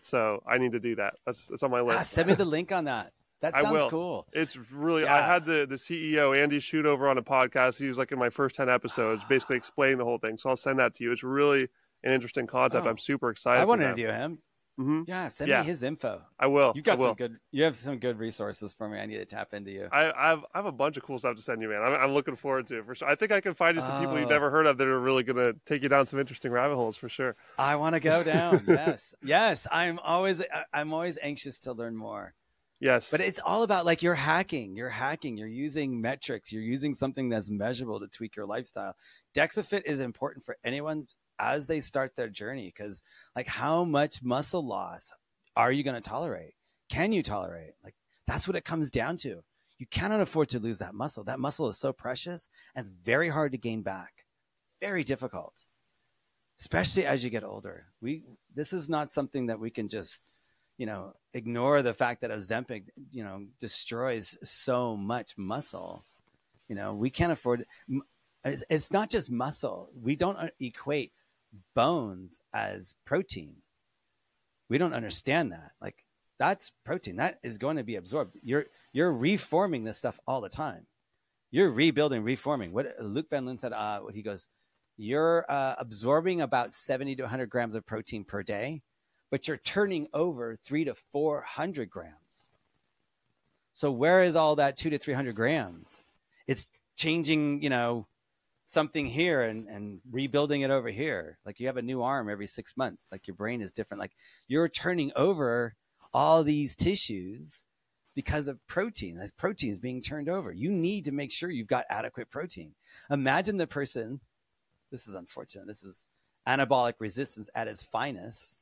[SPEAKER 2] So I need to do that. That's, that's on my list.
[SPEAKER 1] Ah, send me the link on that. That
[SPEAKER 2] I
[SPEAKER 1] sounds
[SPEAKER 2] will.
[SPEAKER 1] cool.
[SPEAKER 2] It's really,
[SPEAKER 1] Yeah.
[SPEAKER 2] I had the, the C E O, Andy Schudover, on a podcast. He was like in my first ten episodes, basically explaining the whole thing. So I'll send that to you. It's really an interesting concept.
[SPEAKER 1] Oh.
[SPEAKER 2] I'm super excited.
[SPEAKER 1] I want to
[SPEAKER 2] for that.
[SPEAKER 1] interview him.
[SPEAKER 2] Mm-hmm.
[SPEAKER 1] Yeah, send
[SPEAKER 2] Yeah.
[SPEAKER 1] me his info.
[SPEAKER 2] I will.
[SPEAKER 1] You got
[SPEAKER 2] I will.
[SPEAKER 1] some good. You have some good resources for me. I need to tap into you.
[SPEAKER 2] I, I've I have a bunch of cool stuff to send you, man. I'm, I'm looking forward to it for sure. I think I can find you some people you've
[SPEAKER 1] Oh.
[SPEAKER 2] never heard of that are really going to take you down some interesting rabbit holes for sure.
[SPEAKER 1] I want to go down. Yes, yes. I'm always. I'm always anxious to learn more.
[SPEAKER 2] Yes,
[SPEAKER 1] But it's all about like you're hacking. You're hacking. You're using metrics. You're using something that's measurable to tweak your lifestyle. DexaFit is important for anyone as they start their journey because, like, how much muscle loss are you going to tolerate? Can you tolerate? Like, that's what it comes down to. You cannot afford to lose that muscle. That muscle is so precious and it's very hard to gain back. Very difficult, especially as you get older. We this is not something that we can just, you know, ignore the fact that Ozempic, you know, destroys so much muscle. You know, we can't afford. It's, it's not just muscle. We don't equate bones as protein. We don't understand that. Like, that's protein that is going to be absorbed. You're you're reforming this stuff all the time. You're rebuilding, reforming. What Luke Van Loon said, uh, what he goes, you're uh, absorbing about seventy to one hundred grams of protein per day, but you're turning over three to four hundred grams. So where is all that two to three hundred grams? It's changing, you know, something here and, and rebuilding it over here. Like you have a new arm every six months. Like your brain is different. Like you're turning over all these tissues because of protein. As protein is being turned over. You need to make sure you've got adequate protein. Imagine the person, this is unfortunate, this is anabolic resistance at its finest.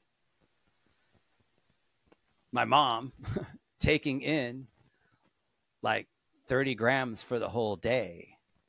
[SPEAKER 1] My mom taking in like thirty grams for the whole day.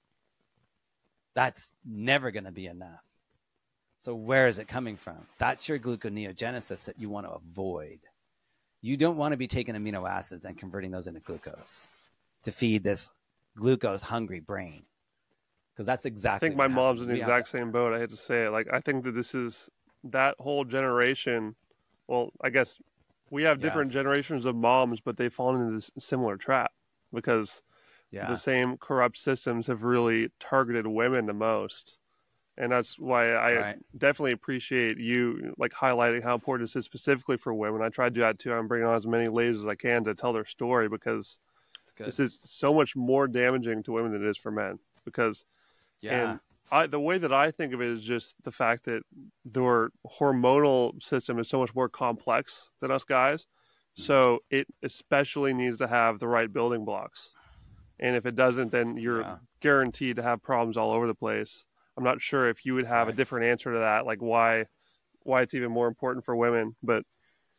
[SPEAKER 1] That's never going to be enough. So where is it coming from? That's your gluconeogenesis that you want to avoid. You don't want to be taking amino acids and converting those into glucose to feed this glucose hungry brain. Because that's exactly
[SPEAKER 2] I think my
[SPEAKER 1] what
[SPEAKER 2] mom's
[SPEAKER 1] happens.
[SPEAKER 2] in the
[SPEAKER 1] We have
[SPEAKER 2] exact
[SPEAKER 1] to-
[SPEAKER 2] same boat. I hate to say it. Like, I think that this is that whole generation. Well, I guess we have
[SPEAKER 1] Yeah.
[SPEAKER 2] different generations of moms, but they've fallen into this similar trap because
[SPEAKER 1] Yeah.
[SPEAKER 2] the same corrupt systems have really targeted women the most. And that's why I
[SPEAKER 1] Right.
[SPEAKER 2] definitely appreciate you like highlighting how important this is specifically for women. I try to do that too. I'm bringing on as many ladies as I can to tell their story because
[SPEAKER 1] It's good.
[SPEAKER 2] this is so much more damaging to women than it is for men. Because
[SPEAKER 1] Yeah.
[SPEAKER 2] and I, the way that I think of it is just the fact that their hormonal system is so much more complex than us guys. So it especially needs to have the right building blocks. And if it doesn't, then you're
[SPEAKER 1] Yeah.
[SPEAKER 2] guaranteed to have problems all over the place. I'm not sure if you would have
[SPEAKER 1] Right.
[SPEAKER 2] a different answer to that, like why why it's even more important for women. But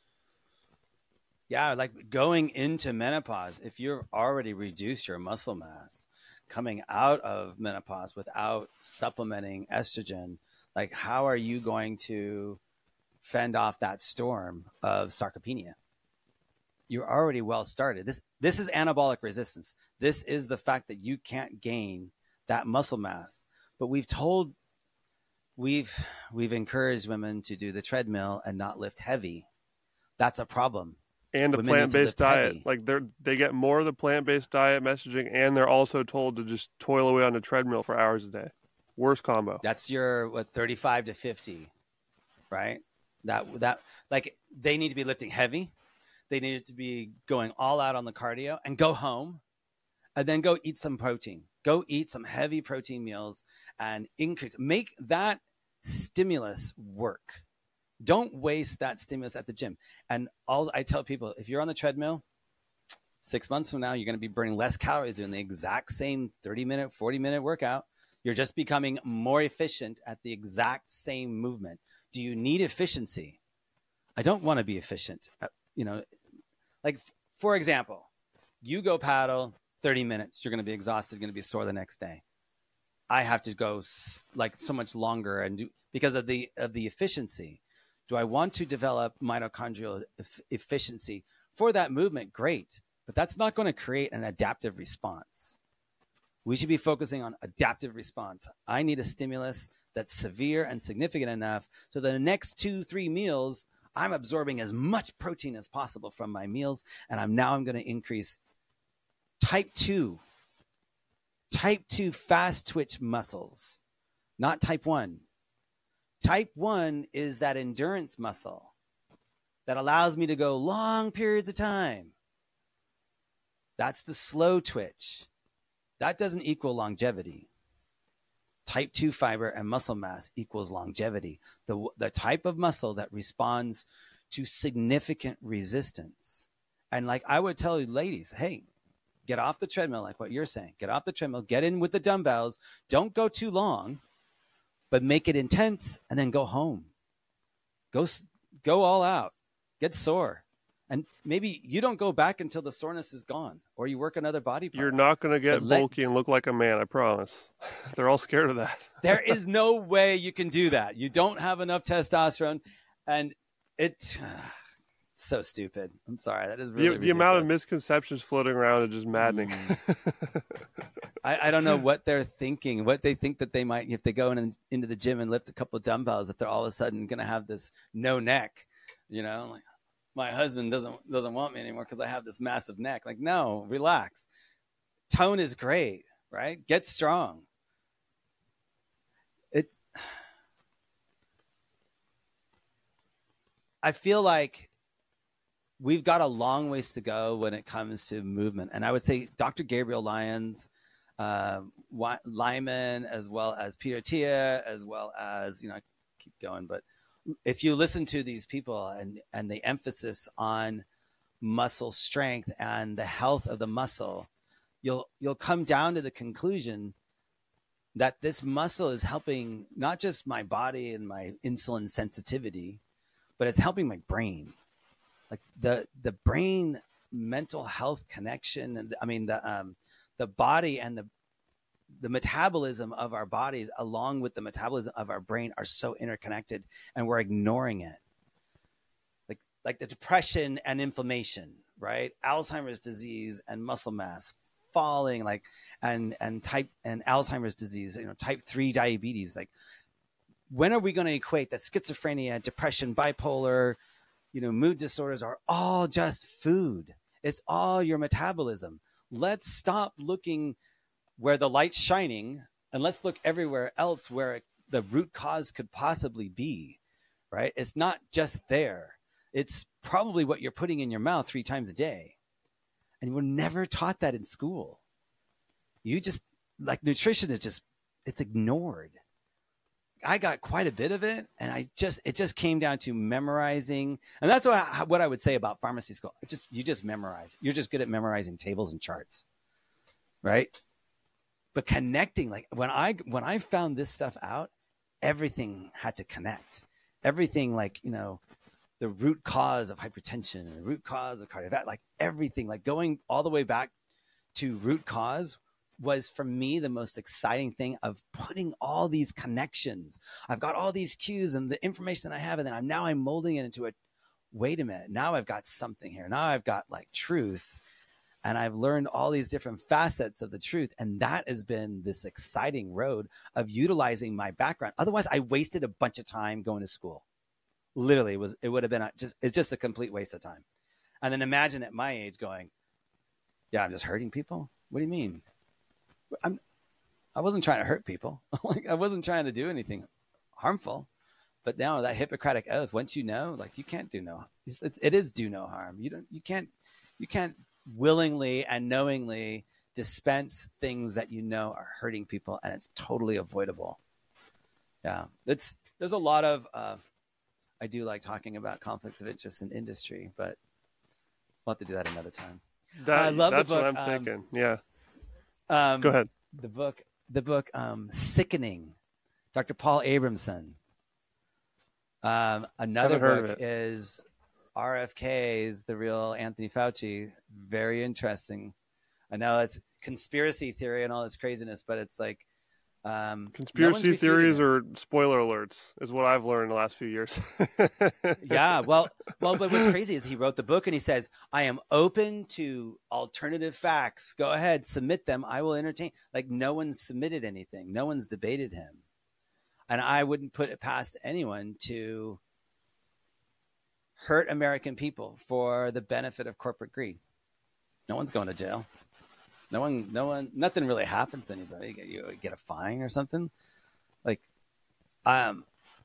[SPEAKER 1] Yeah, like going into menopause, if you've already reduced your muscle mass, coming out of menopause without supplementing estrogen, like how are you going to fend off that storm of sarcopenia? You're already well started. This this is anabolic resistance. This is the fact that you can't gain that muscle mass. But we've told we've we've encouraged women to do the treadmill and not lift heavy. That's a problem.
[SPEAKER 2] and the
[SPEAKER 1] Women need to
[SPEAKER 2] plant based
[SPEAKER 1] lift
[SPEAKER 2] diet,
[SPEAKER 1] heavy.
[SPEAKER 2] like they're they get more of the plant based diet messaging, and they're also told to just toil away on the treadmill for hours a day. Worst combo.
[SPEAKER 1] That's your what thirty-five to fifty, right? That that like they need to be lifting heavy. They need to be going all out on the cardio and go home and then go eat some protein. Go eat some heavy protein meals and increase make that stimulus work. Don't waste that stimulus at the gym. And all I tell people, if you're on the treadmill, six months from now, you're going to be burning less calories doing the exact same thirty minute, forty minute workout. You're just becoming more efficient at the exact same movement. Do you need efficiency? I don't want to be efficient. Uh, you know, like f- for example, you go paddle thirty minutes. You're going to be exhausted. Going to be sore the next day. I have to go s- like so much longer and do because of the of the efficiency. Do I want to develop mitochondrial e- efficiency for that movement? Great, but that's not going to create an adaptive response. We should be focusing on adaptive response. I need a stimulus that's severe and significant enough so that the next two, three meals, I'm absorbing as much protein as possible from my meals, and I'm now I'm going to increase type two, type two fast twitch muscles, not type one. Type one is that endurance muscle that allows me to go long periods of time. That's the slow twitch. That doesn't equal longevity. Type two fiber and muscle mass equals longevity. The, the type of muscle that responds to significant resistance. And like I would tell you, ladies, hey, get off the treadmill, like what you're saying. Get off the treadmill, get in with the dumbbells. Don't go too long, but make it intense and then go home. Go, go all out. Get sore. And maybe you don't go back until the soreness is gone, or you work another body part.
[SPEAKER 2] You're not going to get
[SPEAKER 1] But
[SPEAKER 2] bulky
[SPEAKER 1] let,
[SPEAKER 2] and look like a man, I promise. They're all scared of that.
[SPEAKER 1] There is no way you can do that. You don't have enough testosterone, and it's uh, so stupid. I'm sorry. That is really
[SPEAKER 2] the, the amount of misconceptions floating around is just maddening.
[SPEAKER 1] Mm. I, I don't know what they're thinking, what they think that they might, if they go in, into the gym and lift a couple of dumbbells, that they're all of a sudden going to have this no neck, you know, like, my husband doesn't doesn't want me anymore because I have this massive neck. Like, no, relax. Tone is great, right? Get strong. It's. I feel like we've got a long ways to go when it comes to movement, and I would say Doctor Gabriel Lyons, uh, Lyman, as well as Peter Attia, as well as, you know, I keep going, but. If you listen to these people and, and the emphasis on muscle strength and the health of the muscle, you'll you'll come down to the conclusion that this muscle is helping not just my body and my insulin sensitivity, but it's helping my brain. Like the the brain mental health connection, and I mean the um, the body and the the metabolism of our bodies along with the metabolism of our brain are so interconnected, and we're ignoring it. Like, like the depression and inflammation, right? Alzheimer's disease and muscle mass falling, like, and, and type and Alzheimer's disease, you know, type three diabetes. Like, when are we going to equate that schizophrenia, depression, bipolar, you know, mood disorders are all just food? It's all your metabolism. Let's stop looking where the light's shining, and let's look everywhere else where it, the root cause could possibly be, right? It's not just there. It's probably what you're putting in your mouth three times a day. And we're never taught that in school. You just, like, nutrition is just, it's ignored. I got quite a bit of it, and I just, it just came down to memorizing. And that's what, what I would say about pharmacy school. It just, you just memorize. You're just good at memorizing tables and charts, right? But connecting, like when I when I found this stuff out, everything had to connect. Everything, like, you know, the root cause of hypertension and the root cause of cardiovascular, like everything, like going all the way back to root cause was for me the most exciting thing of putting all these connections. I've got all these cues and the information that I have, and then I'm now I'm molding it into a, wait a minute, now I've got something here. Now I've got like truth. And I've learned all these different facets of the truth. And that has been this exciting road of utilizing my background. Otherwise, I wasted a bunch of time going to school. Literally, it was it would have been a, just it's just a complete waste of time. And then imagine at my age going, yeah, I'm just hurting people. What do you mean? I'm, I wasn't trying to hurt people. Like, I wasn't trying to do anything harmful. But now that Hippocratic oath, once you know, like, you can't do no, it's, it's, it is do no harm. You don't, you can't, you can't willingly and knowingly dispense things that you know are hurting people, and it's totally avoidable. Yeah, it's there's a lot of uh, I do like talking about conflicts of interest in industry, but we'll have to do that another time.
[SPEAKER 2] That,
[SPEAKER 1] I love
[SPEAKER 2] that's
[SPEAKER 1] the book.
[SPEAKER 2] what I'm
[SPEAKER 1] um,
[SPEAKER 2] thinking. Yeah.
[SPEAKER 1] Um,
[SPEAKER 2] Go ahead.
[SPEAKER 1] The book, the book, um, Sickening, Doctor Paul Abramson. Um, another book is R F K's The Real Anthony Fauci. Very interesting. I know it's conspiracy theory and all this craziness, but it's like um,
[SPEAKER 2] conspiracy
[SPEAKER 1] no
[SPEAKER 2] theories or spoiler alerts is what I've learned in the last few years.
[SPEAKER 1] Yeah, well, well, but what's crazy is he wrote the book and he says, "I am open to alternative facts. Go ahead, submit them. I will entertain." Like, no one's submitted anything. No one's debated him, and I wouldn't put it past anyone to hurt American people for the benefit of corporate greed. No one's going to jail. No one, no one, nothing really happens to anybody. You get a fine or something. Like, um,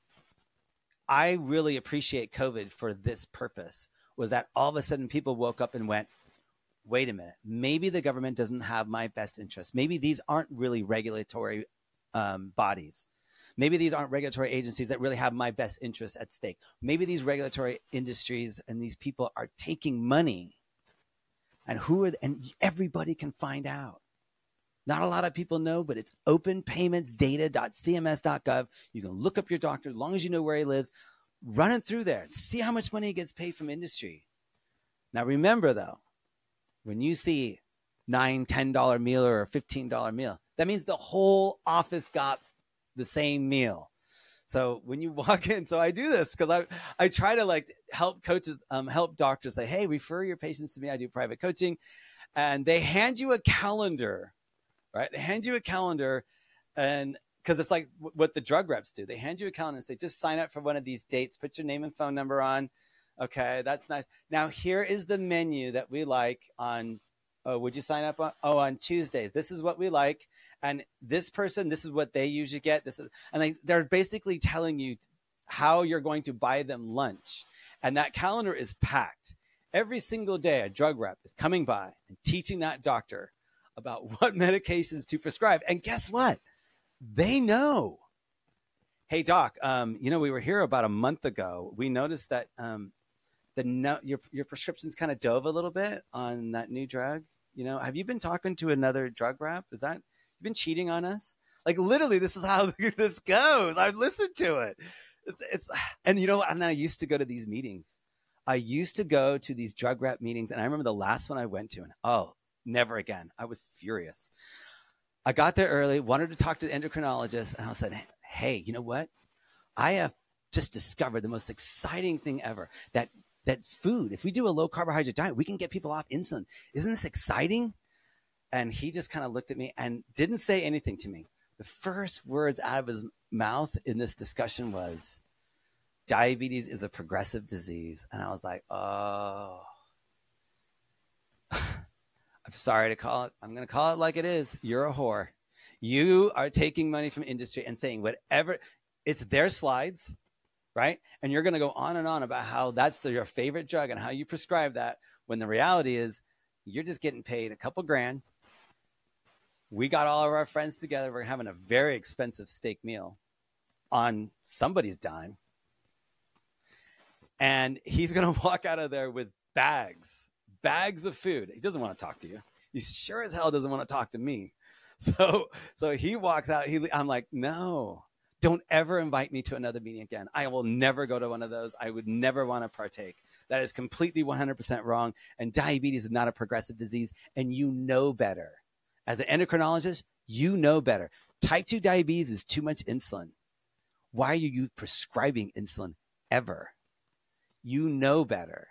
[SPEAKER 1] I really appreciate COVID for this purpose, was that all of a sudden people woke up and went, wait a minute, maybe the government doesn't have my best interest. Maybe these aren't really regulatory um, bodies. Maybe these aren't regulatory agencies that really have my best interests at stake. Maybe these regulatory industries and these people are taking money, and who are, and everybody can find out. Not a lot of people know, but it's open payments data dot c m s dot gov. You can look up your doctor as long as you know where he lives, run it through there and see how much money he gets paid from industry. Now, remember, though, when you see nine, ten dollar meal or a fifteen dollar meal, that means the whole office got the same meal. So when you walk in, so I do this because I I try to like help coaches, um, help doctors say, hey, refer your patients to me. I do private coaching, and they hand you a calendar, right? They hand you a calendar, and because it's like w- what the drug reps do. They hand you a calendar and say, just sign up for one of these dates, put your name and phone number on. Okay, that's nice. Now here is the menu that we like on. Oh, would you sign up on? Oh, on Tuesdays. This is what we like, and this person, this is what they usually get. This is, and they, they're basically telling you how you're going to buy them lunch, and that calendar is packed. Every single day, a drug rep is coming by and teaching that doctor about what medications to prescribe. And guess what? They know. Hey, doc, um, you know, we were here about a month ago. We noticed that um, the no, your your prescriptions kind of dove a little bit on that new drug. You know, have you been talking to another drug rep? Is that you've been cheating on us? Like literally, this is how this goes. I've listened to it. It's, it's and you know, and I used to go to these meetings. I used to go to these drug rep meetings, and I remember the last one I went to, and oh, never again. I was furious. I got there early, wanted to talk to the endocrinologist, and I said, hey, you know what? I have just discovered the most exciting thing ever, that that food, if we do a low carbohydrate diet, we can get people off insulin. Isn't this exciting? And he just kind of looked at me and didn't say anything to me. The first words out of his mouth in this discussion was, diabetes is a progressive disease. And I was like, oh, I'm sorry to call it. I'm going to call it like it is. You're a whore. You are taking money from industry and saying whatever, it's their slides, right? And you're going to go on and on about how that's the, your favorite drug and how you prescribe that, when the reality is you're just getting paid a couple grand. We got all of our friends together. We're having a very expensive steak meal on somebody's dime. And he's going to walk out of there with bags, bags of food. He doesn't want to talk to you. He sure as hell doesn't want to talk to me. So, so he walks out. He, I'm like, no. Don't ever invite me to another meeting again. I will never go to one of those. I would never want to partake. That is completely one hundred percent wrong. And diabetes is not a progressive disease. And you know better. As an endocrinologist, you know better. Type two diabetes is too much insulin. Why are you prescribing insulin ever? You know better.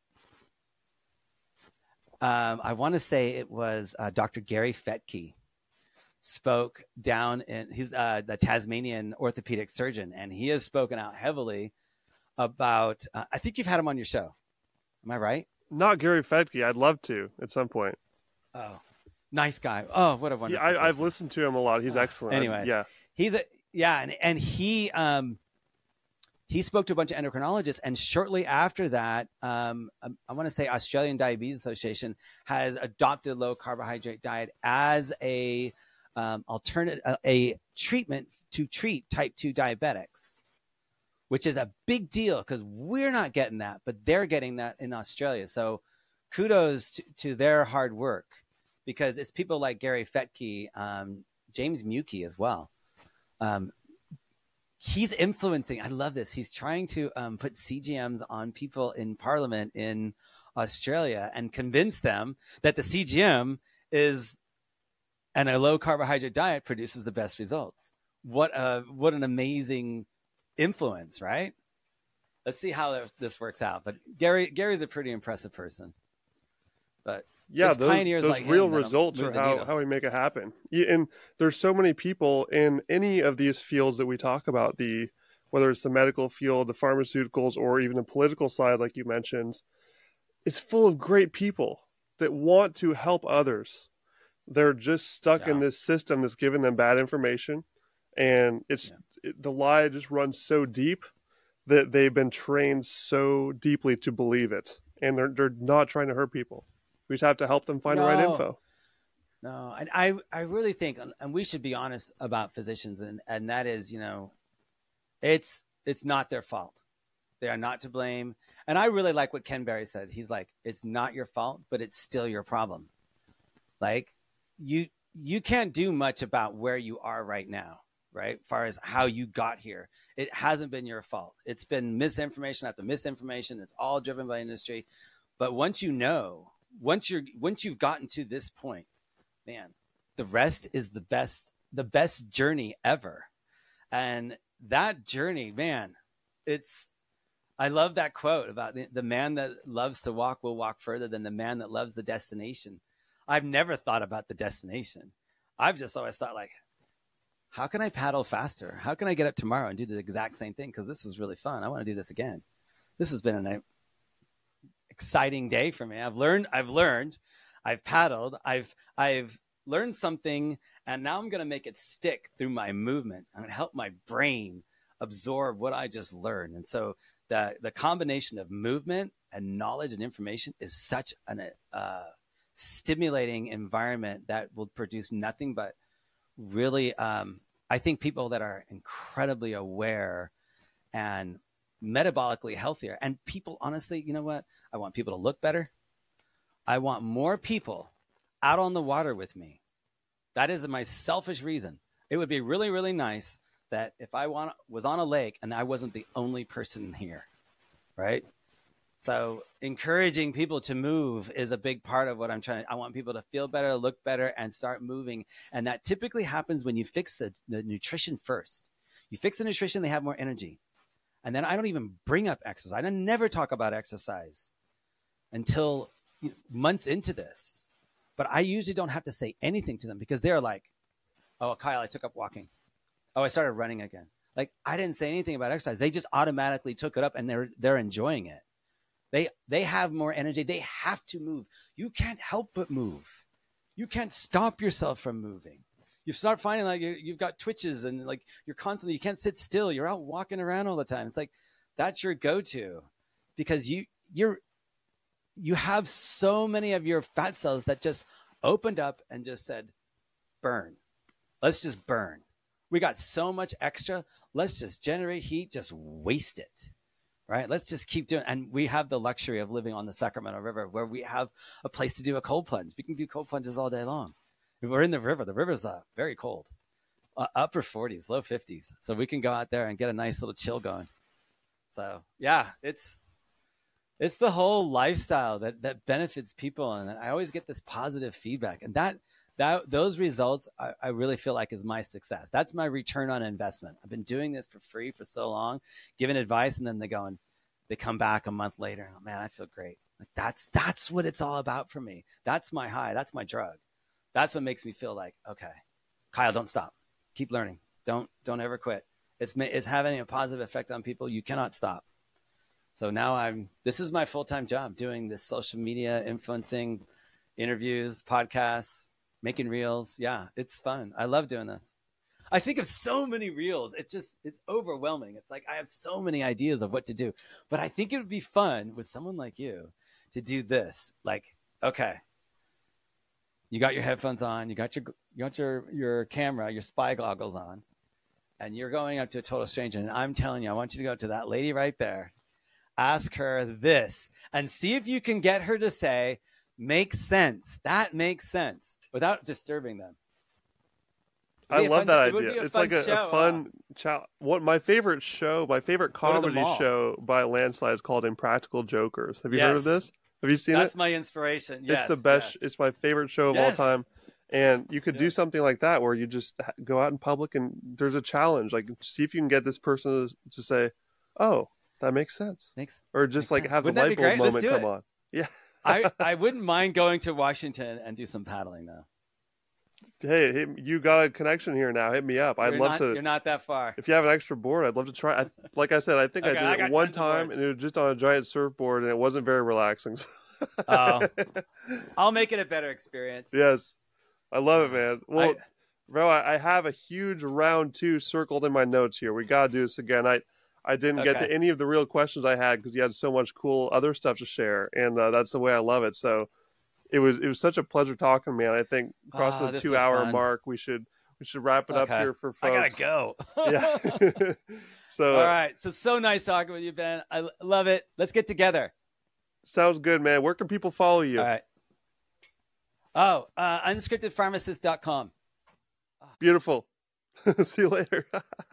[SPEAKER 1] Um, I want to say it was uh, Doctor Gary Fettke spoke down in, he's uh, the Tasmanian orthopedic surgeon, and he has spoken out heavily about, uh, I think you've had him on your show. Am I right?
[SPEAKER 2] Not Gary Fettke. I'd love to at some point.
[SPEAKER 1] Oh, nice guy. Oh, what a wonderful
[SPEAKER 2] Yeah, I, I've listened to him a lot. He's oh, excellent.
[SPEAKER 1] Anyway,
[SPEAKER 2] yeah.
[SPEAKER 1] He's a, yeah. And, and he, um, he spoke to a bunch of endocrinologists, and shortly after that, um, I want to say Australian Diabetes Association has adopted a low carbohydrate diet as a um, alternate, a, a treatment to treat type two diabetics, which is a big deal because we're not getting that, but they're getting that in Australia. So kudos to, to their hard work, because it's people like Gary Fettke, um, James Mukey as well. Um, He's influencing. I love this. He's trying to um, put C G Ms on people in Parliament in Australia and convince them that the C G M is, and a low carbohydrate diet produces the best results. What a what an amazing influence, right? Let's see how this works out. But Gary Gary's a pretty impressive person. But
[SPEAKER 2] yeah, those,
[SPEAKER 1] pioneers
[SPEAKER 2] those
[SPEAKER 1] like
[SPEAKER 2] real results are how, how we make it happen. And there's so many people in any of these fields that we talk about, the whether it's the medical field, the pharmaceuticals, or even the political side, like you mentioned, it's full of great people that want to help others. They're just stuck
[SPEAKER 1] Yeah.
[SPEAKER 2] in this system that's giving them bad information. And it's
[SPEAKER 1] Yeah.
[SPEAKER 2] it, the lie just runs so deep that they've been trained so deeply to believe it. And they're, they're not trying to hurt people. We just have to help them find the right
[SPEAKER 1] No.
[SPEAKER 2] info.
[SPEAKER 1] No, and I, I really think, and we should be honest about physicians, and, and that is, you know, it's it's not their fault. They are not to blame. And I really like what Ken Berry said. He's like, it's not your fault, but it's still your problem. Like, you you can't do much about where you are right now, right? As far as how you got here. It hasn't been your fault. It's been misinformation after misinformation. It's all driven by industry. But once you know, once you're once you've gotten to this point, man, the rest is the best, the best journey ever. And that journey, man, it's, I love that quote about the, the man that loves to walk will walk further than the man that loves the destination. I've never thought about the destination. I've just always thought, like, how can I paddle faster? How can I get up tomorrow and do the exact same thing? Because this was really fun. I want to do this again. This has been an exciting day for me. I've learned, I've learned, I've paddled, I've, I've learned something, and now I'm going to make it stick through my movement. I'm going to help my brain absorb what I just learned. And so the, the combination of movement and knowledge and information is such an, uh, stimulating environment that will produce nothing but really, um, I think people that are incredibly aware and metabolically healthier, and people, honestly, you know what? I want people to look better. I want more people out on the water with me. That is my selfish reason. It would be really, really nice that if I want, was on a lake and I wasn't the only person here, right? So encouraging people to move is a big part of what I'm trying to, I want people to feel better, look better, and start moving. And that typically happens when you fix the, the nutrition first. You fix the nutrition, they have more energy. And then I don't even bring up exercise. I never talk about exercise until you know, months into this. But I usually don't have to say anything to them because they're like, oh, Kyle, I took up walking. Oh, I started running again. Like, I didn't say anything about exercise. They just automatically took it up and they're they're enjoying it. They they have more energy. They have to move. You can't help but move. You can't stop yourself from moving. You start finding like you, you've got twitches and like you're constantly, you can't sit still. You're out walking around all the time. It's like, that's your go-to because you you're you have so many of your fat cells that just opened up and just said, burn. Let's just burn. We got so much extra. Let's just generate heat, just waste it, right? Let's just keep doing. And we have the luxury of living on the Sacramento River where we have a place to do a cold plunge. We can do cold plunges all day long. If we're in the river, the river's uh, very cold, uh, upper forties, low fifties. So we can go out there and get a nice little chill going. So yeah, it's, it's the whole lifestyle that, that benefits people. And I always get this positive feedback, and that, that those results, I, I really feel like is my success. That's my return on investment. I've been doing this for free for so long, giving advice. And then they go and they come back a month later. And, oh, man, I feel great. Like that's, that's what it's all about for me. That's my high. That's my drug. That's what makes me feel like, okay, Kyle, don't stop. Keep learning. Don't, don't ever quit. It's, it's having a positive effect on people. You cannot stop. So now I'm, this is my full-time job, doing this social media, influencing, interviews, podcasts, making reels. Yeah, it's fun. I love doing this. I think of so many reels. It's just, it's overwhelming. It's like, I have so many ideas of what to do, but I think it would be fun with someone like you to do this. Like, okay, you got your headphones on, you got your, you got your, your camera, your spy goggles on, and you're going up to a total stranger. And I'm telling you, I want you to go to that lady right there, ask her this, and see if you can get her to say, makes sense. That makes sense without disturbing them.
[SPEAKER 2] I love
[SPEAKER 1] fun,
[SPEAKER 2] that
[SPEAKER 1] it
[SPEAKER 2] idea. It's like a, a fun child. What my favorite show, my favorite comedy show by a landslide is called Impractical Jokers. Have you
[SPEAKER 1] yes.
[SPEAKER 2] heard of this? Have you seen
[SPEAKER 1] That's
[SPEAKER 2] it?
[SPEAKER 1] That's my inspiration. Yes,
[SPEAKER 2] it's the best.
[SPEAKER 1] Yes.
[SPEAKER 2] It's my favorite show of
[SPEAKER 1] yes.
[SPEAKER 2] all time. And you could
[SPEAKER 1] yes.
[SPEAKER 2] do something like that where you just go out in public and there's a challenge. Like, see if you can get this person to say, "Oh, that makes sense,"
[SPEAKER 1] makes,
[SPEAKER 2] or just
[SPEAKER 1] makes
[SPEAKER 2] like
[SPEAKER 1] sense.
[SPEAKER 2] have
[SPEAKER 1] Wouldn't
[SPEAKER 2] the light bulb moment come
[SPEAKER 1] it.
[SPEAKER 2] on. Yeah.
[SPEAKER 1] I, I wouldn't mind going to Washington and do some paddling though.
[SPEAKER 2] Hey, hey, you got a connection here now. Hit me up. I'd
[SPEAKER 1] You're
[SPEAKER 2] love
[SPEAKER 1] not,
[SPEAKER 2] to.
[SPEAKER 1] You're not that far.
[SPEAKER 2] If you have an extra board, I'd love to try. I, like I said, I think
[SPEAKER 1] Okay,
[SPEAKER 2] I did
[SPEAKER 1] I
[SPEAKER 2] it
[SPEAKER 1] got
[SPEAKER 2] one
[SPEAKER 1] tons of
[SPEAKER 2] time,
[SPEAKER 1] boards.
[SPEAKER 2] and it was just on a giant surfboard, and it wasn't very relaxing.
[SPEAKER 1] Oh, I'll make it a better experience.
[SPEAKER 2] Yes, I love it, man. Well,
[SPEAKER 1] I-
[SPEAKER 2] bro, I, I have a huge round two circled in my notes here. We got to do this again. I I didn't get
[SPEAKER 1] Okay.
[SPEAKER 2] to any of the real questions I had because you had so much cool other stuff to share, and uh, that's the way I love it. So it was it was such a pleasure talking, man. I think crossing
[SPEAKER 1] Oh,
[SPEAKER 2] the
[SPEAKER 1] this
[SPEAKER 2] two
[SPEAKER 1] was
[SPEAKER 2] hour
[SPEAKER 1] fun.
[SPEAKER 2] mark, we should we should wrap it up
[SPEAKER 1] Okay.
[SPEAKER 2] here for folks.
[SPEAKER 1] I gotta go.
[SPEAKER 2] Yeah. So
[SPEAKER 1] All right. So so nice talking with you, Ben. I l- love it. Let's get together.
[SPEAKER 2] sounds good, man. Where can people follow you?
[SPEAKER 1] All right. Oh, uh, unscripted pharmacist dot com.
[SPEAKER 2] Beautiful. See you later.